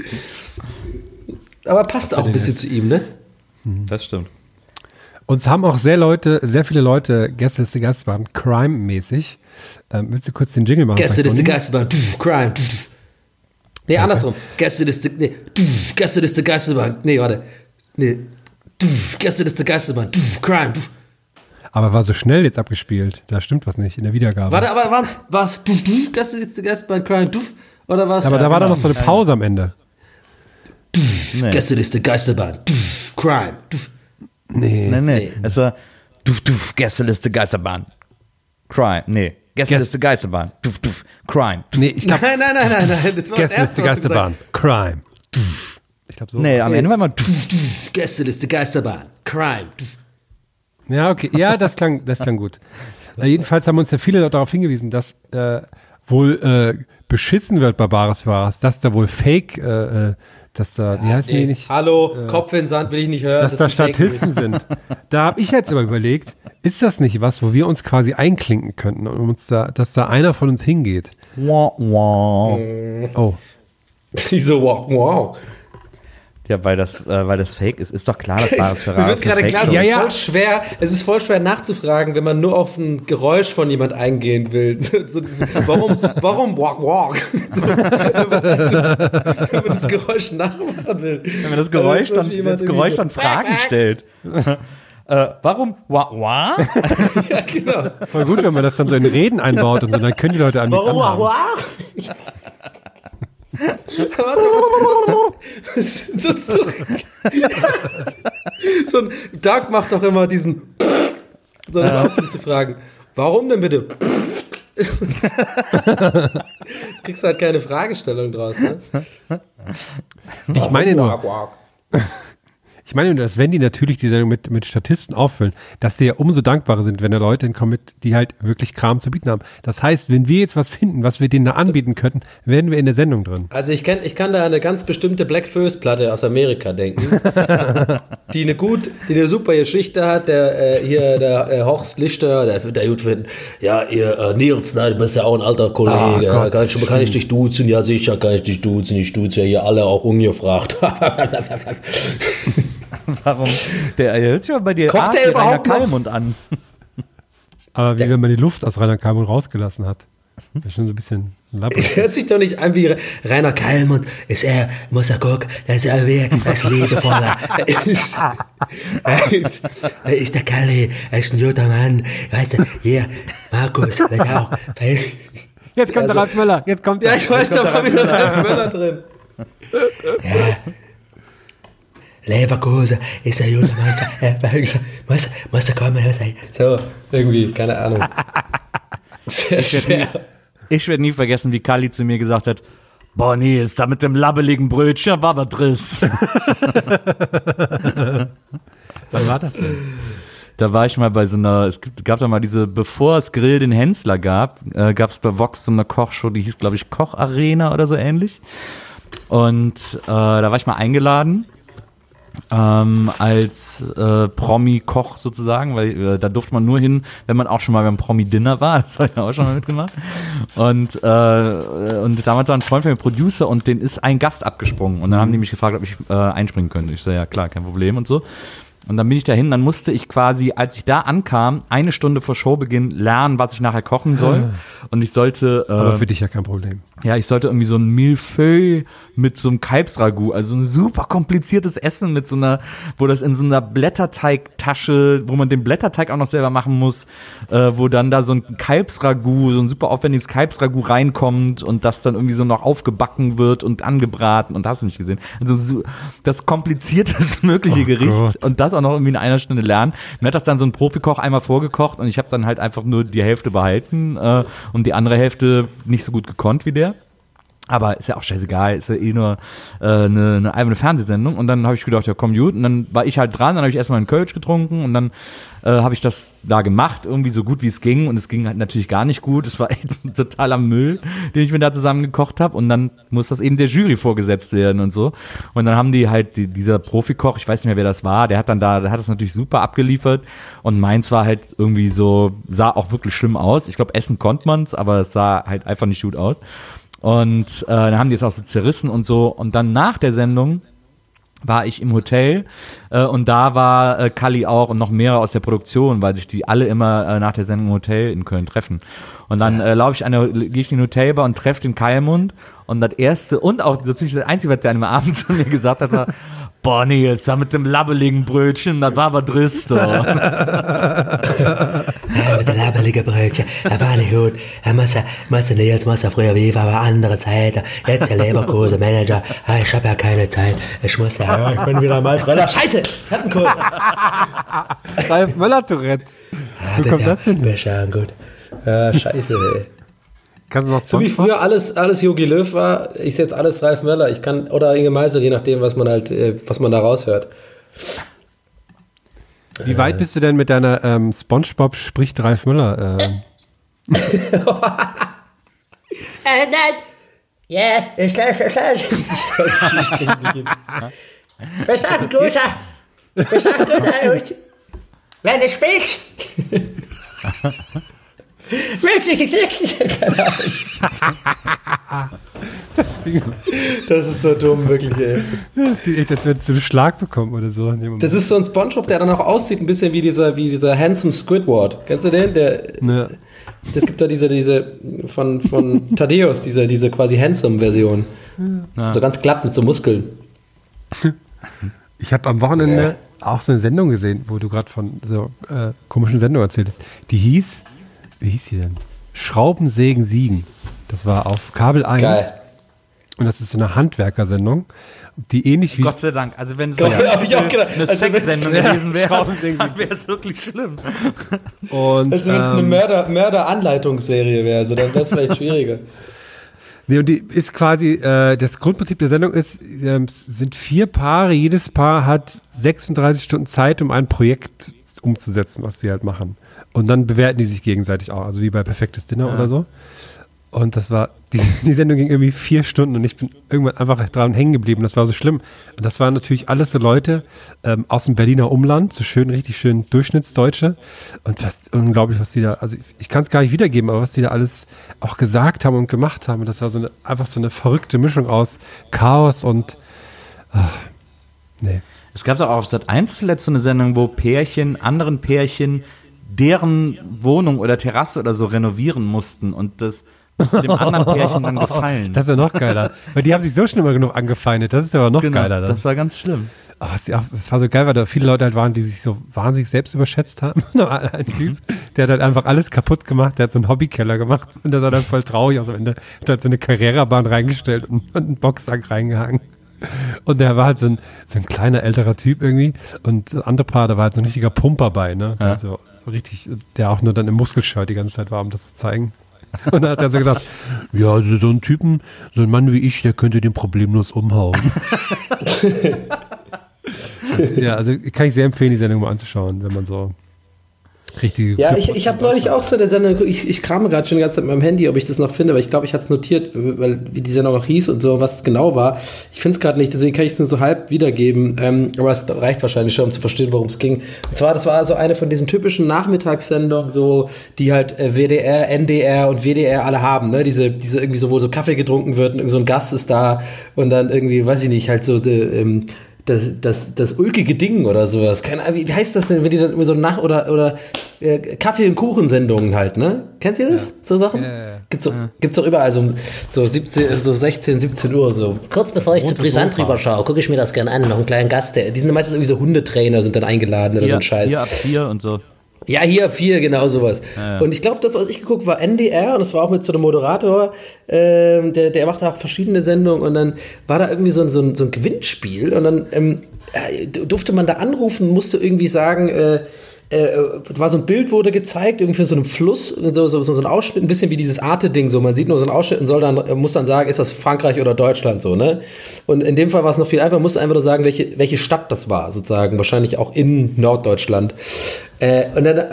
Aber passt auch ein bisschen zu ihm, ne? Das stimmt. Uns haben auch sehr viele Leute Gästeliste Geisterbahn Crime-mäßig. Willst du kurz den Jingle machen? Gästeliste Geisterbahn, Crime. Nee, andersrum. Gästeliste Geisterbahn. Nee, warte. Nee. Gästeliste Geisterbahn, Crime. Aber war so schnell jetzt abgespielt. Da stimmt was nicht in der Wiedergabe. Warte, aber war's Gästeliste Geisterbahn, Crime, oder was? Aber da war doch noch so eine Pause am Ende. Nee. Gästeliste Geisterbahn, Crime. Nee. Also, Gästeliste Geisterbahn. Crime. Nee. Gästeliste Geisterbahn. Crime. Nee, ich glaub, Nein. Gästeliste Geisterbahn. Crime. Ich glaube so. Nee, am Ende war mal Gästeliste Geisterbahn. Crime. Ja, okay. Ja, das klang gut. Jedenfalls haben uns ja viele darauf hingewiesen, dass wohl beschissen wird bei Bares Ferraris, dass da wohl Fake, dass da, wie heißt die nicht? Hallo, Kopf in den Sand will ich nicht hören. Dass da Statisten sind. Da habe ich jetzt aber überlegt, ist das nicht was, wo wir uns quasi einklinken könnten und uns dass da einer von uns hingeht? Oh. Ich so, wow. Ja, weil das fake ist. Ist doch klar, dass Bares Ferraris mir wird gerade klar, es ist voll schwer nachzufragen, wenn man nur auf ein Geräusch von jemand eingehen will. Warum walk? Wenn man das Geräusch nachmachen will. Wenn man das Geräusch dann Fragen stellt. Warum? Ja, genau. Voll gut, wenn man das dann so in Reden einbaut und so, dann können die Leute an nichts anhaben. Warte, was so ein Doug macht doch immer diesen, so das auch zu fragen. Warum denn bitte? Jetzt kriegst du halt keine Fragestellung draus, ne? Ich meine nur, dass wenn die natürlich die Sendung mit Statisten auffüllen, dass sie ja umso dankbarer sind, wenn da Leute hinkommen, die halt wirklich Kram zu bieten haben. Das heißt, wenn wir jetzt was finden, was wir denen da anbieten könnten, werden wir in der Sendung drin. Also ich kann da an eine ganz bestimmte Black First-Platte aus Amerika denken, die eine super Geschichte hat. Der Horst Lichter, der gut finden. Ja, ihr Nils, ne, du bist ja auch ein alter Kollege. Kann ich dich duzen? Ja, sicher kann ich dich duzen. Ich duze ja hier alle auch ungefragt. Warum? Der hört sich aber bei dir Kocht der Rainer überhaupt noch? Kallmund an. Aber wie wenn man die Luft aus Rainer Kallmund rausgelassen hat. Das ist schon so ein bisschen lapprig. Hört sich doch nicht an wie Rainer Kallmund. Muss er gucken, das ist liebevoller. Er ist der Kalli, er ist ein guter Mann. Weißt du, hier, Markus, wird auch. Jetzt kommt der Ralf Möller. Jetzt kommt Ja, ich weiß, da war wieder Ralf Möller drin. Ja. Leverkusen ist ein guter Mann. Muss er kommen. So, irgendwie, keine Ahnung. Sehr schwer. Ich werde nie vergessen, wie Kalli zu mir gesagt hat, boah, Nils, da mit dem labbeligen Brötchen war was Driss. Wann war das denn? Da war ich mal bei so einer, gab da mal diese, bevor es Grill den Hensler gab es bei Vox so eine Kochshow, die hieß, glaube ich, Kocharena oder so ähnlich. Und da war ich mal eingeladen. Als Promi-Koch sozusagen, weil da durfte man nur hin, wenn man auch schon mal beim Promi-Dinner war, das habe ich auch schon mal mitgemacht. Und damals war ein Freund von mir Producer und den ist ein Gast abgesprungen und dann haben die mich gefragt, ob ich einspringen könnte. Ich so, ja klar, kein Problem und so. Und dann bin ich dahin, dann musste ich quasi, als ich da ankam, 1 Stunde vor Showbeginn lernen, was ich nachher kochen soll. Und ich sollte... Aber für dich ja kein Problem. Ja, ich sollte irgendwie so ein Millefeuille mit so einem Kalbsragout, also ein super kompliziertes Essen mit so einer, wo das in so einer Blätterteigtasche, wo man den Blätterteig auch noch selber machen muss, wo dann da so ein Kalbsragout, so ein super aufwendiges Kalbsragout reinkommt und das dann irgendwie so noch aufgebacken wird und angebraten und hast du nicht gesehen. Also so, das komplizierteste mögliche Gericht Gott. Und das auch noch irgendwie in 1 Stunde lernen. Mir hat das dann so ein Profikoch einmal vorgekocht und ich habe dann halt einfach nur die Hälfte behalten und die andere Hälfte nicht so gut gekonnt wie der. Aber ist ja auch scheißegal, ist ja eh nur eine Fernsehsendung. Und dann habe ich gedacht, ja komm gut. Und dann war ich halt dran, dann habe ich erstmal einen Kölsch getrunken und dann habe ich das da gemacht, irgendwie so gut wie es ging. Und es ging halt natürlich gar nicht gut. Es war echt ein totaler Müll, den ich mir da zusammen gekocht habe. Und dann muss das eben der Jury vorgesetzt werden und so. Und dann haben die halt, dieser Profikoch, ich weiß nicht mehr, wer das war, der hat das natürlich super abgeliefert. Und meins war halt irgendwie so, sah auch wirklich schlimm aus. Ich glaube, essen konnte man's, aber es sah halt einfach nicht gut aus. Und dann haben die es auch so zerrissen und so. Und dann nach der Sendung war ich im Hotel und da war Kalli auch und noch mehrere aus der Produktion, weil sich die alle immer nach der Sendung im Hotel in Köln treffen. Und dann gehe ich in den Hotelbar und treffe den Keilmund und das erste und auch so ziemlich das Einzige, was der an dem Abend zu mir gesagt hat, war, boah, nee, jetzt da mit dem labbeligen Brötchen, das war aber Dristo. Ja, mit dem labbeligen Brötchen, das war nicht gut. Jetzt muss er früher wie war andere Zeit. Jetzt der Leverkusen-Manager. Ich habe ja keine Zeit. Ich bin wieder mal Fröller. Scheiße, ich hatte ihn kurz. Ralf Möller-Tourette. Wo kommt das denn? Besser, gut. Ja, scheiße, ey. Kannst du noch So wie früher alles Jogi Löw war, ist jetzt alles Ralf Möller. Ich kann, oder Inge Meisel, je nachdem, was man da raushört. Wie weit bist du denn mit deiner SpongeBob spricht Ralf Möller? Ja, ich wenn du spielst. Das ist so dumm, wirklich, ey. Das sieht echt, als wenn du einen Schlag bekommen oder so. Das ist so ein SpongeBob, der dann auch aussieht, ein bisschen wie dieser Handsome Squidward. Kennst du den? Ja. Das gibt da diese von Thaddeus, diese quasi Handsome-Version. Ja. So ganz glatt mit so Muskeln. Ich habe am Wochenende auch so eine Sendung gesehen, wo du gerade von so komischen Sendungen erzähltest. Die hieß, wie hieß die denn? Schraubensägen Siegen. Das war auf Kabel 1. Geil. Und das ist so eine Handwerkersendung, die ähnlich wie... Gott sei Dank. Also wenn es eine Sexsendung gewesen wäre, dann wäre es wirklich schlimm. Und, also wenn es eine Mörder-Anleitungsserie wäre, so, dann wäre es vielleicht schwieriger. Nee, und die ist quasi, das Grundprinzip der Sendung ist, sind 4 Paare, jedes Paar hat 36 Stunden Zeit, um ein Projekt umzusetzen, was sie halt machen. Und dann bewerten die sich gegenseitig auch, also wie bei Perfektes Dinner oder so. Und das war, die Sendung ging irgendwie 4 Stunden und ich bin irgendwann einfach dran hängen geblieben. Das war so schlimm. Und das waren natürlich alles so Leute aus dem Berliner Umland, so schön, richtig schön Durchschnittsdeutsche. Und das ist unglaublich, was die da, also ich kann es gar nicht wiedergeben, aber was die da alles auch gesagt haben und gemacht haben. Und das war so einfach so eine verrückte Mischung aus Chaos und nee. Es gab doch auch auf Sat.1 zuletzt so eine Sendung, wo anderen Pärchen deren Wohnung oder Terrasse oder so renovieren mussten und das musste dem anderen Pärchen dann gefallen. Das ist ja noch geiler. Weil die haben sich so schon immer genug angefeindet. Das ist ja aber noch geiler dann. Das war ganz schlimm. Oh, das war so geil, weil da viele Leute halt waren, die sich so wahnsinnig selbst überschätzt haben. Ein Typ, der hat halt einfach alles kaputt gemacht. Der hat so einen Hobbykeller gemacht und der sah dann voll traurig aus am Ende. Der hat so eine Carrera-Bahn reingestellt und einen Boxsack reingehangen. Und der war halt so ein kleiner, älterer Typ irgendwie. Und das andere Paar, da war halt so ein richtiger Pumper bei, ne? Der, so richtig, der auch nur dann im Muskelshirt die ganze Zeit war, um das zu zeigen. Und dann hat er so gesagt, ja, also so ein Mann wie ich, der könnte den problemlos umhauen. Ja, also kann ich sehr empfehlen, die Sendung mal anzuschauen, wenn man so richtige... Ja, ich habe neulich auch so eine Sendung, ich krame gerade schon die ganze Zeit mit meinem Handy, ob ich das noch finde, aber ich glaube, ich hatte es notiert, weil wie die Sendung auch hieß und so, was es genau war. Ich finde es gerade nicht, deswegen kann ich es nur so halb wiedergeben, aber es reicht wahrscheinlich schon, um zu verstehen, worum es ging. Und zwar, das war so eine von diesen typischen Nachmittagssendungen, so, die halt WDR, NDR und WDR alle haben, ne, diese irgendwie so, wo so Kaffee getrunken wird und irgend so ein Gast ist da und dann irgendwie, weiß ich nicht, halt so, das ulkige Ding oder sowas. Keine Ahnung, wie heißt das denn, wenn die dann immer so oder Kaffee- und Kuchensendungen halt, ne? Kennt ihr das? So Sachen? Gibt's doch überall so 16, 17 Uhr so. Kurz bevor ich zu Brisant drüber schaue, gucke ich mir das gerne an. Noch einen kleinen Gast, die sind meistens irgendwie so Hundetrainer, sind dann eingeladen oder so ein Scheiß. Hier ab 4 und so. Ja, hier ab 4, genau sowas. Ja. Und ich glaube, das, was ich geguckt war NDR, und das war auch mit so einem Moderator, der macht auch verschiedene Sendungen, und dann war da irgendwie so ein Gewinnspiel, und dann durfte man da anrufen, musste irgendwie sagen, war so ein Bild, wurde gezeigt, irgendwie für so einen Fluss, so ein Ausschnitt, ein bisschen wie dieses Arte-Ding, so, man sieht nur so einen Ausschnitt und muss dann sagen, ist das Frankreich oder Deutschland, so, ne? Und in dem Fall war es noch viel einfacher, musste einfach nur sagen, welche Stadt das war, sozusagen, wahrscheinlich auch in Norddeutschland. Und dann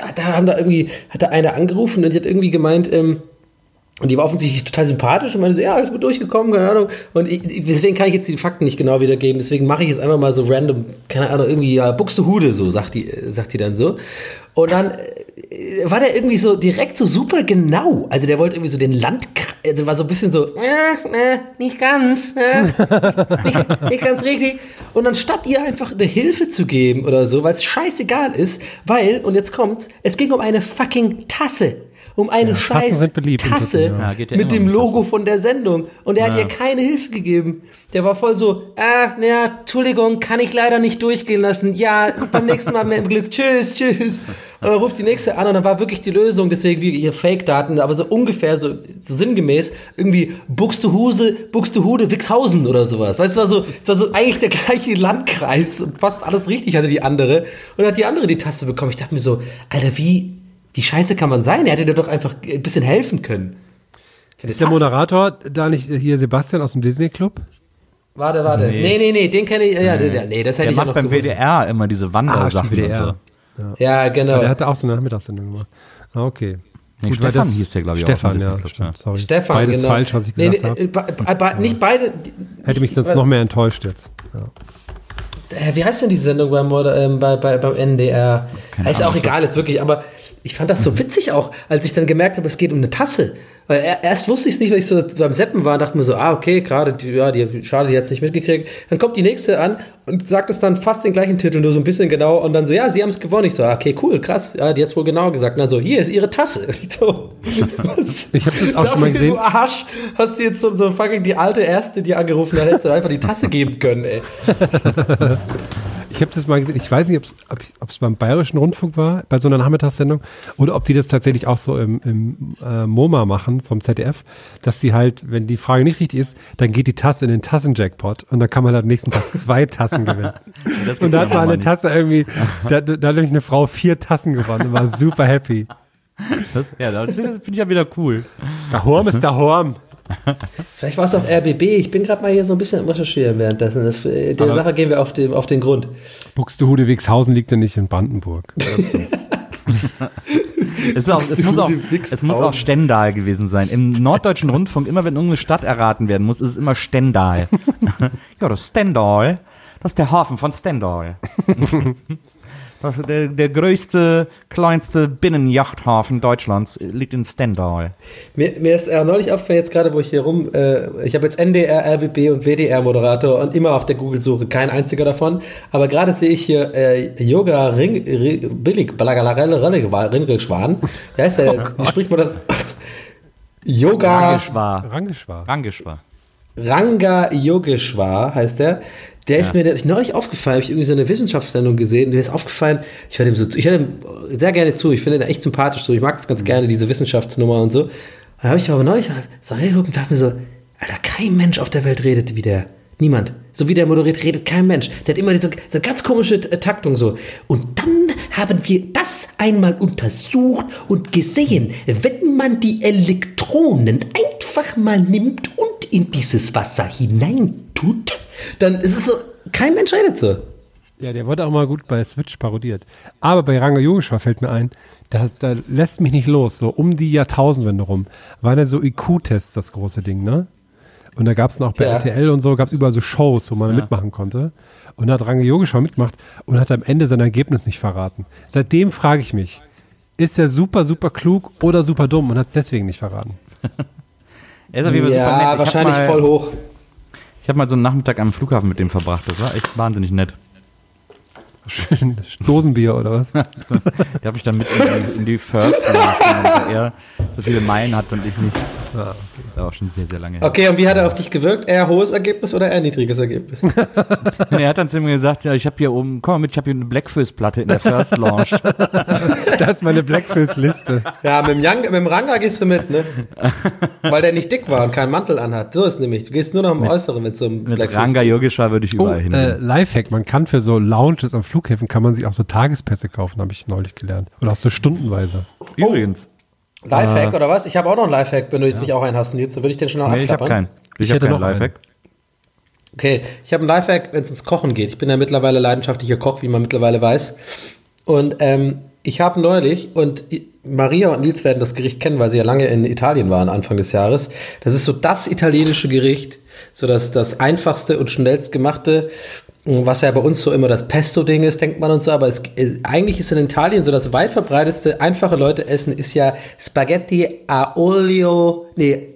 hat da eine angerufen und die hat irgendwie gemeint, und die war offensichtlich total sympathisch und meinte so, ja, ich bin durchgekommen, keine Ahnung. Und deswegen kann ich jetzt die Fakten nicht genau wiedergeben, deswegen mache ich jetzt einfach mal so random, keine Ahnung, irgendwie Buxtehude, so, sagt die dann so. Und dann war der irgendwie so direkt so super genau. Also der wollte irgendwie so den Landkreis, also war so ein bisschen so, nicht ganz, nicht ganz richtig. Und anstatt ihr einfach eine Hilfe zu geben oder so, weil es scheißegal ist, weil, und jetzt kommt's, es ging um eine fucking Tasse. Um eine scheiß Tasse mit dem Logo von der Sendung. Und er hat ihr keine Hilfe gegeben. Der war voll so, Entschuldigung, kann ich leider nicht durchgehen lassen. Ja, beim nächsten Mal mit Glück. Tschüss. Und dann ruft die nächste an und dann war wirklich die Lösung, deswegen wie ihr Fake-Daten, aber so ungefähr so sinngemäß, irgendwie Buxtehude, Wixhausen oder sowas. Weißt du, es war so eigentlich der gleiche Landkreis und fast alles richtig hatte die andere. Und dann hat die andere die Taste bekommen. Ich dachte mir so, Alter, wie scheiße kann man sein? Er hätte dir doch einfach ein bisschen helfen können. Ist der Moderator da nicht hier Sebastian aus dem Disney-Club? Warte. Nee, den kenne ich. Ja, nee, das hätte ich auch noch beim gewusst. WDR immer diese Wandersachen und so. Ja, genau. Ja, der hatte auch so eine Nachmittagssendung gemacht. Okay. Nee, gut, Stefan hieß der, glaube ich, Stefan, auch. Stefan, ja. Sorry. Stefan, beides genau. falsch, was ich gesagt habe. Nicht beide. Hätte mich sonst noch mehr enttäuscht jetzt. Ja. Wie heißt denn die Sendung beim NDR? Ist auch egal jetzt wirklich, aber ich fand das so witzig auch, als ich dann gemerkt habe, es geht um eine Tasse. Weil erst wusste ich es nicht, weil ich so beim Seppen war und dachte mir so, okay, gerade, schade, die hat es nicht mitgekriegt. Dann kommt die nächste an und sagt es dann fast den gleichen Titel, nur so ein bisschen genau. Und dann so, ja, sie haben es gewonnen. Ich so, okay, cool, krass. Ja, die hat es wohl genau gesagt. Und dann so, hier ist ihre Tasse. Ich so, was? Ich habe das auch schon mal gesehen. Du Arsch, hast du jetzt so fucking die alte Erste, die angerufen hat, hättest du einfach die Tasse geben können, ey. Ich habe das mal gesehen, ich weiß nicht, ob es beim Bayerischen Rundfunk war, bei so einer Nachmittagssendung, oder ob die das tatsächlich auch so im MoMA machen vom ZDF, dass die halt, wenn die Frage nicht richtig ist, dann geht die Tasse in den Tassenjackpot und dann kann man halt am nächsten Tag 2 Tassen gewinnen. Und da hat mal eine Tasse irgendwie, da hat nämlich eine Frau 4 Tassen gewonnen und war super happy. Das finde ich ja wieder cool. Der Horm ist der Horm. Vielleicht war es auch RBB. Ich bin gerade mal hier so ein bisschen am Recherchieren währenddessen. Der Sache gehen wir auf den Grund. Buxtehude Wixhausen liegt ja nicht in Brandenburg. Es muss auch Stendal gewesen sein. Im Norddeutschen Rundfunk, immer wenn irgendeine Stadt erraten werden muss, ist es immer Stendal. Ja, das Stendal, das ist der Hafen von Stendal. Das ist der größte, kleinste Binnenjachthafen Deutschlands liegt in Stendal. Mir ist neulich aufgefallen, jetzt gerade, wo ich hier ich habe jetzt NDR, RBB und WDR-Moderator und immer auf der Google-Suche, kein einziger davon. Aber gerade sehe ich hier Yoga Billig, Ringelschwan. Wie heißt der? Wie spricht man das? Yoga. Rangeshwar. Ranga Yogeshwar heißt der. Der ist mir neulich aufgefallen, habe ich irgendwie so eine Wissenschaftssendung gesehen, der ist aufgefallen, ich höre ihm sehr gerne zu, ich finde den echt sympathisch, so, ich mag das ganz gerne, diese Wissenschaftsnummer und so. Da habe ich aber neulich so angeguckt und dachte mir so, Alter, kein Mensch auf der Welt redet wie der. Niemand. So wie der moderiert, redet kein Mensch. Der hat immer so ganz komische Taktung so. Und dann haben wir das einmal untersucht und gesehen, wenn man die Elektronen einfach mal nimmt und in dieses Wasser hineintut, dann ist es so, kein Mensch redet so. Ja, der wurde auch mal gut bei Switch parodiert. Aber bei Ranga Yogeshwar fällt mir ein, da lässt mich nicht los, so um die Jahrtausendwende rum, waren ja so IQ-Tests das große Ding, ne? Und da gab es auch bei RTL und so, gab es überall so Shows, wo man mitmachen konnte. Und da hat Ranga Yogeshwar mitgemacht und hat am Ende sein Ergebnis nicht verraten. Seitdem frage ich mich, ist er super, super klug oder super dumm und hat es deswegen nicht verraten? Er ist auf jeden Fall super nett. Wahrscheinlich voll hoch. Ich habe mal so einen Nachmittag am Flughafen mit dem verbracht. Das war echt wahnsinnig nett. Schön Dosenbier oder was? Da habe ich dann mit in die First gemacht, weil er so viele Meilen hat und ich nicht. Okay. Das war auch schon sehr, sehr lange her. Okay, und wie hat er auf dich gewirkt? Eher hohes Ergebnis oder eher niedriges Ergebnis? Er hat dann zu mir gesagt, ja, ich habe hier oben, komm mal mit, ich habe hier eine Blackfist-Platte in der First Launch. Das ist meine Blackfist-Liste. Ja, mit dem Ranga gehst du mit, ne? Weil der nicht dick war und keinen Mantel anhat. So ist nämlich, du gehst nur noch im Äußeren mit so einem Blackfist. Mit Ranga Yogeshwar würde ich überall hin. Lifehack, man kann für so Lounges am Flughäfen kann man sich auch so Tagespässe kaufen, habe ich neulich gelernt. Oder auch so stundenweise. Übrigens. Lifehack oder was? Ich habe auch noch einen Lifehack, wenn du jetzt nicht auch einen hast. Jetzt würde ich den schon noch abklappern. Ich habe keinen. Ich habe keinen Lifehack. Okay, ich habe einen Lifehack, wenn es ums Kochen geht. Ich bin ja mittlerweile leidenschaftlicher Koch, wie man mittlerweile weiß. Und ich habe neulich, und Maria und Nils werden das Gericht kennen, weil sie ja lange in Italien waren, Anfang des Jahres. Das ist so das italienische Gericht, so das einfachste und schnellst gemachte, was ja bei uns so immer das Pesto-Ding ist, denkt man und so, aber eigentlich ist in Italien so das weit verbreitetste, einfache Leute essen, ist ja Spaghetti aglio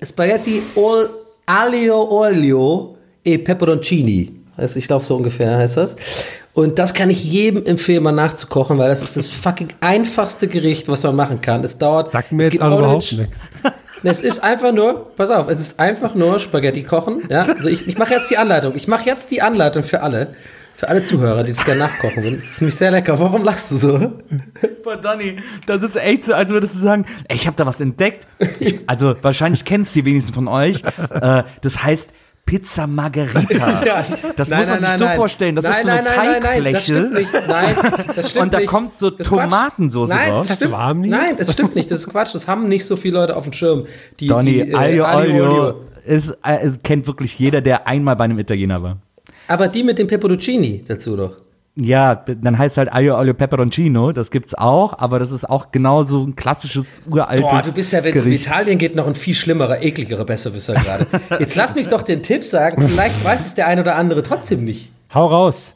olio e peperoncini. Also ich glaube, so ungefähr heißt das. Und das kann ich jedem empfehlen, mal nachzukochen, weil das ist das fucking einfachste Gericht, was man machen kann. Es dauert. Sagt mir jetzt aber überhaupt nichts. Es ist einfach nur, pass auf, es ist einfach nur Spaghetti kochen. Ja? Also ich mache jetzt die Anleitung. Ich mache jetzt die Anleitung für alle Zuhörer, die sich gerne nachkochen wollen. Das ist nämlich sehr lecker. Warum lachst du so? Boah, Donny, das ist echt so, als würdest du sagen, ey, ich habe da was entdeckt. Also wahrscheinlich kennst du die wenigsten von euch. Das heißt Pizza Margherita. Ja. Das muss man sich so vorstellen. Das ist so eine Teigfläche. Das stimmt nicht. Nein, das stimmt und da kommt so Tomatensauce raus. Nein, das stimmt nicht. Das ist Quatsch. Das haben nicht so viele Leute auf dem Schirm. Donny, Aglio Olio kennt wirklich jeder, der einmal bei einem Italiener war. Aber die mit dem Peperoncini dazu doch. Ja, dann heißt halt Aglio Olio Peperoncino, das gibt's auch, aber das ist auch genauso ein klassisches, uraltes Gericht. Du bist ja, wenn es um Italien geht, noch ein viel schlimmerer, ekligerer Besserwisser gerade. Jetzt lass mich doch den Tipp sagen, vielleicht weiß es der ein oder andere trotzdem nicht. Hau raus.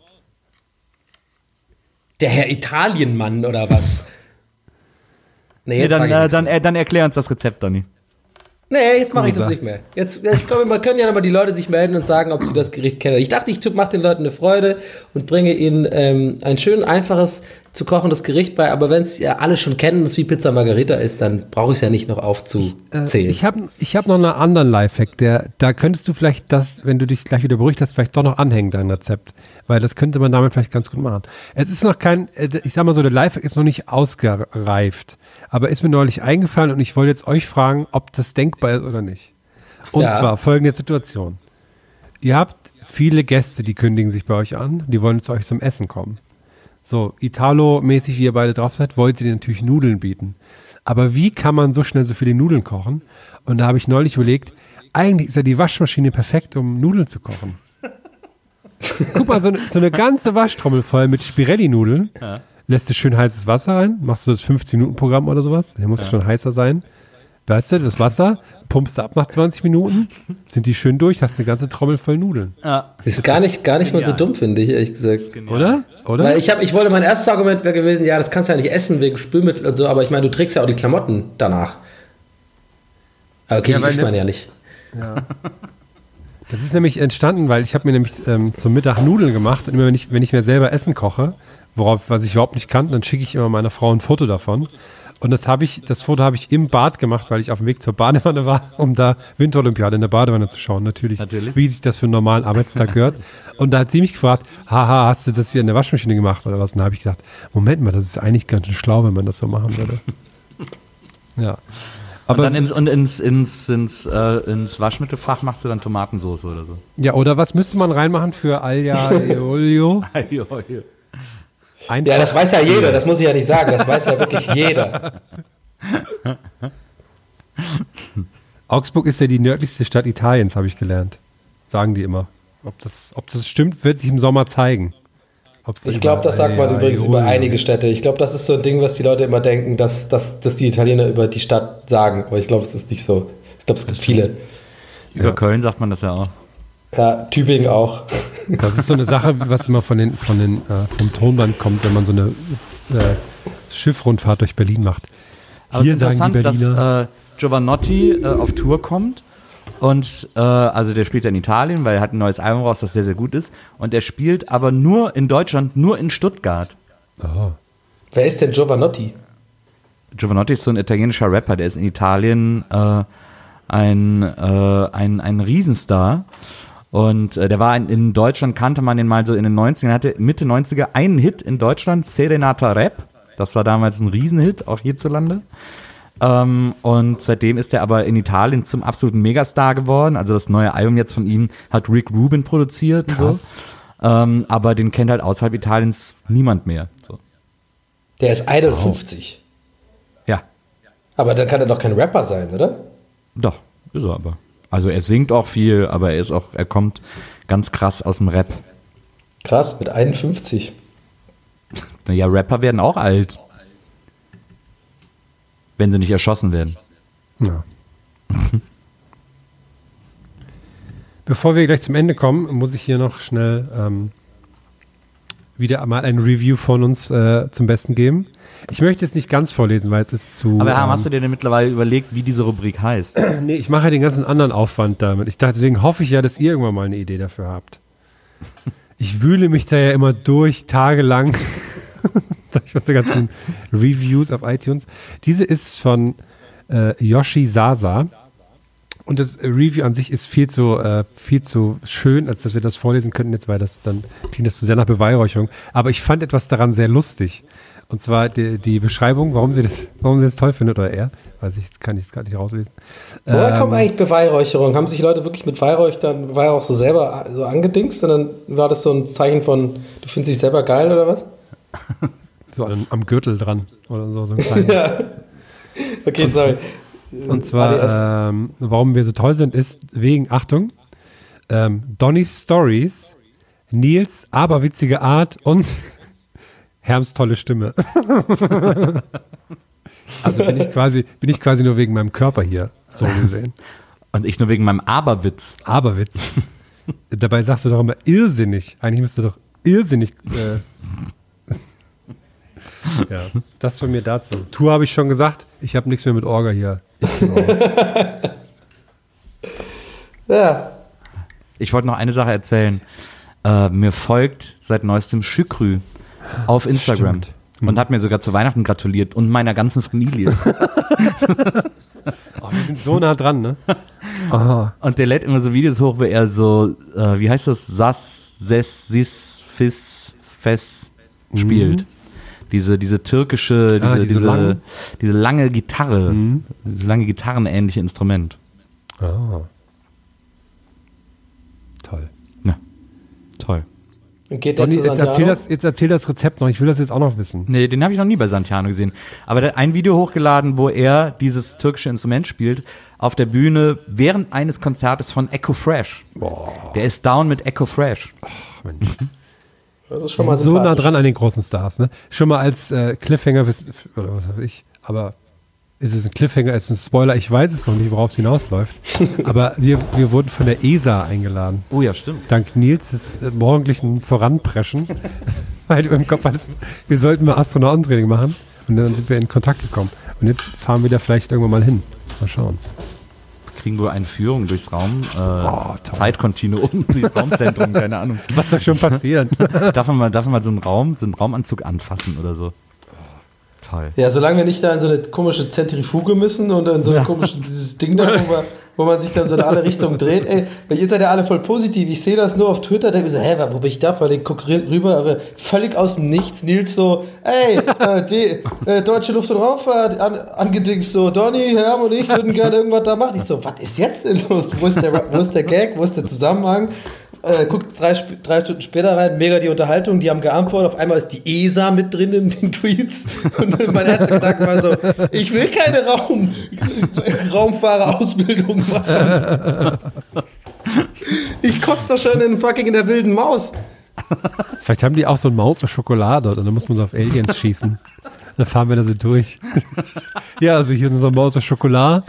Der Herr Italienmann oder was? Nee, dann erklär uns das Rezept, Donny. Nee, jetzt mache ich das nicht mehr. Jetzt können ja nochmal die Leute sich melden und sagen, ob sie das Gericht kennen. Ich dachte, ich mache den Leuten eine Freude und bringe ihnen ein schön einfaches, zu kochendes Gericht bei, aber wenn es ja alle schon kennen und es wie Pizza Margherita ist, dann brauche ich es ja nicht noch aufzuzählen. Ich hab noch einen anderen Lifehack, da könntest du vielleicht das, wenn du dich gleich wieder beruhigt hast, vielleicht doch noch anhängen, dein Rezept. Weil das könnte man damit vielleicht ganz gut machen. Es ist noch ich sag mal so, der Lifehack ist noch nicht ausgereift. Aber ist mir neulich eingefallen und ich wollte jetzt euch fragen, ob das denkbar ist oder nicht. Und zwar folgende Situation. Ihr habt viele Gäste, die kündigen sich bei euch an, die wollen zu euch zum Essen kommen. So, Italo-mäßig, wie ihr beide drauf seid, wollt ihr denen natürlich Nudeln bieten. Aber wie kann man so schnell so viele Nudeln kochen? Und da habe ich neulich überlegt, eigentlich ist ja die Waschmaschine perfekt, um Nudeln zu kochen. Guck mal, so eine ganze Waschtrommel voll mit Spirelli-Nudeln. Ja. Lässt du schön heißes Wasser rein, machst du das 15-Minuten-Programm oder sowas, der muss schon heißer sein. Weißt du, das Wasser pumpst du ab nach 20 Minuten, sind die schön durch, hast eine ganze Trommel voll Nudeln. Ja. Das ist gar nicht mal so dumm, finde ich, ehrlich gesagt. Oder? Weil ich wollte, mein erstes Argument wäre gewesen, ja, das kannst du ja nicht essen wegen Spülmittel und so, aber ich meine, du trägst ja auch die Klamotten danach. Okay, ja, die isst man ja nicht. Ja. Das ist nämlich entstanden, weil ich habe mir nämlich zum Mittag Nudeln gemacht und immer wenn ich mir selber Essen koche, was ich überhaupt nicht kann, dann schicke ich immer meiner Frau ein Foto davon. Und das Foto habe ich im Bad gemacht, weil ich auf dem Weg zur Badewanne war, um da Winterolympiade in der Badewanne zu schauen. Natürlich. Wie sich das für einen normalen Arbeitstag gehört. Und da hat sie mich gefragt, haha, hast du das hier in der Waschmaschine gemacht oder was? Und da habe ich gedacht, Moment mal, das ist eigentlich ganz schön schlau, wenn man das so machen würde. Ja. Aber und dann ins Waschmittelfach machst du dann Tomatensauce oder so. Ja, oder was müsste man reinmachen für Aglio? Ja, das weiß ja jeder, das muss ich ja nicht sagen, das weiß ja wirklich jeder. Augsburg ist ja die nördlichste Stadt Italiens, habe ich gelernt. Sagen die immer. Ob das stimmt, wird sich im Sommer zeigen. Ich glaube, das sagt man übrigens über einige Städte. Ich glaube, das ist so ein Ding, was die Leute immer denken, dass die Italiener über die Stadt sagen. Aber ich glaube, es ist nicht so. Ich glaube, es gibt viele. Über Köln sagt man das ja auch. Ja, Tübingen auch. Das ist so eine Sache, was immer vom Tonband kommt, wenn man so eine Schiffrundfahrt durch Berlin macht. Aber es ist interessant, dass Giovanotti auf Tour kommt und also der spielt ja in Italien, weil er hat ein neues Album raus, das sehr, sehr gut ist. Und er spielt aber nur in Deutschland, nur in Stuttgart. Oh. Wer ist denn Giovanotti? Giovanotti ist so ein italienischer Rapper, der ist in Italien ein Riesenstar. Und der war in Deutschland, kannte man den mal so in den 90ern, hatte Mitte 90er einen Hit in Deutschland, Serenata Rap. Das war damals ein Riesenhit, auch hierzulande. Und seitdem ist er aber in Italien zum absoluten Megastar geworden. Also das neue Album jetzt von ihm hat Rick Rubin produziert. Krass. So. Aber den kennt halt außerhalb Italiens niemand mehr. So. Der ist 51. Ja. Aber dann kann er doch kein Rapper sein, oder? Doch, ist er aber. Also er singt auch viel, aber er kommt ganz krass aus dem Rap. Krass, mit 51. Naja, Rapper werden auch alt. Wenn sie nicht erschossen werden. Ja. Bevor wir gleich zum Ende kommen, muss ich hier noch schnell wieder mal ein Review von uns zum Besten geben. Ich möchte es nicht ganz vorlesen, weil es ist zu... Aber hast du dir denn mittlerweile überlegt, wie diese Rubrik heißt? Nee, ich mache ja den ganzen anderen Aufwand damit. Deswegen hoffe ich ja, dass ihr irgendwann mal eine Idee dafür habt. Ich wühle mich da ja immer durch, tagelang, durch unsere ganzen Reviews auf iTunes. Diese ist von Yoshi Sasa. Und das Review an sich ist viel zu schön, als dass wir das vorlesen könnten jetzt, weil dann klingt das zu sehr nach Beweihräucherung. Aber ich fand etwas daran sehr lustig. Und zwar die Beschreibung, warum sie das toll findet, oder er, weiß ich, kann ich es gerade nicht rauslesen. Woher kommt eigentlich Beweihräucherung? Haben sich Leute wirklich mit Weihrauch so selber so angedingst? Und dann war das so ein Zeichen von, du findest dich selber geil, oder was? So am Gürtel dran, oder so ein kleines. Ja. Okay, sorry. Und zwar, warum wir so toll sind, ist wegen, Achtung, Donnys Stories, Nils aberwitzige Art und Herms tolle Stimme. Also bin ich quasi nur wegen meinem Körper hier, so gesehen. Und ich nur wegen meinem Aberwitz. Aberwitz. Dabei sagst du doch immer irrsinnig. Eigentlich müsste doch irrsinnig... Ja, das von mir dazu. Tour habe ich schon gesagt, ich habe nichts mehr mit Orga hier. Ich bin raus. Ja. Ich wollte noch eine Sache erzählen. Mir folgt seit neuestem Şükrü auf Instagram. Stimmt. und hat mir sogar zu Weihnachten gratuliert und meiner ganzen Familie. Oh, wir sind so nah dran, ne? Oh. Und der lädt immer so Videos hoch, wo er so, wie heißt das, Fes spielt. Diese türkische, diese lange Gitarre, dieses lange gitarrenähnliche Instrument. Ah. Toll. Ja, toll. Geht der zu Santiano? Jetzt erzähl das Rezept noch, ich will das jetzt auch noch wissen. Nee, den habe ich noch nie bei Santiano gesehen. Aber der hat ein Video hochgeladen, wo er dieses türkische Instrument spielt, auf der Bühne während eines Konzertes von Echo Fresh. Boah. Der ist down mit Echo Fresh. Ach, Mensch. Das ist schon mal so nah dran an den großen Stars, ne? Schon mal als Cliffhanger, oder was weiß ich, aber ist es ein Cliffhanger, ist es ein Spoiler, ich weiß es noch nicht, worauf es hinausläuft. Aber wir wurden von der ESA eingeladen. Oh ja, stimmt. Dank Nils' morgendlichen Voranpreschen, weil du im Kopf hattest, wir sollten mal Astronautentraining machen und dann sind wir in Kontakt gekommen. Und jetzt fahren wir da vielleicht irgendwann mal hin. Mal schauen. Kriegen wir eine Führung durchs Zeitkontinuum, durchs Raumzentrum, keine Ahnung. Was soll schon passieren? Darf man mal so einen Raumanzug anfassen oder so? Toll. Ja, solange wir nicht da in so eine komische Zentrifuge müssen und in so ein komisches dieses Ding da, wo man sich dann so in alle Richtungen dreht. Ey, ihr seid ja alle voll positiv. Ich sehe das nur auf Twitter, denke mir so, wo bin ich da? Weil ich gucke rüber, aber völlig aus dem Nichts. Nils so, ey, die Deutsche Luft- und Raumfahrt angedingst so, Donny, Herm und ich würden gerne irgendwas da machen. Ich so, was ist jetzt denn los? Wo ist der Gag? Wo ist der Zusammenhang? Guckt 3 Stunden später rein, mega die Unterhaltung, die haben geantwortet, auf einmal ist die ESA mit drin in den Tweets und mein erster Gedanke war so, ich will keine Raumfahrerausbildung machen. Ich kotze doch schon in der wilden Maus. Vielleicht haben die auch so ein Maus und Schokolade und dann muss man so auf Aliens schießen. Dann fahren wir da so durch. Ja, also hier ist unser Maus und Schokolade.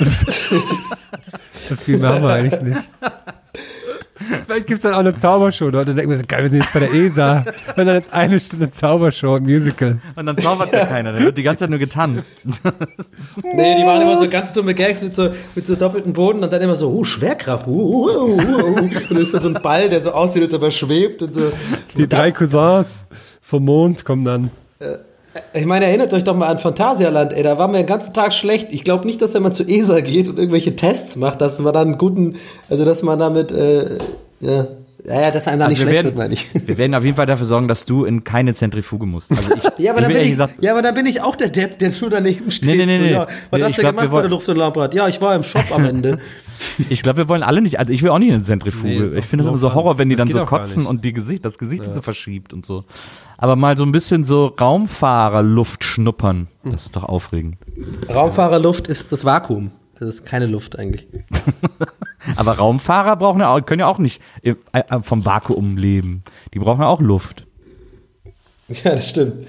Viel mehr haben wir eigentlich nicht. Vielleicht gibt es dann auch eine Zaubershow. Und dann denken wir so, geil, wir sind jetzt bei der ESA. Und dann jetzt eine Stunde Zaubershow, ein Musical. Und dann zaubert ja keiner, dann wird die ganze Zeit nur getanzt. Nee, die machen immer so ganz dumme Gags mit so doppeltem Boden und dann immer so, Schwerkraft. Und dann ist da so ein Ball, der so aussieht, als ob er schwebt. Und so. Die 3 Cousins vom Mond kommen dann. Ich meine, erinnert euch doch mal an Phantasialand, ey, da waren wir den ganzen Tag schlecht. Ich glaube nicht, dass wenn man zur ESA geht und irgendwelche Tests macht, dass man dann dass man damit, dass einem da nicht schlecht wird, meine ich. Wir werden auf jeden Fall dafür sorgen, dass du in keine Zentrifuge musst. Also aber dann bin ich auch der Depp, der nur daneben steht. Nee. So, was hast du gemacht bei der Luft- und Raumfahrt? Ja, ich war im Shop am Ende. Ich glaube, wir wollen alle nicht, also ich will auch nicht in eine Zentrifuge. Nee, ich finde es immer so Horror, wenn die dann so kotzen und das Gesicht so verschiebt und so. Aber mal so ein bisschen so Raumfahrerluft schnuppern, das ist doch aufregend. Raumfahrerluft ist das Vakuum. Das ist keine Luft eigentlich. Aber Raumfahrer können ja auch nicht vom Vakuum leben. Die brauchen ja auch Luft. Ja, das stimmt.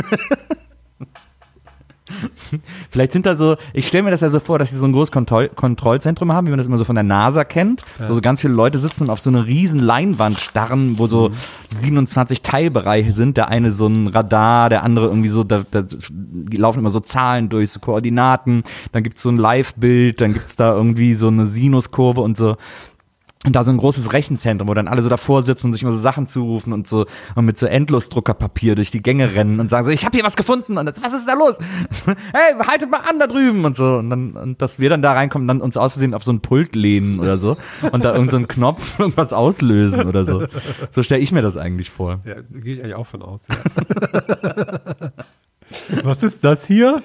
Vielleicht sind da so, ich stelle mir das ja so vor, dass sie so ein großes Kontrollzentrum haben, wie man das immer so von der NASA kennt, wo so ganz viele Leute sitzen und auf so eine riesen Leinwand starren, wo so 27 Teilbereiche sind, der eine so ein Radar, der andere irgendwie so, da laufen immer so Zahlen durch, so Koordinaten, dann gibt's so ein Live-Bild, dann gibt's da irgendwie so eine Sinuskurve und so. Und da so ein großes Rechenzentrum, wo dann alle so davor sitzen und sich immer so Sachen zurufen und mit so Endlosdruckerpapier durch die Gänge rennen und sagen so, ich habe hier was gefunden und jetzt, was ist da los? Hey, haltet mal an da drüben und so. Und dass wir dann da reinkommen und dann uns auszusehen auf so ein Pult lehnen oder so und da irgend so einen Knopf irgendwas auslösen oder so. So stelle ich mir das eigentlich vor. Ja, da gehe ich eigentlich auch von aus. Ja. Was ist das hier?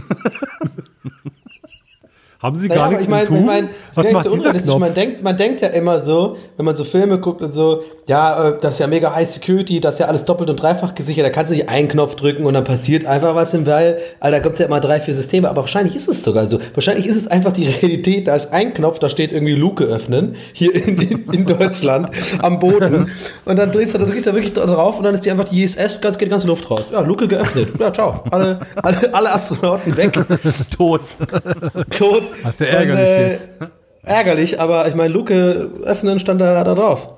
Haben Sie gar nichts zu tun? Ich meine, das ist gar nicht so unrealistisch. Man denkt ja immer so, wenn man so Filme guckt und so, ja, das ist ja mega High Security, das ist ja alles doppelt und dreifach gesichert, da kannst du nicht einen Knopf drücken und dann passiert einfach was im Weil, da gibt es ja immer 3, 4 Systeme, aber wahrscheinlich ist es sogar so. Wahrscheinlich ist es einfach die Realität, da ist ein Knopf, da steht irgendwie Luke öffnen, hier in Deutschland, am Boden, und dann drückst du wirklich drauf und dann ist die einfach die ISS, geht die ganze Luft raus. Ja, Luke geöffnet. Ja, ciao. Alle Astronauten weg. Tot. Das ist ja ärgerlich jetzt. Ärgerlich, aber ich meine, Luke öffnen stand da drauf.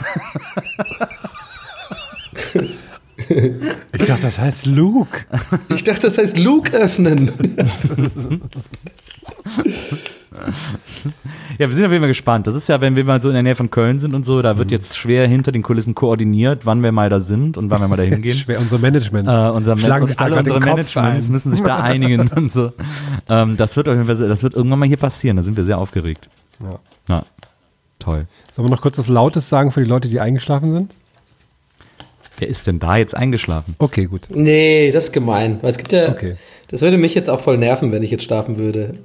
Ich dachte, das heißt Luke. Ich dachte, das heißt Luke öffnen. Ja, wir sind auf jeden Fall gespannt. Das ist ja, wenn wir mal so in der Nähe von Köln sind und so, da wird jetzt schwer hinter den Kulissen koordiniert, wann wir mal da sind und wann wir mal da hingehen. Schwer, unsere Managements. Alle unsere Managements müssen sich da einigen und so. Das wird auf jeden Fall, das wird irgendwann mal hier passieren. Da sind wir sehr aufgeregt. Ja. Toll. Sollen wir noch kurz was Lautes sagen für die Leute, die eingeschlafen sind? Wer ist denn da jetzt eingeschlafen? Okay, gut. Nee, das ist gemein. Weil es gibt ja, Okay. das würde mich jetzt auch voll nerven, wenn ich jetzt schlafen würde.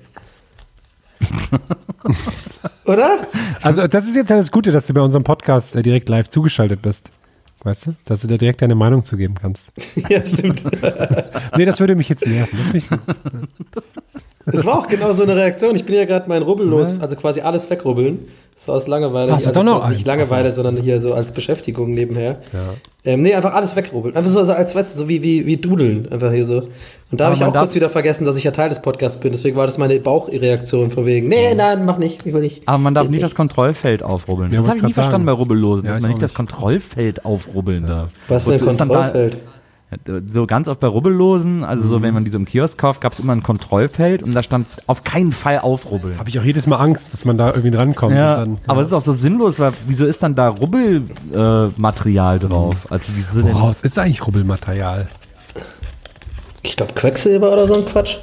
Oder? Also das ist jetzt halt das Gute, dass du bei unserem Podcast direkt live zugeschaltet bist. Weißt du? Dass du da direkt deine Meinung zu geben kannst. Ja, stimmt. Nee, das würde mich jetzt nerven. Das finde ich gut. Das war auch genau so eine Reaktion. Ich bin ja gerade mein Rubbel los, also quasi alles wegrubbeln. So aus Langeweile. Ach, ist doch noch nicht eins. Langeweile, sondern hier so als Beschäftigung nebenher. Ja. Nee, einfach alles wegrubbeln. Einfach so als, weißt du, so wie Dudeln. Einfach hier so. Und da habe ich auch kurz wieder vergessen, dass ich ja Teil des Podcasts bin. Deswegen war das meine Bauchreaktion von wegen, nee, nein, mach nicht, ich will nicht. Aber man darf Jetzt nicht das Kontrollfeld aufrubbeln. Ja, Das habe ich nie wollte grad verstanden bei sagen. Rubbellosen, Ja, dass ich man auch nicht das nicht. Kontrollfeld aufrubbeln darf. Was ist denn Wozu ist dann da- Kontrollfeld? So ganz oft bei Rubbellosen, also so wenn man die so im Kiosk kauft, gab es immer ein Kontrollfeld und da stand auf keinen Fall aufrubbeln. Habe ich auch jedes Mal Angst, dass man da irgendwie drankommt. Ja, und dann, aber es ist auch so sinnlos, weil wieso ist dann da Rubbelmaterial drauf? Also wieso denn? Woraus ist eigentlich Rubbelmaterial? Ich glaube Quecksilber oder so ein Quatsch.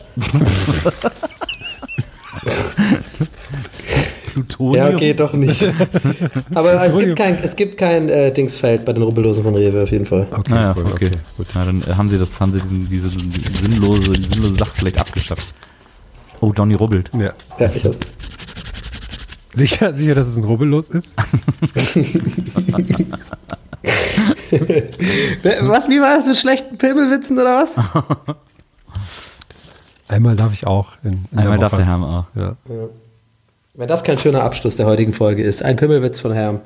Plutonium? Ja, okay, doch nicht. Aber es gibt kein Dingsfeld bei den Rubbellosen von Rewe auf jeden Fall. Okay, Naja, cool, okay. Gut. Na, dann haben sie diese sinnlose Sache vielleicht abgeschafft. Oh, Donny rubbelt. Ja. Ja, ich hab's. Sicher, dass es ein Rubbellos ist? Was, wie war das mit schlechten Pimmelwitzen oder was? Einmal darf ich auch. In Einmal der darf Woche. der Herr auch. Ja. Wenn das kein schöner Abschluss der heutigen Folge ist. Ein Pimmelwitz von Herrn.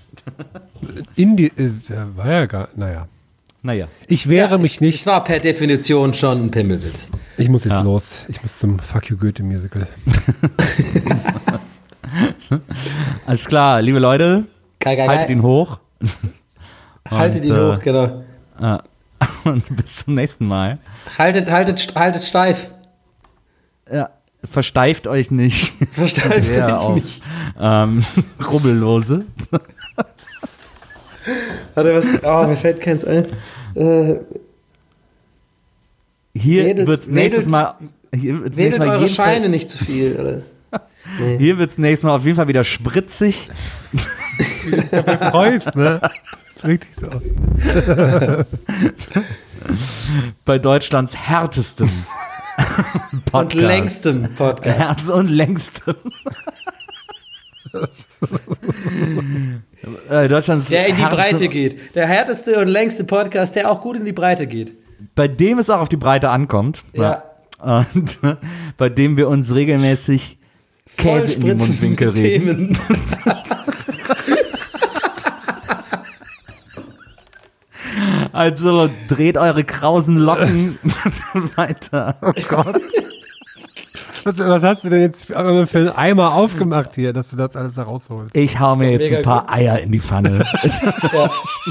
War ja gar, naja. Naja. Ich wehre mich nicht. Es war per Definition schon ein Pimmelwitz. Ich muss jetzt Ja. los. Ich muss zum Fuck You Goethe Musical. Alles klar, liebe Leute, Geil. haltet ihn hoch. Haltet ihn Und, hoch, genau. Und bis zum nächsten Mal. Haltet steif. Ja, versteift euch nicht. Versteift Sehr euch auf nicht. Rubbellose. Warte, mir fällt keins ein. Hier wird's nächstes Mal. Hier wird's Wedelt nächstes Mal eure jeden Fall- Scheine nicht zu viel. Oder? Hier wird's nächstes Mal auf jeden Fall wieder spritzig. Freust, ne? Richtig so. Bei Deutschlands härtestem Und längstem Podcast. Herz und längstem. Deutschlands Der in die härtestem- Breite geht. Der härteste und längste Podcast, der auch gut in die Breite geht. Bei dem es auch auf die Breite ankommt. Ja. Und bei dem wir uns regelmäßig Käse in die Vollspritzen Mundwinkel mit reden. Themen. Also dreht eure krausen Locken weiter. Oh Gott. Was hast du denn jetzt für einen Eimer aufgemacht hier, dass du das alles da rausholst? Ich hau mir jetzt Mega ein paar gut. Eier in die Pfanne. Ja.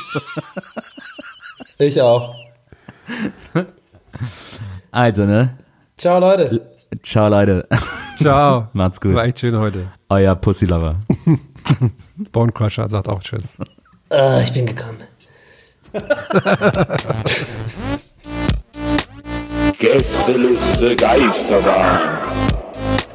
Ich auch. Also, ne? Ciao, Leute. Ciao, Leute. Ciao. Macht's gut. War echt schön heute. Euer Pussy-Lover. Bone Crusher sagt auch Tschüss. Ich bin gekommen. Gästeliste Geisterbahn.